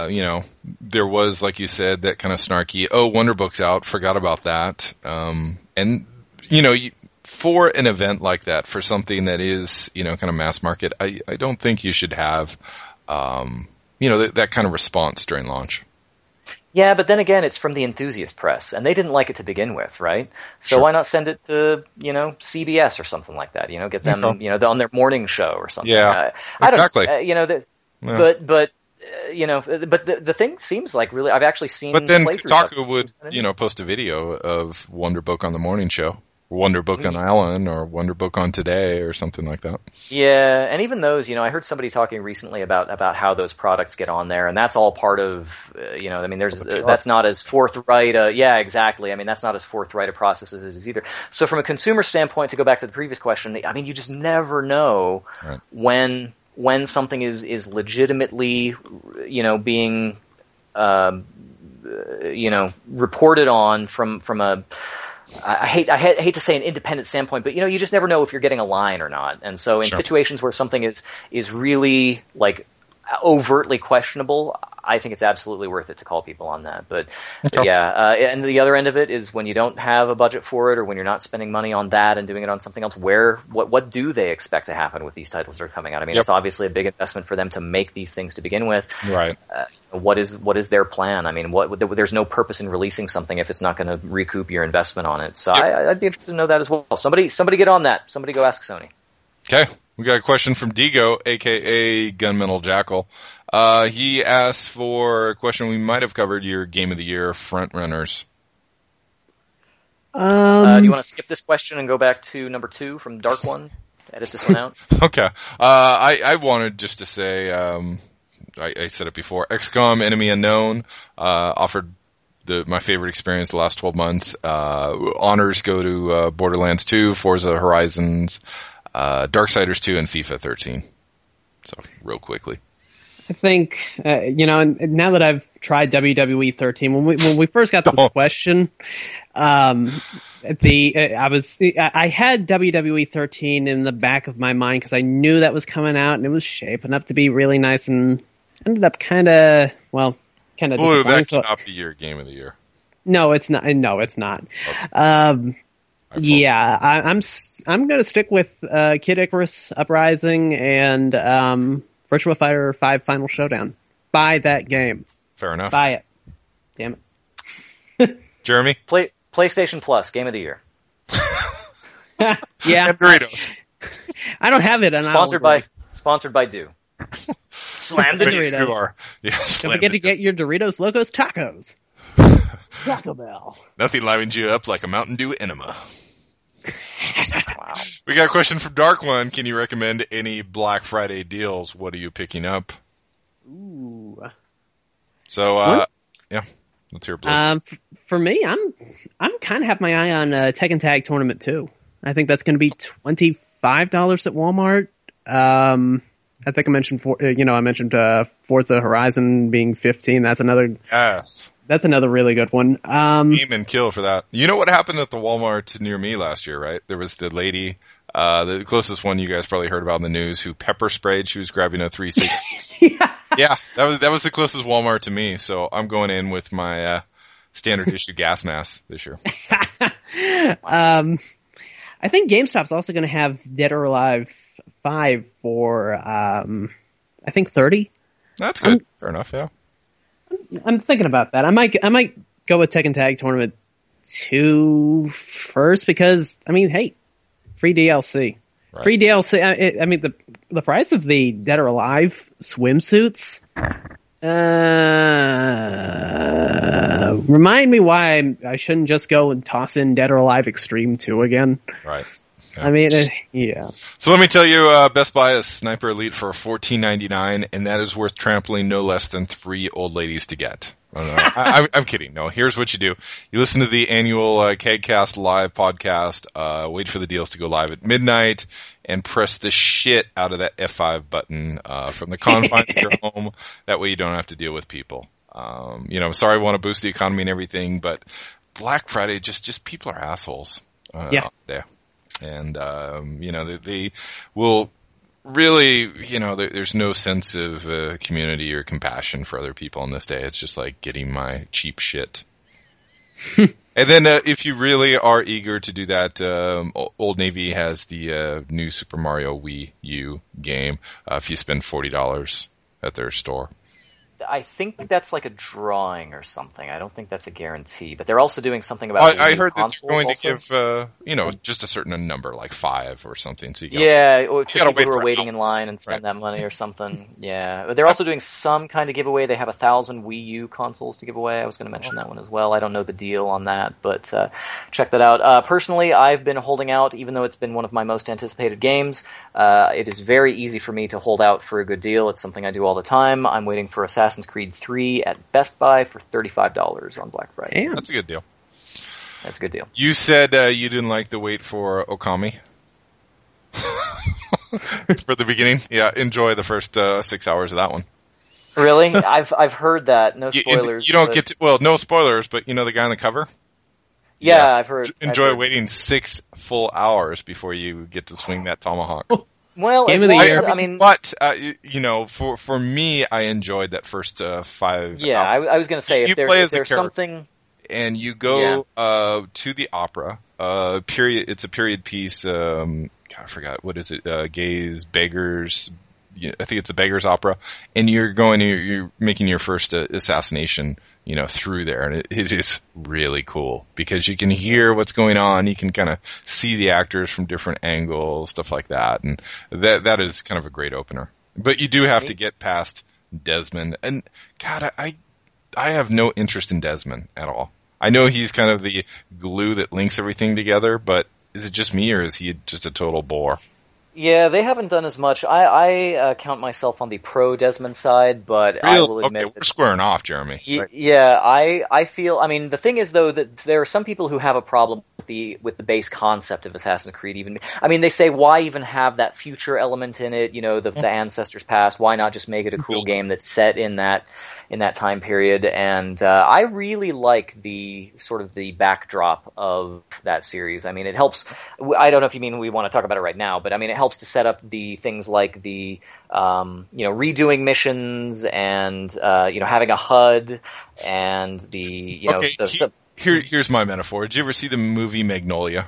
there was, like you said, that kind of snarky, Wonder Book's out, forgot about that. And for an event like that, for something that is kind of mass market, I don't think you should have that kind of response during launch. Yeah, but then again, it's from the enthusiast press, and they didn't like it to begin with, right? So why not send it to, CBS or something like that? Get them, on their morning show or something. Yeah, exactly. But the thing seems like really, I've actually seen. But then Kotaku would, post a video of Wonder Book on the morning show, Wonder Book on Ellen, or Wonder Book on Today, or something like that. Yeah, and even those, I heard somebody talking recently about how those products get on there, and that's all part of, I mean, that's not as forthright. Yeah, exactly. I mean, that's not as forthright a process as it is either. So from a consumer standpoint, to go back to the previous question, I mean, you just never know when something is legitimately, being, reported on from a. I hate to say an independent standpoint, but you just never know if you're getting a line or not. And so in situations where something is really like overtly questionable, I think it's absolutely worth it to call people on that. But and the other end of it is when you don't have a budget for it, or when you're not spending money on that and doing it on something else. What do they expect to happen with these titles that are coming out? I mean, it's obviously a big investment for them to make these things to begin with. Right. what is their plan? I mean, there's no purpose in releasing something if it's not going to recoup your investment on it. So Yep. I'd be interested to know that as well. Somebody get on that. Somebody go ask Sony. Okay, we got a question from Digo, aka Gunmetal Jackal. He asked for a question we might have covered, your Game of the Year front runners. Do you want to skip this question and go back to number 2 from Dark One? Edit this one out. Okay. I wanted just to say, I said it before, XCOM Enemy Unknown offered my favorite experience the last 12 months. Honors go to Borderlands 2, Forza Horizons, Darksiders 2, and FIFA 13. So, real quickly. I think, and now that I've tried WWE 13, when we first got this question, I had WWE 13 in the back of my mind because I knew that was coming out and it was shaping up to be really nice, and ended up kind of Ooh, disappointing. that cannot be your Game of the Year. No, it's not. No, it's not. Okay. Yeah, I'm going to stick with Kid Icarus Uprising and Virtua Fighter 5 Final Showdown. Buy that game. Fair enough. Buy it. Damn it. Jeremy? PlayStation Plus Game of the Year. Yeah. And Doritos. I don't have it. Sponsored by Do. Slam the Doritos. Yes. Don't forget to get your Doritos Locos Tacos. Taco Bell. Nothing livens you up like a Mountain Dew enema. Wow. We got a question from Dark One. Can you recommend any Black Friday deals? What are you picking up? Ooh. So, yeah, let's hear Blue. For me, I'm kind of have my eye on Tekken Tag Tournament 2. I think that's going to be $25 at Walmart. I think I mentioned Forza Horizon being 15. That's another. Yes. That's another really good one. Aim and kill for that. You know what happened at the Walmart near me last year, right? There was the lady, the closest one you guys probably heard about in the news, who pepper sprayed. She was grabbing a 360. Yeah, that was the closest Walmart to me. So I'm going in with my standard issue gas mask this year. I think GameStop's also going to have Dead or Alive 5 for I think 30. That's good. Fair enough. Yeah. I'm thinking about that. I might go with Tekken Tag Tournament 2 first because hey, free DLC. Right. Free DLC. The price of the Dead or Alive swimsuits. Remind me why I shouldn't just go and toss in Dead or Alive Extreme 2 again. Right. Yeah. Yeah. So let me tell you, Best Buy is Sniper Elite for $14.99, and that is worth trampling no less than 3 old ladies to get. I'm kidding. No, here's what you do. You listen to the annual KegCast live podcast, wait for the deals to go live at midnight, and press the shit out of that F5 button from the confines of your home. That way you don't have to deal with people. Sorry I want to boost the economy and everything, but Black Friday, just people are assholes. Yeah. And, they will really, there's no sense of community or compassion for other people on this day. It's just like getting my cheap shit. And then if you really are eager to do that, Old Navy has the new Super Mario Wii U game if you spend $40 at their store. I think that's like a drawing or something. I don't think that's a guarantee. But they're also doing something about. I heard that they're going also. to give, just a certain number, like 5 or something. So or just people who are waiting hours. in line and spend that money or something. Yeah, but they're also doing some kind of giveaway. They have 1,000 Wii U consoles to give away. I was going to mention that one as well. I don't know the deal on that, but check that out. Personally, I've been holding out, even though it's been one of my most anticipated games. It is very easy for me to hold out for a good deal. It's something I do all the time. I'm waiting for Assassin's Creed 3 at Best Buy for $35 on Black Friday. Damn. That's a good deal. That's a good deal. You said you didn't like the wait for Okami for the beginning. Yeah, enjoy the first 6 hours of that one. Really? I've heard that. No spoilers. You don't get to, no spoilers, but the guy on the cover? Yeah, I've heard. Enjoy waiting 6 full hours before you get to swing that tomahawk. Well, Game of the year. But for me, I enjoyed that first 5. Yeah, hours. I was going to say if there's something, and you go to the opera. Period. It's a period piece. God, I forgot what is it. Gays, beggars, I think it's a Beggar's Opera, and you're making your first assassination, through there, and it is really cool because you can hear what's going on, you can kind of see the actors from different angles, stuff like that, and that is kind of a great opener. But you do have to get past Desmond, and God, I have no interest in Desmond at all. I know he's kind of the glue that links everything together, but is it just me, or is he just a total bore? Yeah, they haven't done as much. I count myself on the pro Desmond side, but Really? I will admit Okay, we're squaring off, Jeremy. Yeah, I feel. I mean, the thing is though that there are some people who have a problem with the base concept of Assassin's Creed. Even, I mean, they say why even have that future element in it? The ancestors past. Why not just make it a cool game that's set in that time period? And I really like the sort of the backdrop of that series. I mean, it helps. I don't know if you mean we want to talk about it right now, but I mean, it helps to set up the things like the redoing missions and having a HUD and the Okay, here's my metaphor. Did you ever see the movie Magnolia?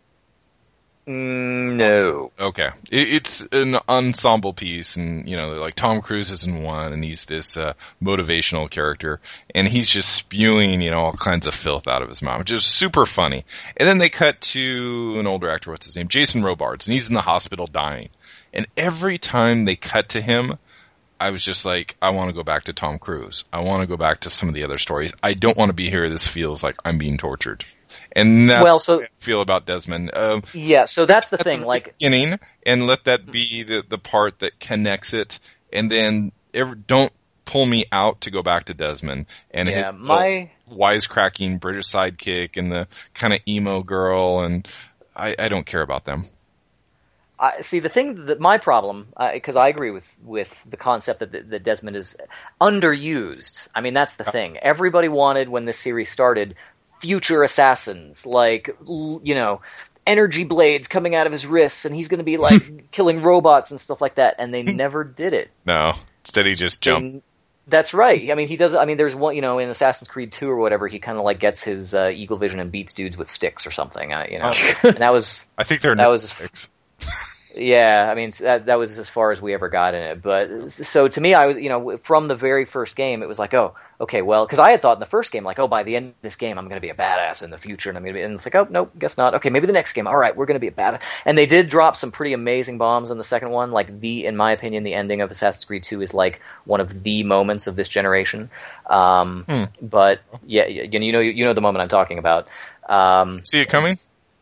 No. Okay. It's an ensemble piece, and, like Tom Cruise is in one, and he's this motivational character, and he's just spewing, all kinds of filth out of his mouth, which is super funny. And then they cut to an older actor, what's his name? Jason Robards, and he's in the hospital dying. And every time they cut to him, I was just like, I want to go back to Tom Cruise. I want to go back to some of the other stories. I don't want to be here. This feels like I'm being tortured. And that's how I feel about Desmond. So that's the thing. Like, beginning, and let that be the part that connects it, and then don't pull me out to go back to Desmond and his wisecracking British sidekick and the kind of emo girl, and I don't care about them. See, the thing that my problem, because I agree with the concept that Desmond is underused. I mean, that's the thing. Everybody wanted, when this series started, future assassins, like, energy blades coming out of his wrists, and he's going to be like killing robots and stuff like that, and they never did it. No, instead he just jumped. That's right. I mean, he does. I mean, there's one, in Assassin's Creed 2 or whatever, he kind of like gets his eagle vision and beats dudes with sticks or something. And that was. I think they're sticks. Yeah, I mean, that was as far as we ever got in it. But so to me, I was, from the very first game, it was like, oh, okay, well, because I had thought in the first game, like, oh, by the end of this game, I'm going to be a badass in the future, and it's like, oh, nope, guess not. Okay, maybe the next game, all right, we're going to be a badass. And they did drop some pretty amazing bombs in the second one. Like, in my opinion, the ending of Assassin's Creed 2 is like one of the moments of this generation. But yeah, you know the moment I'm talking about. See it coming?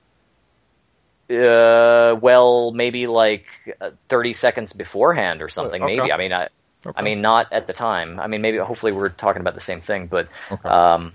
Well, maybe like 30 seconds beforehand or something. Okay. Maybe. I mean, not at the time. I mean, maybe. Hopefully, we're talking about the same thing. But then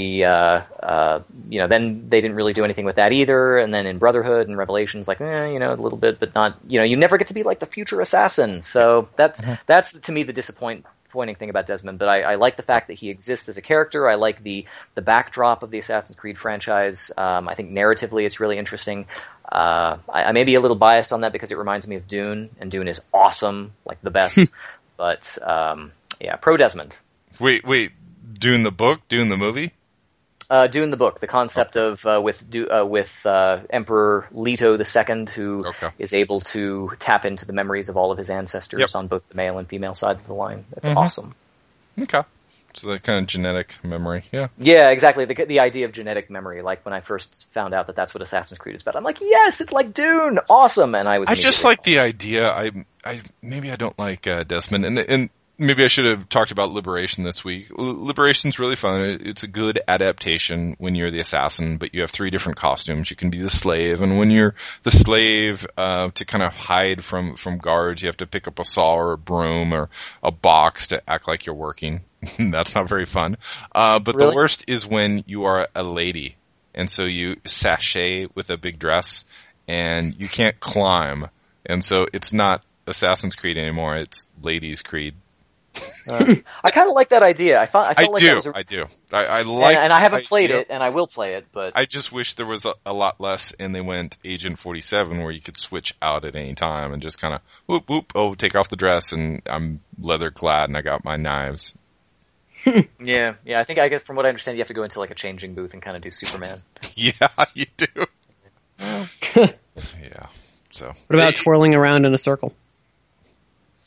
they didn't really do anything with that either. And then in Brotherhood and Revelations, like, a little bit, but not. You never get to be like the future assassin. So that's to me the disappointing thing about Desmond. But I like the fact that he exists as a character. I like the backdrop of the Assassin's Creed franchise. I think narratively it's really interesting. I may be a little biased on that because it reminds me of Dune, and Dune is awesome, like the best. But pro Desmond. Wait, Dune the book, Dune the movie? Dune the book, the concept of with Emperor Leto II, who is able to tap into the memories of all of his ancestors on both the male and female sides of the line. That's awesome. Okay. So that kind of genetic memory, yeah. Yeah, exactly. The idea of genetic memory, like when I first found out that that's what Assassin's Creed is about, I'm like, yes, it's like Dune, awesome. And I just like the idea. I maybe I don't like Desmond, and maybe I should have talked about Liberation this week. Liberation's really fun. It's a good adaptation when you're the assassin, but you have 3 different costumes. You can be the slave, and when you're the slave, to kind of hide from guards, you have to pick up a saw or a broom or a box to act like you're working. That's not very fun. But the worst is when you are a lady, and so you sashay with a big dress, and you can't climb, and so it's not Assassin's Creed anymore. It's Ladies' Creed. I kind of like that idea. I do. I like, and I haven't played it, and I will play it. But I just wish there was a lot less, and they went Agent 47, where you could switch out at any time and just kind of whoop whoop. Oh, take off the dress, and I'm leather clad, and I got my knives. Yeah. I guess from what I understand, you have to go into like a changing booth and kind of do Superman. Yeah, you do. Yeah. So what about twirling around in a circle?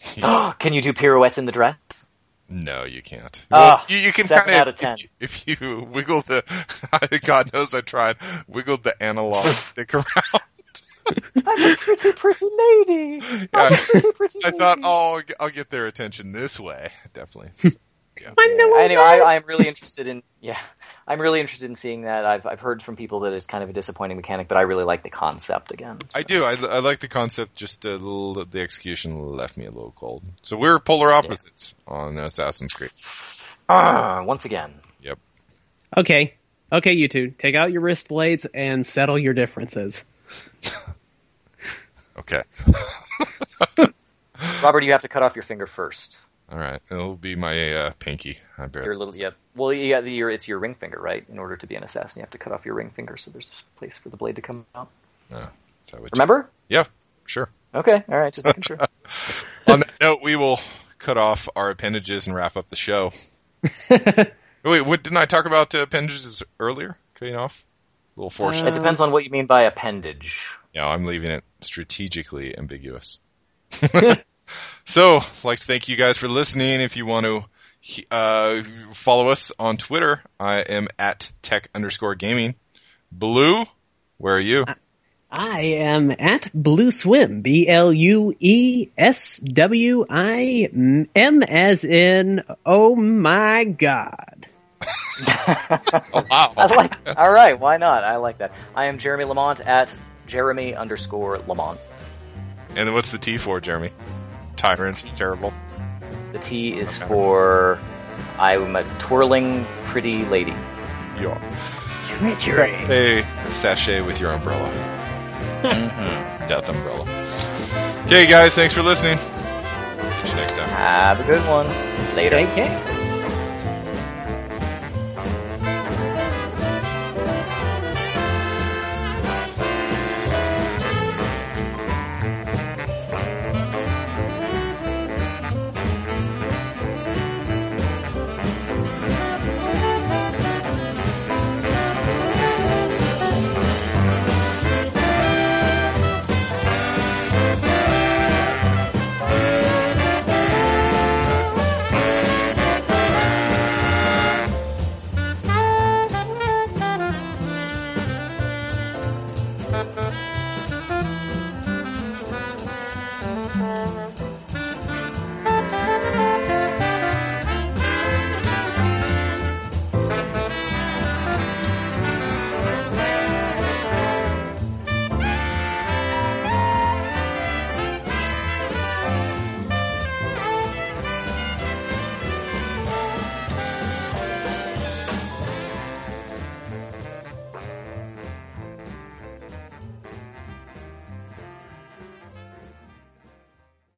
Can you do pirouettes in the dress? No, you can't. Ah, you can 7 kind out of of 10. if you wiggle the. God knows I tried wiggled the analog stick around. I'm a pretty lady. Yeah, I'm a pretty I lady. thought, I'll get their attention this way. Definitely. Yeah. Anyway, I'm really interested in I'm really interested in seeing that. I've heard from people that it's kind of a disappointing mechanic, but I really like the concept again. So. I do. I like the concept. Just a little. The execution left me a little cold. So we're polar opposites on Assassin's Creed. Once again. Yep. Okay, you two, take out your wrist blades and settle your differences. Okay. Robert, you have to cut off your finger first. All right. It'll be my pinky. I bet. Your little, Well, it's your ring finger, right? In order to be an assassin, you have to cut off your ring finger, so there's a place for the blade to come out. Oh, is that what Remember? Yeah. Sure. Okay. All right. Just making sure. On that note, we will cut off our appendages and wrap up the show. Wait, didn't I talk about appendages earlier? Cutting off? A little foreshadowing. It depends on what you mean by appendage. Yeah, I'm leaving it strategically ambiguous. So, I'd like to thank you guys for listening. If you want to follow us on Twitter, I am at tech_gaming. Blue, where are you? I am at Blue Swim, BLUESWIM, as in, oh my god. Oh, wow. All right, why not? I like that. I am Jeremy Lamont at Jeremy_Lamont. And then what's the T for, Jeremy? Tyrant, terrible. The T is for I'm a twirling pretty lady. Yeah. Treachery. Say sachet with your umbrella. Mm-hmm. Death umbrella. Okay, guys, thanks for listening. Catch you next time. Have a good one. Later. Take care.